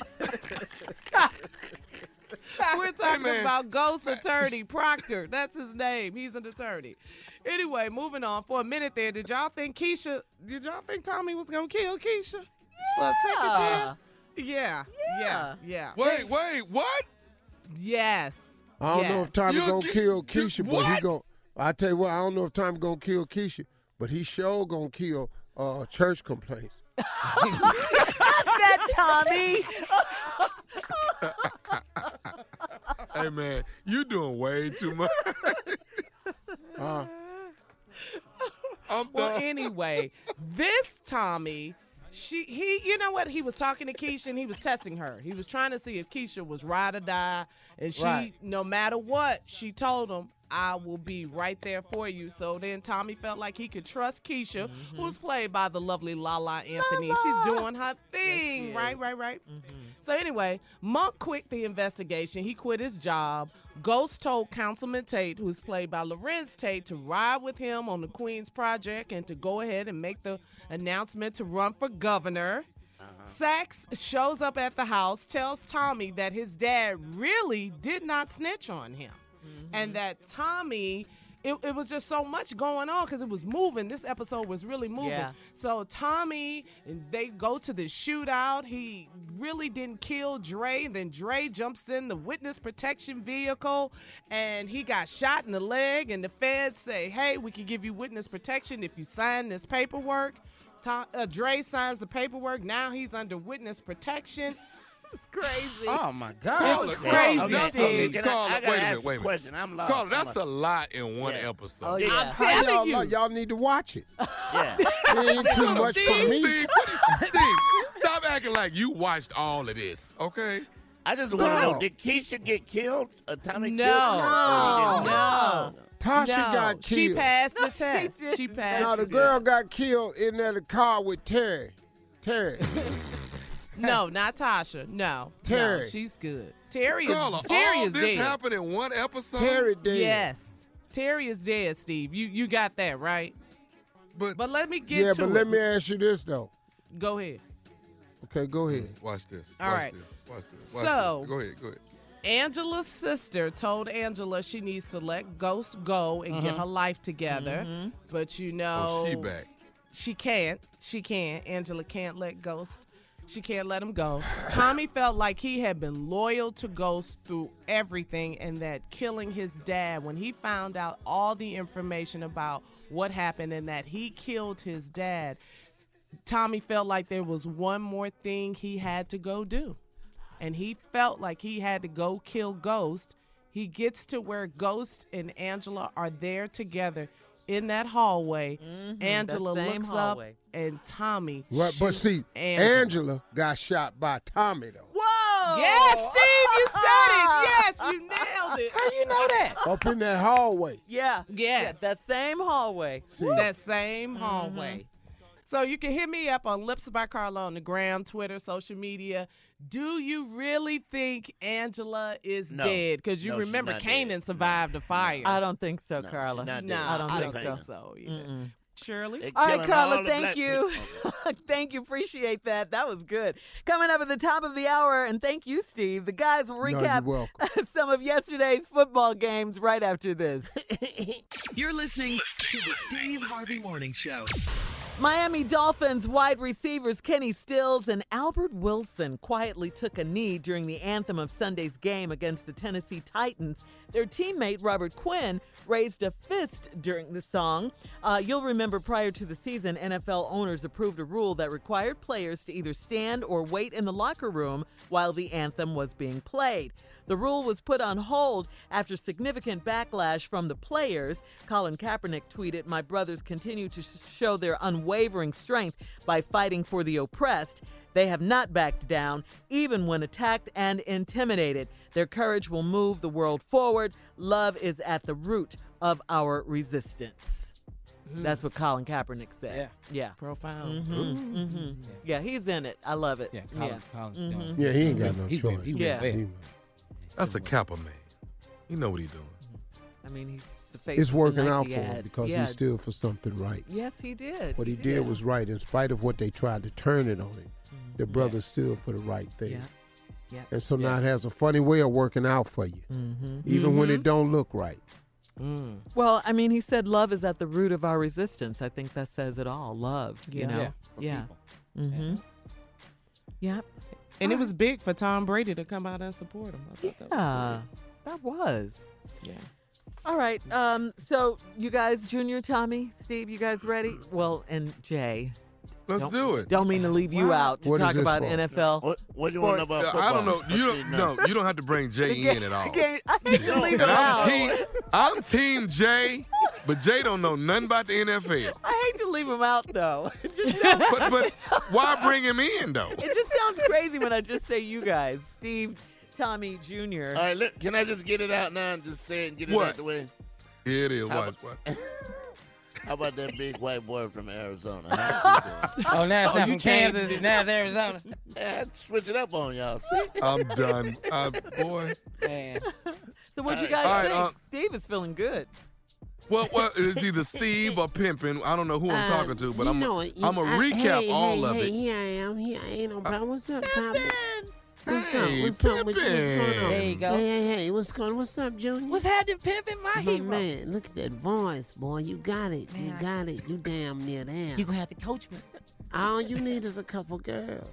Speaker 10: We're talking
Speaker 9: man.
Speaker 10: about Ghost Attorney Proctor. That's his name. He's an attorney. Anyway, moving on. For a minute there, did y'all think Tommy was going to kill Keisha? For a second there? Yeah.
Speaker 9: Wait, what?
Speaker 10: Yes.
Speaker 6: I don't know if Tommy
Speaker 9: You
Speaker 6: gonna
Speaker 9: ki-
Speaker 6: kill Keisha, but he
Speaker 9: what?
Speaker 6: gon' I tell you what, I don't know if Tommy gonna kill Keisha, but he sure gonna kill church complaints.
Speaker 7: that Tommy.
Speaker 9: Hey, man, you doing way too much.
Speaker 10: Well, anyway, this Tommy, you know what? He was talking to Keisha and he was testing her. He was trying to see if Keisha was ride or die. And she, no matter what, she told him, I will be right there for you. So then Tommy felt like he could trust Keisha, who's played by the lovely Lala Anthony. She's doing her thing. Right. So anyway, Monk quit the investigation. He quit his job. Ghost told Councilman Tate, who's played by Lorenz Tate, to ride with him on the Queen's Project and to go ahead and make the announcement to run for governor. Sachs shows up at the house, tells Tommy that his dad really did not snitch on him. And that Tommy, it was just so much going on because it was moving. This episode was really moving.
Speaker 7: Yeah.
Speaker 10: So Tommy, they go to the shootout. He really didn't kill Dre. And then Dre jumps in the witness protection vehicle and he got shot in the leg. And the feds say, hey, we can give you witness protection if you sign this paperwork. Dre signs the paperwork. Now he's under witness protection. It's crazy.
Speaker 1: Oh, my God.
Speaker 10: It's crazy.
Speaker 8: I gotta ask a question. I'm lost.
Speaker 9: Carla, that's a lot in one episode.
Speaker 7: Oh, yeah.
Speaker 10: I'm telling you.
Speaker 6: Y'all need to watch it.
Speaker 8: Yeah.
Speaker 6: It ain't too much for me.
Speaker 9: Steve, stop acting like you watched all of this, okay?
Speaker 8: I just want to know, did Keisha get killed? Tommy killed her?
Speaker 10: No.
Speaker 6: Tasha got killed.
Speaker 10: She passed the test. She passed.
Speaker 6: No, the girl got killed in the car with Terry.
Speaker 10: No, not Tasha. No.
Speaker 6: Terry.
Speaker 10: No, she's good. Terry
Speaker 9: Carla,
Speaker 10: is
Speaker 9: all
Speaker 10: dead.
Speaker 9: this happened in one episode?
Speaker 6: Terry dead.
Speaker 10: Yes. Terry is dead, Steve. You got that, right? But let me get to it.
Speaker 6: Yeah, but let me ask you this, though.
Speaker 10: Go ahead.
Speaker 6: Okay, go ahead.
Speaker 9: Watch this.
Speaker 10: All right.
Speaker 9: Watch this.
Speaker 10: So,
Speaker 9: Go ahead.
Speaker 10: Angela's sister told Angela she needs to let Ghost go and get her life together. But she
Speaker 9: back.
Speaker 10: She can't. Angela can't let Ghost. She can't let him go. Tommy felt like he had been loyal to Ghost through everything and that killing his dad, when he found out all the information about what happened and that he killed his dad, Tommy felt like there was one more thing he had to go do. And he felt like he had to go kill Ghost. He gets to where Ghost and Angela are there together in that hallway. Angela looks up and Tommy
Speaker 6: Right, but see, Angela got shot by Tommy, though.
Speaker 10: Whoa! Yes, Steve, you said it. Yes, you nailed it.
Speaker 1: How you know that?
Speaker 6: Up in that hallway.
Speaker 7: Yeah.
Speaker 10: Yes.
Speaker 7: That same hallway.
Speaker 10: That same hallway. So you can hit me up on Lips by Carla on the gram, Twitter, social media. Do you really think Angela is dead? Because you remember Kanan survived the fire.
Speaker 7: I don't think so, Carla.
Speaker 10: No,
Speaker 7: I don't
Speaker 10: think so either. Shirley?
Speaker 7: All right, Carla, thank you. Thank you. Appreciate that. That was good. Coming up at the top of the hour, and thank you, Steve. The guys will recap some of yesterday's football games right after this.
Speaker 3: You're listening to the Steve Harvey Morning Show.
Speaker 7: Miami Dolphins wide receivers Kenny Stills and Albert Wilson quietly took a knee during the anthem of Sunday's game against the Tennessee Titans. Their teammate Robert Quinn raised a fist during the song. You'll remember prior to the season, NFL owners approved a rule that required players to either stand or wait in the locker room while the anthem was being played. The rule was put on hold after significant backlash from the players. Colin Kaepernick tweeted, "My brothers continue to show their unwavering strength by fighting for the oppressed. They have not backed down, even when attacked and intimidated. Their courage will move the world forward. Love is at the root of our resistance." That's what Colin Kaepernick said. Yeah.
Speaker 10: Profound.
Speaker 7: Yeah, he's in it. I love it.
Speaker 1: Yeah, Colin's
Speaker 6: Yeah, he ain't got no choice.
Speaker 9: That's a Kappa man. You know what he's doing.
Speaker 7: I mean, he's the face.
Speaker 6: It's working
Speaker 7: of the
Speaker 6: out
Speaker 7: Nike
Speaker 6: for him
Speaker 7: ads.
Speaker 6: because he stood for something right.
Speaker 7: Yes, he did.
Speaker 6: What he did was right. In spite of what they tried to turn it on him, the brother stood for the right thing.
Speaker 7: Yeah.
Speaker 6: And so now it has a funny way of working out for you, even when it don't look right.
Speaker 7: Well, I mean, he said love is at the root of our resistance. I think that says it all. Love, you know? Yeah. Yep.
Speaker 10: And it was big for Tom Brady to come out and support him. I thought
Speaker 7: that was.
Speaker 10: Yeah.
Speaker 7: All right. So you guys, Junior, Tommy, Steve, you guys ready? Well, and Jay.
Speaker 9: Let's do it.
Speaker 7: Don't mean to leave you out to
Speaker 6: What is
Speaker 7: talk
Speaker 6: this
Speaker 7: about
Speaker 6: for?
Speaker 7: NFL.
Speaker 8: What do you want to know about football?
Speaker 9: I don't know. You don't have to bring Jay in at all.
Speaker 7: I hate to leave him
Speaker 9: And
Speaker 7: out.
Speaker 9: I'm Team Jay, but Jay don't know nothing about the NFL.
Speaker 7: I hate to leave him out, though. It just sounds,
Speaker 9: But why bring him in, though?
Speaker 7: it just sounds crazy when I just say you guys. Steve, Tommy Jr.
Speaker 8: All right, look, can I just get it out now and just say it and get it
Speaker 9: What?
Speaker 8: out the way?
Speaker 9: Here it is.
Speaker 8: How
Speaker 9: Watch.
Speaker 8: How about that big white boy from Arizona? How you doing?
Speaker 1: Oh, now it's not
Speaker 7: you
Speaker 1: from
Speaker 7: changed
Speaker 1: Kansas. Now it's Arizona.
Speaker 8: Yeah, switch it up on y'all. See?
Speaker 9: I'm done. Boy.
Speaker 1: Man.
Speaker 7: So what'd you
Speaker 8: All
Speaker 7: guys
Speaker 9: right,
Speaker 7: think? Steve is feeling good.
Speaker 9: Well, it's either Steve or Pimpin'. I don't know who I'm talking to, but I'm going to recap all of it.
Speaker 20: Here I am. Here I ain't no problem. What's up, Tommy? What's up?
Speaker 9: Hey,
Speaker 20: What's up with you? What's going on?
Speaker 1: There you go.
Speaker 20: Hey, what's going on? What's up, Junior?
Speaker 1: What's happening, pimping my hero?
Speaker 20: Man, look at that voice, boy. You got it.
Speaker 1: Man,
Speaker 20: you got it. You damn near there.
Speaker 1: You gonna have to coach me.
Speaker 20: All you need is a couple girls.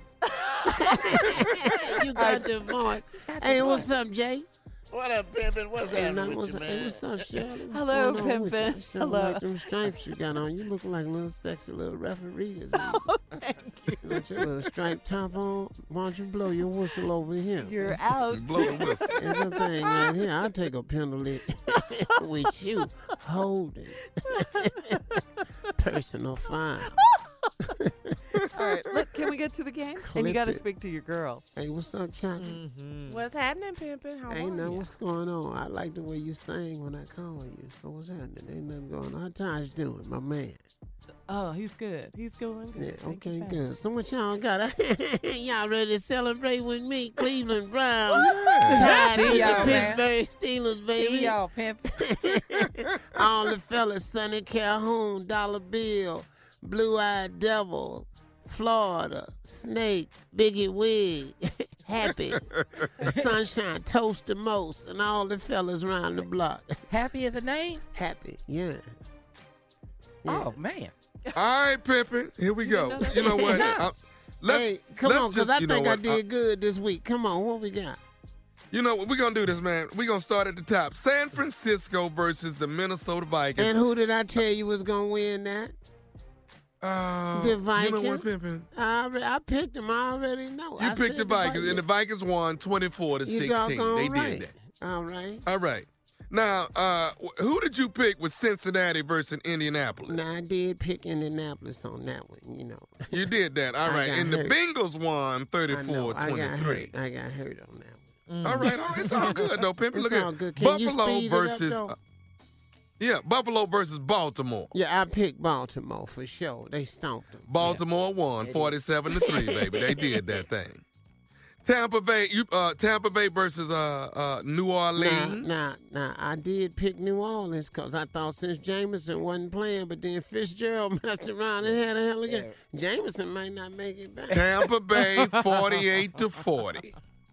Speaker 20: You got the voice. Hey, what's up, Jay?
Speaker 8: What up, Pimpin'? What's
Speaker 20: Hey,
Speaker 8: happening
Speaker 20: what's
Speaker 8: with you,
Speaker 20: up? Hey,
Speaker 8: man?
Speaker 20: what's up, Shirley? What's
Speaker 7: Hello,
Speaker 20: going on with you?
Speaker 7: Pimpin'.
Speaker 20: Sure
Speaker 7: Hello.
Speaker 20: like them stripes you got on. You look like little sexy little referees.
Speaker 7: Oh, thank you.
Speaker 20: You got your little striped top on. Why don't you blow your whistle over here?
Speaker 7: You're out.
Speaker 9: Blow the whistle.
Speaker 20: It's a thing right here. I'll take a penalty with you holding. Personal file.
Speaker 7: All right, look, can we get to the game? And you
Speaker 20: Clip
Speaker 7: got to
Speaker 20: it.
Speaker 7: speak to your girl.
Speaker 20: Hey, what's up, Chuck?
Speaker 10: What's happening, Pimpin'? How
Speaker 20: Ain't
Speaker 10: are
Speaker 20: nothing.
Speaker 10: you?
Speaker 20: What's going on? I like the way you sang when I call you. So what's happening? Ain't nothing going on. How Taj doing, my man?
Speaker 10: Oh, he's good. He's doing good.
Speaker 20: Yeah,
Speaker 10: Thank you
Speaker 20: okay,
Speaker 10: for
Speaker 20: good. So what y'all got? Y'all ready to celebrate with me? Cleveland Browns.
Speaker 1: Yeah.
Speaker 20: Tied with
Speaker 1: See
Speaker 20: the
Speaker 1: y'all, man.
Speaker 20: Pittsburgh Steelers,
Speaker 1: Here
Speaker 20: baby.
Speaker 1: we all, pimp.
Speaker 20: All the fellas, Sonny Calhoun, Dollar Bill, Blue Eyed Devil, Florida, Snake, Biggie Wig, Happy, Sunshine, Toast the Most, and all the fellas around the block.
Speaker 1: Happy is a name?
Speaker 20: Happy, yeah.
Speaker 1: Oh, man.
Speaker 9: All right, Pimpin'. Here we go. You know what?
Speaker 20: Hey, come on, because I
Speaker 9: you know
Speaker 20: think I
Speaker 9: what?
Speaker 20: did good this week. Come on, what we got?
Speaker 9: You know what? We're going to do this, man. We're going to start at the top. San Francisco versus the Minnesota Vikings.
Speaker 20: And who did I tell you was going to win that? The Vikings.
Speaker 9: You know what, Pimpin'?
Speaker 20: I picked them. I already know.
Speaker 9: You
Speaker 20: I
Speaker 9: picked
Speaker 20: said
Speaker 9: the Vikings, and the Vikings won 24-16.
Speaker 20: You
Speaker 9: They
Speaker 20: doggone right.
Speaker 9: did that.
Speaker 20: All right.
Speaker 9: All right. Now, who did you pick with Cincinnati versus Indianapolis?
Speaker 20: Now, I did pick Indianapolis on that one, you know.
Speaker 9: You did that. All
Speaker 20: I
Speaker 9: right.
Speaker 20: got
Speaker 9: And the
Speaker 20: hurt.
Speaker 9: Bengals won
Speaker 20: I know.
Speaker 9: 34-23.
Speaker 20: I got hurt on that one.
Speaker 9: All right. It's all good, though, Pimpin'.
Speaker 20: It's
Speaker 9: Look at
Speaker 20: all good. Can you
Speaker 9: Buffalo
Speaker 20: speed it up,
Speaker 9: versus
Speaker 20: though?
Speaker 9: Buffalo versus Baltimore.
Speaker 20: Yeah, I picked Baltimore for sure. They stomped them.
Speaker 9: Baltimore won 47-3, baby. They did that thing. Tampa Bay versus New Orleans.
Speaker 20: Nah, I did pick New Orleans because I thought since Jameson wasn't playing, but then Fitzgerald messed around and had a hell of a game. Jameson might not make it back.
Speaker 9: Tampa Bay 48-40.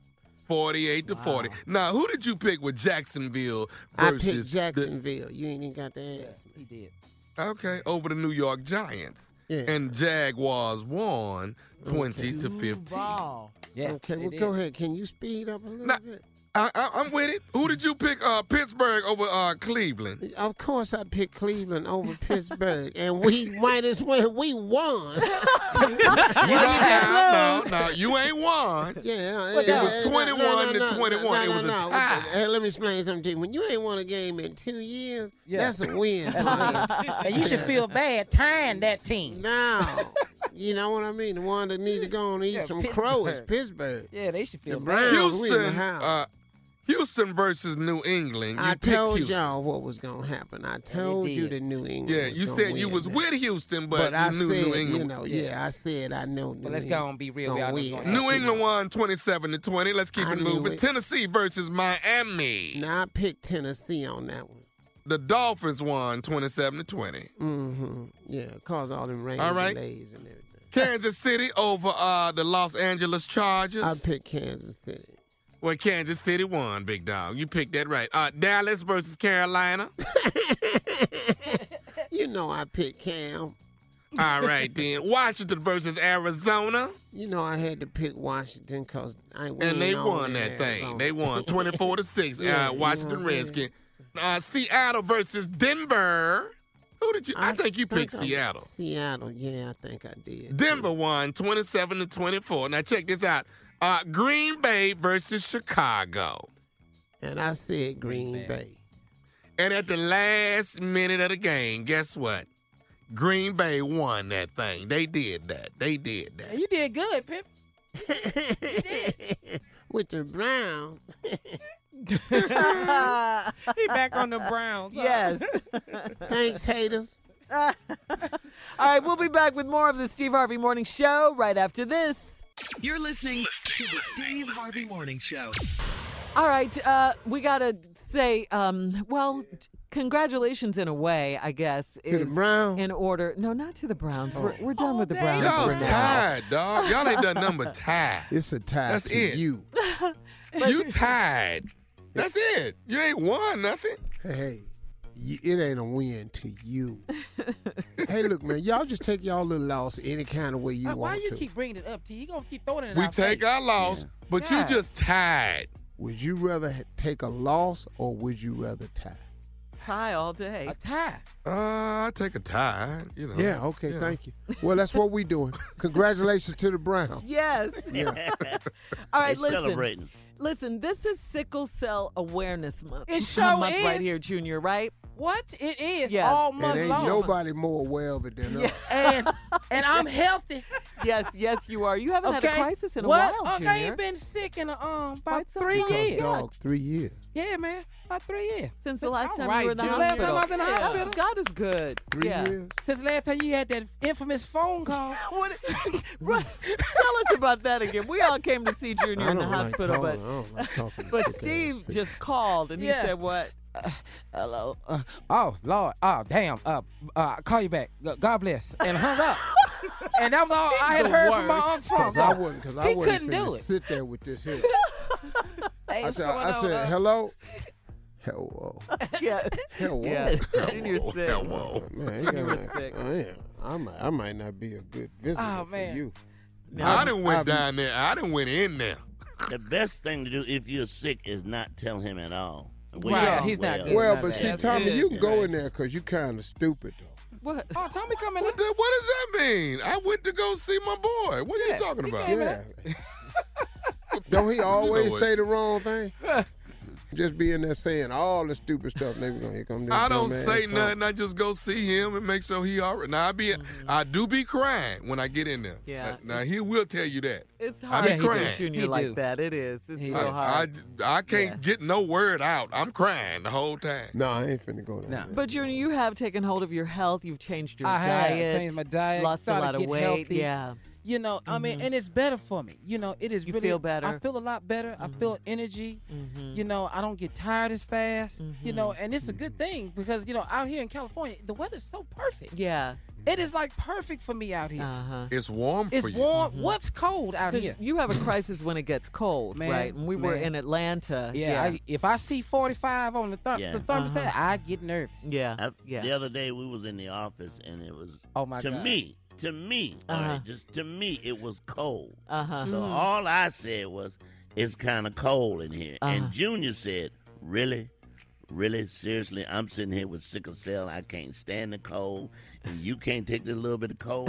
Speaker 9: 48-40. Now, who did you pick with Jacksonville
Speaker 20: I
Speaker 9: versus
Speaker 20: picked Jacksonville. You ain't even got to ask me.
Speaker 1: He did.
Speaker 9: Okay, over the New York Giants.
Speaker 20: Yeah.
Speaker 9: And Jaguars won 20-15.
Speaker 7: Ball.
Speaker 1: Yeah.
Speaker 20: Okay, well,
Speaker 1: they
Speaker 20: go
Speaker 1: did.
Speaker 20: ahead. Can you speed up a little bit?
Speaker 9: I'm with it. Who did you pick? Pittsburgh over Cleveland.
Speaker 20: Of course, I picked Cleveland over Pittsburgh, and we might as well. We won.
Speaker 9: No, you ain't won.
Speaker 20: Yeah,
Speaker 9: It was 21-21. It was a tie.
Speaker 20: Hey, let me explain something to you. When you ain't won a game in 2 years,
Speaker 1: Yeah.
Speaker 20: that's a win.
Speaker 1: And you should feel bad tying that team.
Speaker 20: No. You know what I mean? The one that need to go and eat some crow is Pittsburgh.
Speaker 1: Yeah, they should feel
Speaker 20: The
Speaker 1: bad.
Speaker 20: Browns, we in the house.
Speaker 9: Houston versus New England. You
Speaker 20: I
Speaker 9: picked
Speaker 20: told
Speaker 9: Houston.
Speaker 20: y'all what was going to happen. I told you that New England
Speaker 9: Yeah,
Speaker 20: was
Speaker 9: you
Speaker 20: gonna
Speaker 9: said you
Speaker 20: win
Speaker 9: was
Speaker 20: that.
Speaker 9: with Houston, but
Speaker 20: I
Speaker 9: you knew
Speaker 20: said,
Speaker 9: New England.
Speaker 20: you know, I said I know New
Speaker 1: But let's
Speaker 20: England
Speaker 1: go and be real. We
Speaker 20: gonna
Speaker 1: all know
Speaker 20: win.
Speaker 1: going
Speaker 9: New England won 27-20. Let's keep
Speaker 20: I
Speaker 9: it
Speaker 20: knew
Speaker 9: moving.
Speaker 20: it.
Speaker 9: Tennessee versus Miami.
Speaker 20: Now, I picked Tennessee on that one.
Speaker 9: The Dolphins won 27-20.
Speaker 20: Mm-hmm. Yeah, cause all them rain
Speaker 9: All right.
Speaker 20: delays and everything.
Speaker 9: Kansas City over the Los Angeles Chargers.
Speaker 20: I picked Kansas City.
Speaker 9: Well, Kansas City won, big dog. You picked that right. Dallas versus Carolina.
Speaker 20: You know I picked Cam.
Speaker 9: All right, then. Washington versus Arizona.
Speaker 20: You know I had to pick Washington because I win.
Speaker 9: And they
Speaker 20: all
Speaker 9: won
Speaker 20: in
Speaker 9: that thing.
Speaker 20: Arizona.
Speaker 9: They won 24-6.
Speaker 20: Yeah,
Speaker 9: Washington
Speaker 20: you know what I'm
Speaker 9: Redskins. Seattle versus Denver. Who did you? I think you picked Seattle.
Speaker 20: Seattle, yeah, I think I did.
Speaker 9: Denver won 27-24. Now check this out. Green Bay versus Chicago.
Speaker 20: And I said Green Bay.
Speaker 9: And at the last minute of the game, guess what? Green Bay won that thing. They did that.
Speaker 1: You did good, Pip.
Speaker 20: With the Browns.
Speaker 10: He back on the Browns. Huh?
Speaker 7: Yes.
Speaker 20: Thanks, haters.
Speaker 7: All right, we'll be back with more of the Steve Harvey Morning Show right after this.
Speaker 3: You're listening to the Steve Harvey Morning Show.
Speaker 7: All right, we got to say, congratulations in a way, I guess.
Speaker 20: To the Browns?
Speaker 7: In order. No, not to the Browns. We're done with the Browns.
Speaker 9: Y'all
Speaker 7: for now.
Speaker 9: tied, dog. Y'all ain't done nothing but tied.
Speaker 6: It's a tie
Speaker 9: That's
Speaker 6: to
Speaker 9: it.
Speaker 6: you.
Speaker 9: You tied. That's it. You ain't won nothing.
Speaker 6: Hey, it ain't a win to you. Hey, look, man, y'all just take y'all little loss any kind of way you want
Speaker 1: Why you
Speaker 6: to.
Speaker 1: keep bringing it up, T? You gonna keep throwing it in
Speaker 9: We
Speaker 1: our
Speaker 9: take
Speaker 1: face.
Speaker 9: our loss, but you just tied.
Speaker 6: Would you rather take a loss or would you rather tie?
Speaker 7: Tie all day.
Speaker 1: A tie.
Speaker 9: I take a tie. You know.
Speaker 6: Yeah, okay, thank you. Well, that's what we doing. Congratulations to the Browns.
Speaker 7: Yes.
Speaker 6: Yeah.
Speaker 7: All right,
Speaker 8: They
Speaker 7: listen.
Speaker 8: celebrating.
Speaker 7: Listen, this is Sickle Cell Awareness Month.
Speaker 1: It sure
Speaker 7: month
Speaker 1: is.
Speaker 7: right here, Junior, right?
Speaker 1: What? It is
Speaker 7: Yeah.
Speaker 1: all
Speaker 6: And
Speaker 1: month
Speaker 6: ain't
Speaker 1: long.
Speaker 6: nobody more aware of it than us.
Speaker 1: And I'm healthy.
Speaker 7: Yes, you are. You haven't had a crisis in a
Speaker 1: What?
Speaker 7: while,
Speaker 1: Okay, I
Speaker 7: Junior.
Speaker 1: ain't been sick in about
Speaker 7: Quite some
Speaker 1: 3
Speaker 7: time.
Speaker 1: years.
Speaker 6: Dog, 3 years.
Speaker 1: Yeah, man. About 3 years.
Speaker 7: Since the last time
Speaker 10: right,
Speaker 7: you were in the
Speaker 10: Junior.
Speaker 1: Last time
Speaker 7: hospital.
Speaker 1: I was in the
Speaker 7: Yeah.
Speaker 1: hospital.
Speaker 7: God is good.
Speaker 6: 3
Speaker 7: yeah.
Speaker 6: years.
Speaker 1: Since last time you had that infamous phone call.
Speaker 7: What, right. Tell us about that again. We all came to see Junior in the hospital,
Speaker 6: I don't like talking to
Speaker 7: but
Speaker 6: sick
Speaker 7: Steve
Speaker 6: ass
Speaker 7: just called and he
Speaker 1: Yeah.
Speaker 7: said what?
Speaker 1: Hello. Oh, Lord. Oh, damn. I'll call you back. God bless. And hung up. And that was all I had
Speaker 7: The
Speaker 1: heard from my
Speaker 7: worst.
Speaker 1: uncle.
Speaker 6: Because I wouldn't
Speaker 1: He couldn't
Speaker 6: finna
Speaker 1: do it.
Speaker 6: sit there with this here.
Speaker 1: Hey,
Speaker 6: I
Speaker 1: what's
Speaker 6: said,
Speaker 1: going on,
Speaker 6: hello? Hello.
Speaker 7: Yeah.
Speaker 6: Hello.
Speaker 7: Yeah. Junior's sick.
Speaker 6: Man,
Speaker 7: Junior was sick.
Speaker 6: I might not be a good visitor
Speaker 1: Oh,
Speaker 6: for
Speaker 1: man.
Speaker 6: you.
Speaker 9: I done went down there. I done went in there.
Speaker 8: The best thing to do if you're sick is not tell him at all.
Speaker 1: Right, he's not good.
Speaker 6: Well,
Speaker 1: Not
Speaker 6: but
Speaker 1: bad.
Speaker 6: see,
Speaker 1: That's
Speaker 6: Tommy,
Speaker 1: good.
Speaker 6: you can go in there because you kind of stupid, though.
Speaker 7: What?
Speaker 1: Oh, Tommy coming in.
Speaker 9: What does that mean? I went to go see my boy. What are you talking about?
Speaker 6: Yeah. Don't he always say the wrong thing? Just be in there saying all the stupid stuff. Maybe here come this
Speaker 9: I don't
Speaker 6: dumb
Speaker 9: say
Speaker 6: ass
Speaker 9: nothing. I just go see him and make sure he all right. Now I do be crying when I get in there.
Speaker 7: Yeah.
Speaker 9: Now he will tell you that.
Speaker 7: It's
Speaker 9: I
Speaker 7: hard
Speaker 9: be
Speaker 7: to
Speaker 9: crying.
Speaker 7: see Junior like that. It is. It's real hard.
Speaker 9: I can't get no word out. I'm crying the whole time.
Speaker 6: No, I ain't finna go there.
Speaker 7: But Junior, you have taken hold of your health. You've changed your
Speaker 1: I have
Speaker 7: diet.
Speaker 1: changed my diet.
Speaker 7: Lost a
Speaker 1: started
Speaker 7: lot
Speaker 1: to
Speaker 7: of
Speaker 1: get
Speaker 7: weight.
Speaker 1: healthy.
Speaker 7: Yeah.
Speaker 1: You know, I mean, and it's better for me. You know, it is
Speaker 7: You
Speaker 1: really.
Speaker 7: feel better.
Speaker 1: I feel a lot better. I feel energy. You know, I don't get tired as fast. You know, and it's a good thing because, you know, out here in California, the weather's so perfect.
Speaker 7: Yeah.
Speaker 1: It is like perfect for me out here.
Speaker 9: It's warm
Speaker 1: It's
Speaker 9: for you.
Speaker 1: warm. What's cold out
Speaker 7: 'Cause
Speaker 1: here?
Speaker 7: you have a crisis when it gets cold,
Speaker 1: Man,
Speaker 7: right? When we were
Speaker 1: man.
Speaker 7: in Atlanta.
Speaker 1: Yeah, if I see 45 on the,
Speaker 8: Yeah.
Speaker 1: the thermostat, I get nervous.
Speaker 7: Yeah.
Speaker 8: The other day we was in the office and it was
Speaker 1: my
Speaker 8: to
Speaker 1: God.
Speaker 8: me, all right, just to me it was cold. So
Speaker 7: Mhm.
Speaker 8: all I said was, it's kind of cold in here.
Speaker 7: Uh-huh.
Speaker 8: And Junior said, really? Really? Seriously? I'm sitting here with sickle cell. I can't stand the cold. And you can't take this little bit of cold.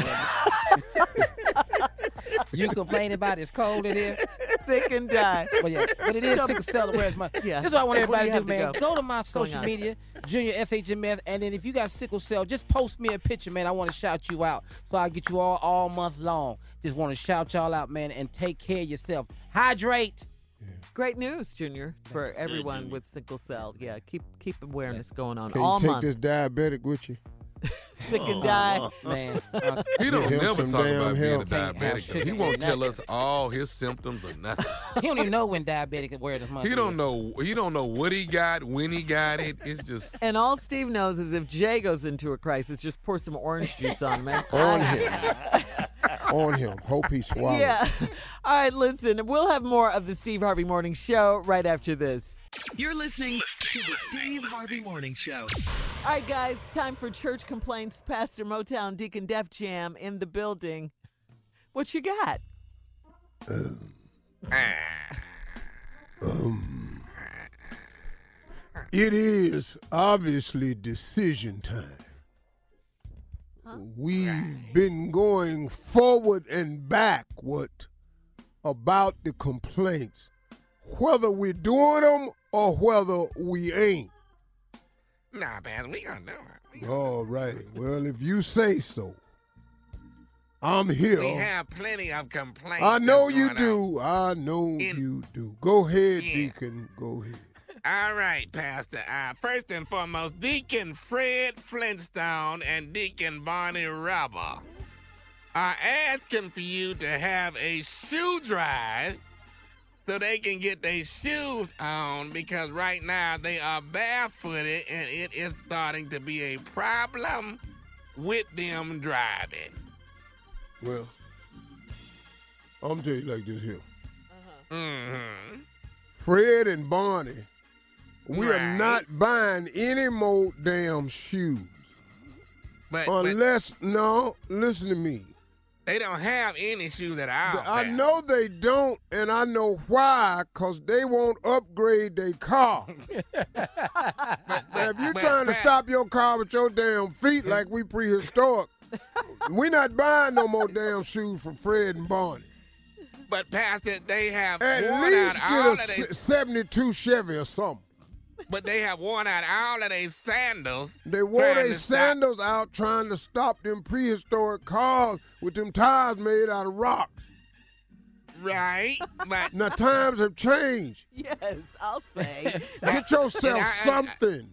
Speaker 1: You complain about it's cold in here.
Speaker 7: Sick and die.
Speaker 1: But yeah, but it is Sickle Cell Awareness Month.
Speaker 7: Yeah.
Speaker 1: This is what I want
Speaker 7: So where
Speaker 1: everybody
Speaker 7: do
Speaker 1: to
Speaker 7: you
Speaker 1: do,
Speaker 7: have
Speaker 1: man.
Speaker 7: to go?
Speaker 1: Go to my
Speaker 7: What's going
Speaker 1: social
Speaker 7: on?
Speaker 1: media, Junior SHMS, and then if you got sickle cell, just post me a picture, man. I want to shout you out. So I'll get you all month long. Just want to shout y'all out, man, and take care of yourself. Hydrate.
Speaker 7: Great news, Junior, for everyone with sickle cell. Yeah, keep awareness going on
Speaker 6: Can
Speaker 7: all
Speaker 6: you take
Speaker 7: month.
Speaker 6: this diabetic with you?
Speaker 7: Sick and die.
Speaker 1: Man.
Speaker 9: He don't
Speaker 6: Get him
Speaker 9: never
Speaker 6: some
Speaker 9: talk
Speaker 6: damn
Speaker 9: about being a
Speaker 6: help.
Speaker 9: diabetic. though. He won't tell us all his symptoms or nothing.
Speaker 1: He don't even know when diabetic awareness month.
Speaker 9: He don't know. He don't know what he got, when he got it. It's just
Speaker 7: And all Steve knows is if Jay goes into a crisis, just pour some orange juice on him.
Speaker 6: On him. On him. Hope he swallows.
Speaker 7: Yeah. All right, listen, we'll have more of the Steve Harvey Morning Show right after this.
Speaker 3: You're listening to the Steve Harvey Morning Show.
Speaker 7: All right, guys, time for church complaints. Pastor Motown Deacon Def Jam in the building. What you got?
Speaker 6: It is obviously decision time. We've been going forward and backward about the complaints, whether we're doing them or whether we ain't.
Speaker 9: Nah, man, we gonna do it.
Speaker 6: All righty. Well, if you say so, I'm here.
Speaker 9: We have plenty of complaints.
Speaker 6: I know you
Speaker 9: going
Speaker 6: do. I know you do. Go ahead, Deacon. Go ahead.
Speaker 9: All right, Pastor. First and foremost, Deacon Fred Flintstone and Deacon Barney Rubber are asking for you to have a shoe drive so they can get their shoes on, because right now they are barefooted and it is starting to be a problem with them driving.
Speaker 6: Well, I'm going to tell you like this here.
Speaker 9: Mm-hmm.
Speaker 6: Fred and Barney, we are not buying any more damn shoes. Unless, listen to me.
Speaker 9: They don't have any shoes at all.
Speaker 6: I know they don't, and I know why, because they won't upgrade their car. Now, if you're trying to stop your car with your damn feet like we prehistoric, we're not buying no more damn shoes from Fred and Barney.
Speaker 9: But, Pastor, they have
Speaker 6: at
Speaker 9: worn
Speaker 6: least
Speaker 9: out all
Speaker 6: get
Speaker 9: of
Speaker 6: a 72 Chevy or something.
Speaker 9: But they have worn out all of their sandals.
Speaker 6: They wore their sandals out trying to stop them prehistoric cars with them tires made out of rocks.
Speaker 9: Right. But
Speaker 6: now, times have changed.
Speaker 7: Yes, I'll say.
Speaker 6: Get yourself something.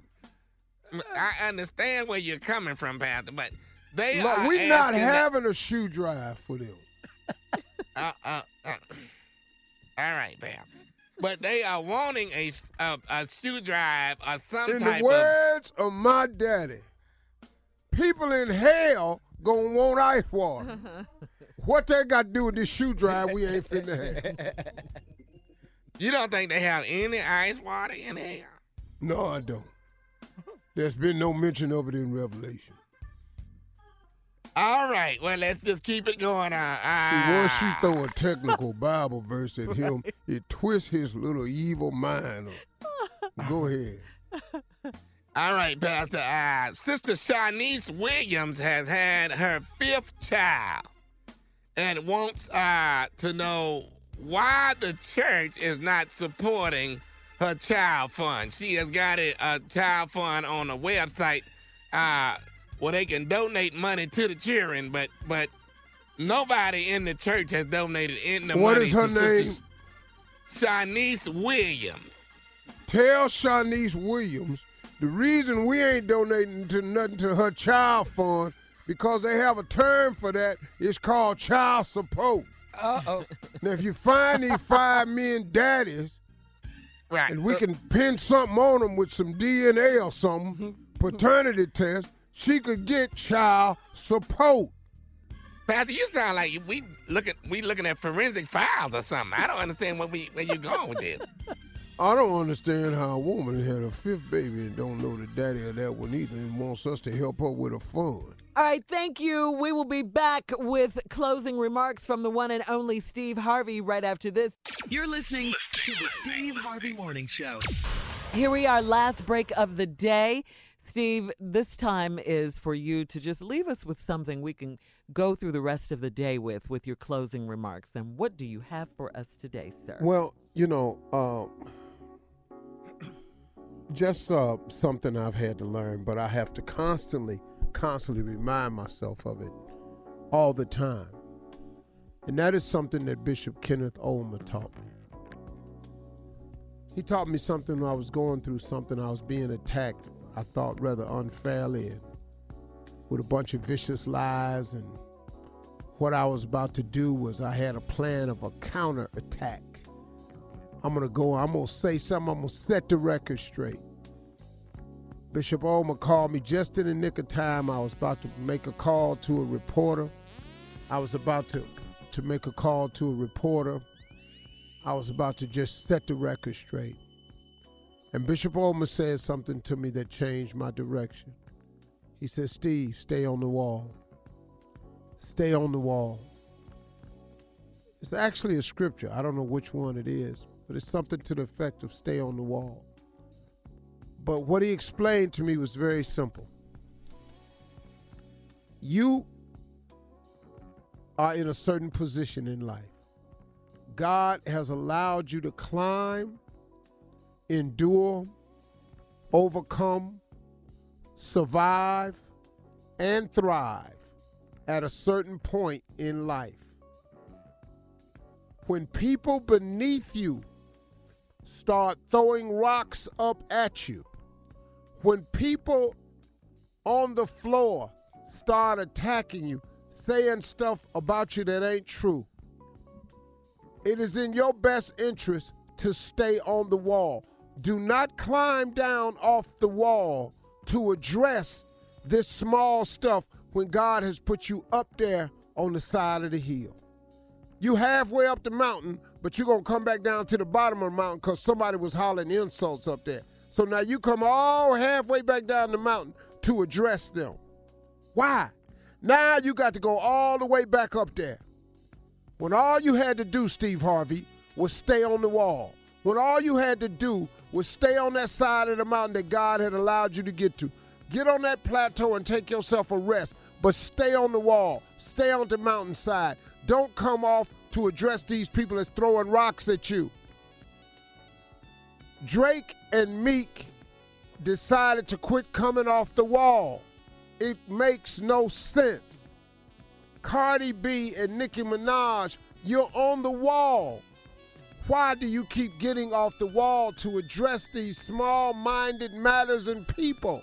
Speaker 9: I understand where you're coming from, Pastor, but they
Speaker 6: Look,
Speaker 9: are
Speaker 6: we're not
Speaker 9: asking
Speaker 6: having a shoe drive for them.
Speaker 9: All right, Pam. But they are wanting a shoe drive or some
Speaker 6: In
Speaker 9: type
Speaker 6: the words of my daddy, people in hell gonna want ice water. What they got to do with this shoe drive we ain't finna have?
Speaker 9: You don't think they have any ice water in hell?
Speaker 6: No, I don't. There's been no mention of it in Revelation.
Speaker 9: All right, well, let's just keep it going on.
Speaker 6: Once you throw a technical Bible verse at him, it twists his little evil mind up. Go ahead.
Speaker 9: All right, Pastor. Sister Shanice Williams has had her 5th child and wants to know why the church is not supporting her child fund. She has got a child fund on a website where they can donate money to the children, but nobody in the church has donated any money.
Speaker 6: What is her name?
Speaker 9: Shanice Williams.
Speaker 6: Tell Shanice Williams the reason we ain't donating to nothing to her child fund because they have a term for that. It's called child support.
Speaker 1: Uh-oh.
Speaker 6: Now, if you find these 5 men daddies,
Speaker 9: right,
Speaker 6: and we can pin something on them with some DNA or something, paternity test, she could get child support.
Speaker 9: Pastor, you sound like we looking at forensic files or something. I don't understand where you going with this.
Speaker 6: I don't understand how a woman had a 5th baby and don't know the daddy of that one either and wants us to help her with a fund.
Speaker 7: All right, thank you. We will be back with closing remarks from the one and only Steve Harvey right after this.
Speaker 3: You're listening to the Steve Harvey Morning Show.
Speaker 7: Here we are, last break of the day. Steve, this time is for you to just leave us with something we can go through the rest of the day with your closing remarks. And what do you have for us today, sir?
Speaker 6: Well, just something I've had to learn, but I have to constantly remind myself of it all the time. And that is something that Bishop Kenneth Ulmer taught me. He taught me something when I was going through something. I was being attacked, I thought, rather unfairly, and with a bunch of vicious lies. And what I was about to do was I had a plan of a counterattack. I'm going to say something, I'm going to set the record straight. Bishop Ulmer called me just in the nick of time. I was about to make a call to a reporter. I was about to make a call to a reporter. I was about to just set the record straight. And Bishop Ulmer said something to me that changed my direction. He said, Steve, stay on the wall. Stay on the wall. It's actually a scripture. I don't know which one it is, but it's something to the effect of stay on the wall. But what he explained to me was very simple. You are in a certain position in life. God has allowed you to climb, endure, overcome, survive, and thrive at a certain point in life. When people beneath you start throwing rocks up at you, when people on the floor start attacking you, saying stuff about you that ain't true, it is in your best interest to stay on the wall. Do not climb down off the wall to address this small stuff when God has put you up there on the side of the hill. You halfway up the mountain, but you're going to come back down to the bottom of the mountain because somebody was hollering insults up there. So now you come all halfway back down the mountain to address them. Why? Now you got to go all the way back up there. When all you had to do, Steve Harvey, was stay on the wall. When all you had to do was stay on that side of the mountain that God had allowed you to get to. Get on that plateau and take yourself a rest, but stay on the wall. Stay on the mountainside. Don't come off to address these people that's throwing rocks at you. Drake and Meek decided to quit coming off the wall. It makes no sense. Cardi B and Nicki Minaj, you're on the wall. Why do you keep getting off the wall to address these small-minded matters and people?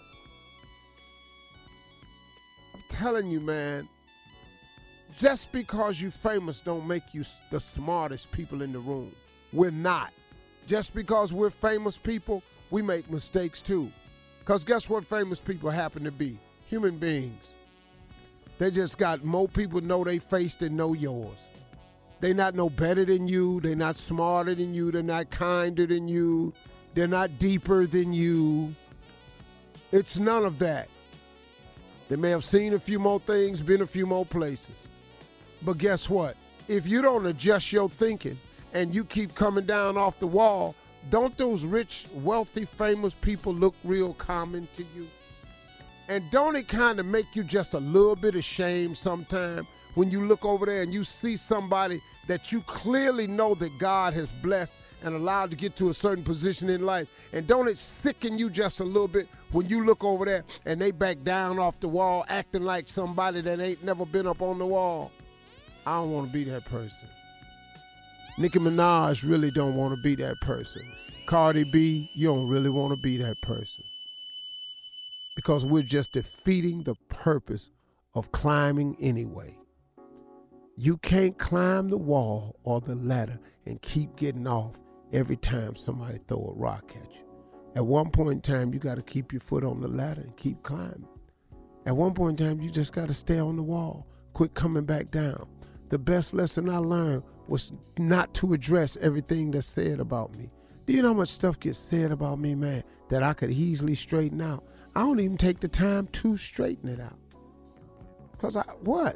Speaker 6: I'm telling you, man, just because you're famous don't make you the smartest people in the room. We're not. Just because we're famous people, we make mistakes too. Because guess what famous people happen to be? Human beings. They just got more people know their face than know yours. They not no better than you. They're not smarter than you. They're not kinder than you. They're not deeper than you. It's none of that. They may have seen a few more things, been a few more places. But guess what? If you don't adjust your thinking and you keep coming down off the wall, don't those rich, wealthy, famous people look real common to you? And don't it kind of make you just a little bit ashamed sometime when you look over there and you see somebody that you clearly know that God has blessed and allowed to get to a certain position in life? And don't it sicken you just a little bit when you look over there and they back down off the wall acting like somebody that ain't never been up on the wall? I don't want to be that person. Nicki Minaj really don't want to be that person. Cardi B, you don't really want to be that person. Because we're just defeating the purpose of climbing anyway. You can't climb the wall or the ladder and keep getting off every time somebody throw a rock at you. At one point in time, you got to keep your foot on the ladder and keep climbing. At one point in time, you just got to stay on the wall. Quit coming back down. The best lesson I learned was not to address everything that's said about me. Do you know how much stuff gets said about me, man, that I could easily straighten out? I don't even take the time to straighten it out. Because what?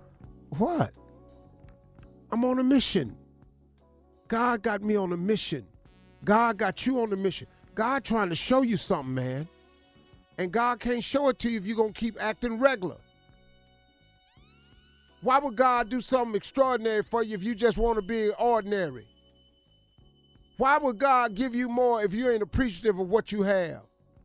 Speaker 6: I'm on a mission. God got me on a mission. God got you on a mission. God trying to show you something, man. And God can't show it to you if you're going to keep acting regular. Why would God do something extraordinary for you if you just want to be ordinary? Why would God give you more if you ain't appreciative of what you have?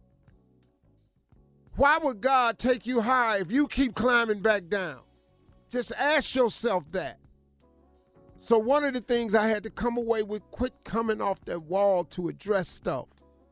Speaker 6: Why would God take you high if you keep climbing back down? Just ask yourself that. So one of the things I had to come away with, quit coming off that wall to address stuff.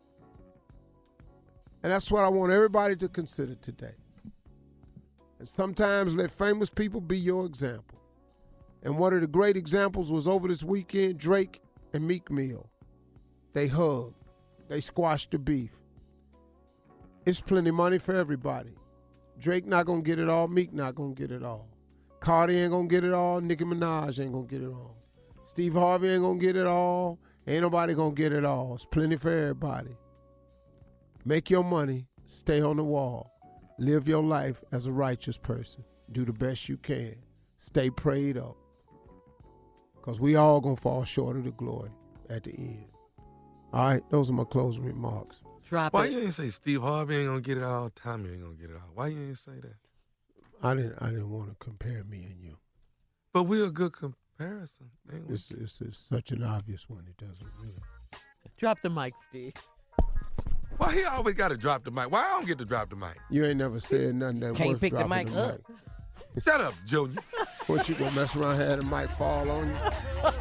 Speaker 6: And that's what I want everybody to consider today. And sometimes let famous people be your example. And one of the great examples was over this weekend, Drake and Meek Mill. They hugged. They squashed the beef. It's plenty of money for everybody. Drake not going to get it all. Meek not going to get it all. Cardi ain't going to get it all. Nicki Minaj ain't going to get it all. Steve Harvey ain't going to get it all. Ain't nobody going to get it all. It's plenty for everybody. Make your money. Stay on the wall. Live your life as a righteous person. Do the best you can. Stay prayed up. Because we all going to fall short of the glory at the end. All right, those are my closing remarks.
Speaker 9: Why you ain't say Steve Harvey ain't going to get it all, Tommy ain't going to get it all? Why you ain't say that?
Speaker 6: I didn't want to compare me and you.
Speaker 9: But we're a good comparison.
Speaker 6: It's such an obvious one. It doesn't really.
Speaker 7: Drop the mic, Steve.
Speaker 9: Why he always got to drop the mic? Why I don't get to drop the mic?
Speaker 6: You ain't never said nothing that
Speaker 1: Can't
Speaker 6: worth
Speaker 1: pick the
Speaker 6: dropping
Speaker 1: mic up.
Speaker 9: Shut up, Junior.
Speaker 6: What, you gonna mess around and have the mic fall on you?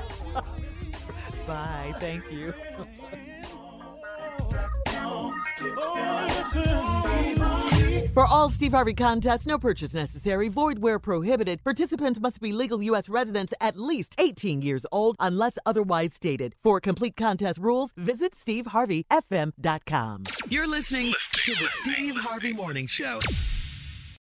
Speaker 7: Bye. Thank you. For all Steve Harvey contests, no purchase necessary, void where prohibited. Participants must be legal U.S. residents at least 18 years old unless otherwise stated. For complete contest rules, visit SteveHarveyFM.com.
Speaker 3: You're listening to the Steve Harvey Morning Show.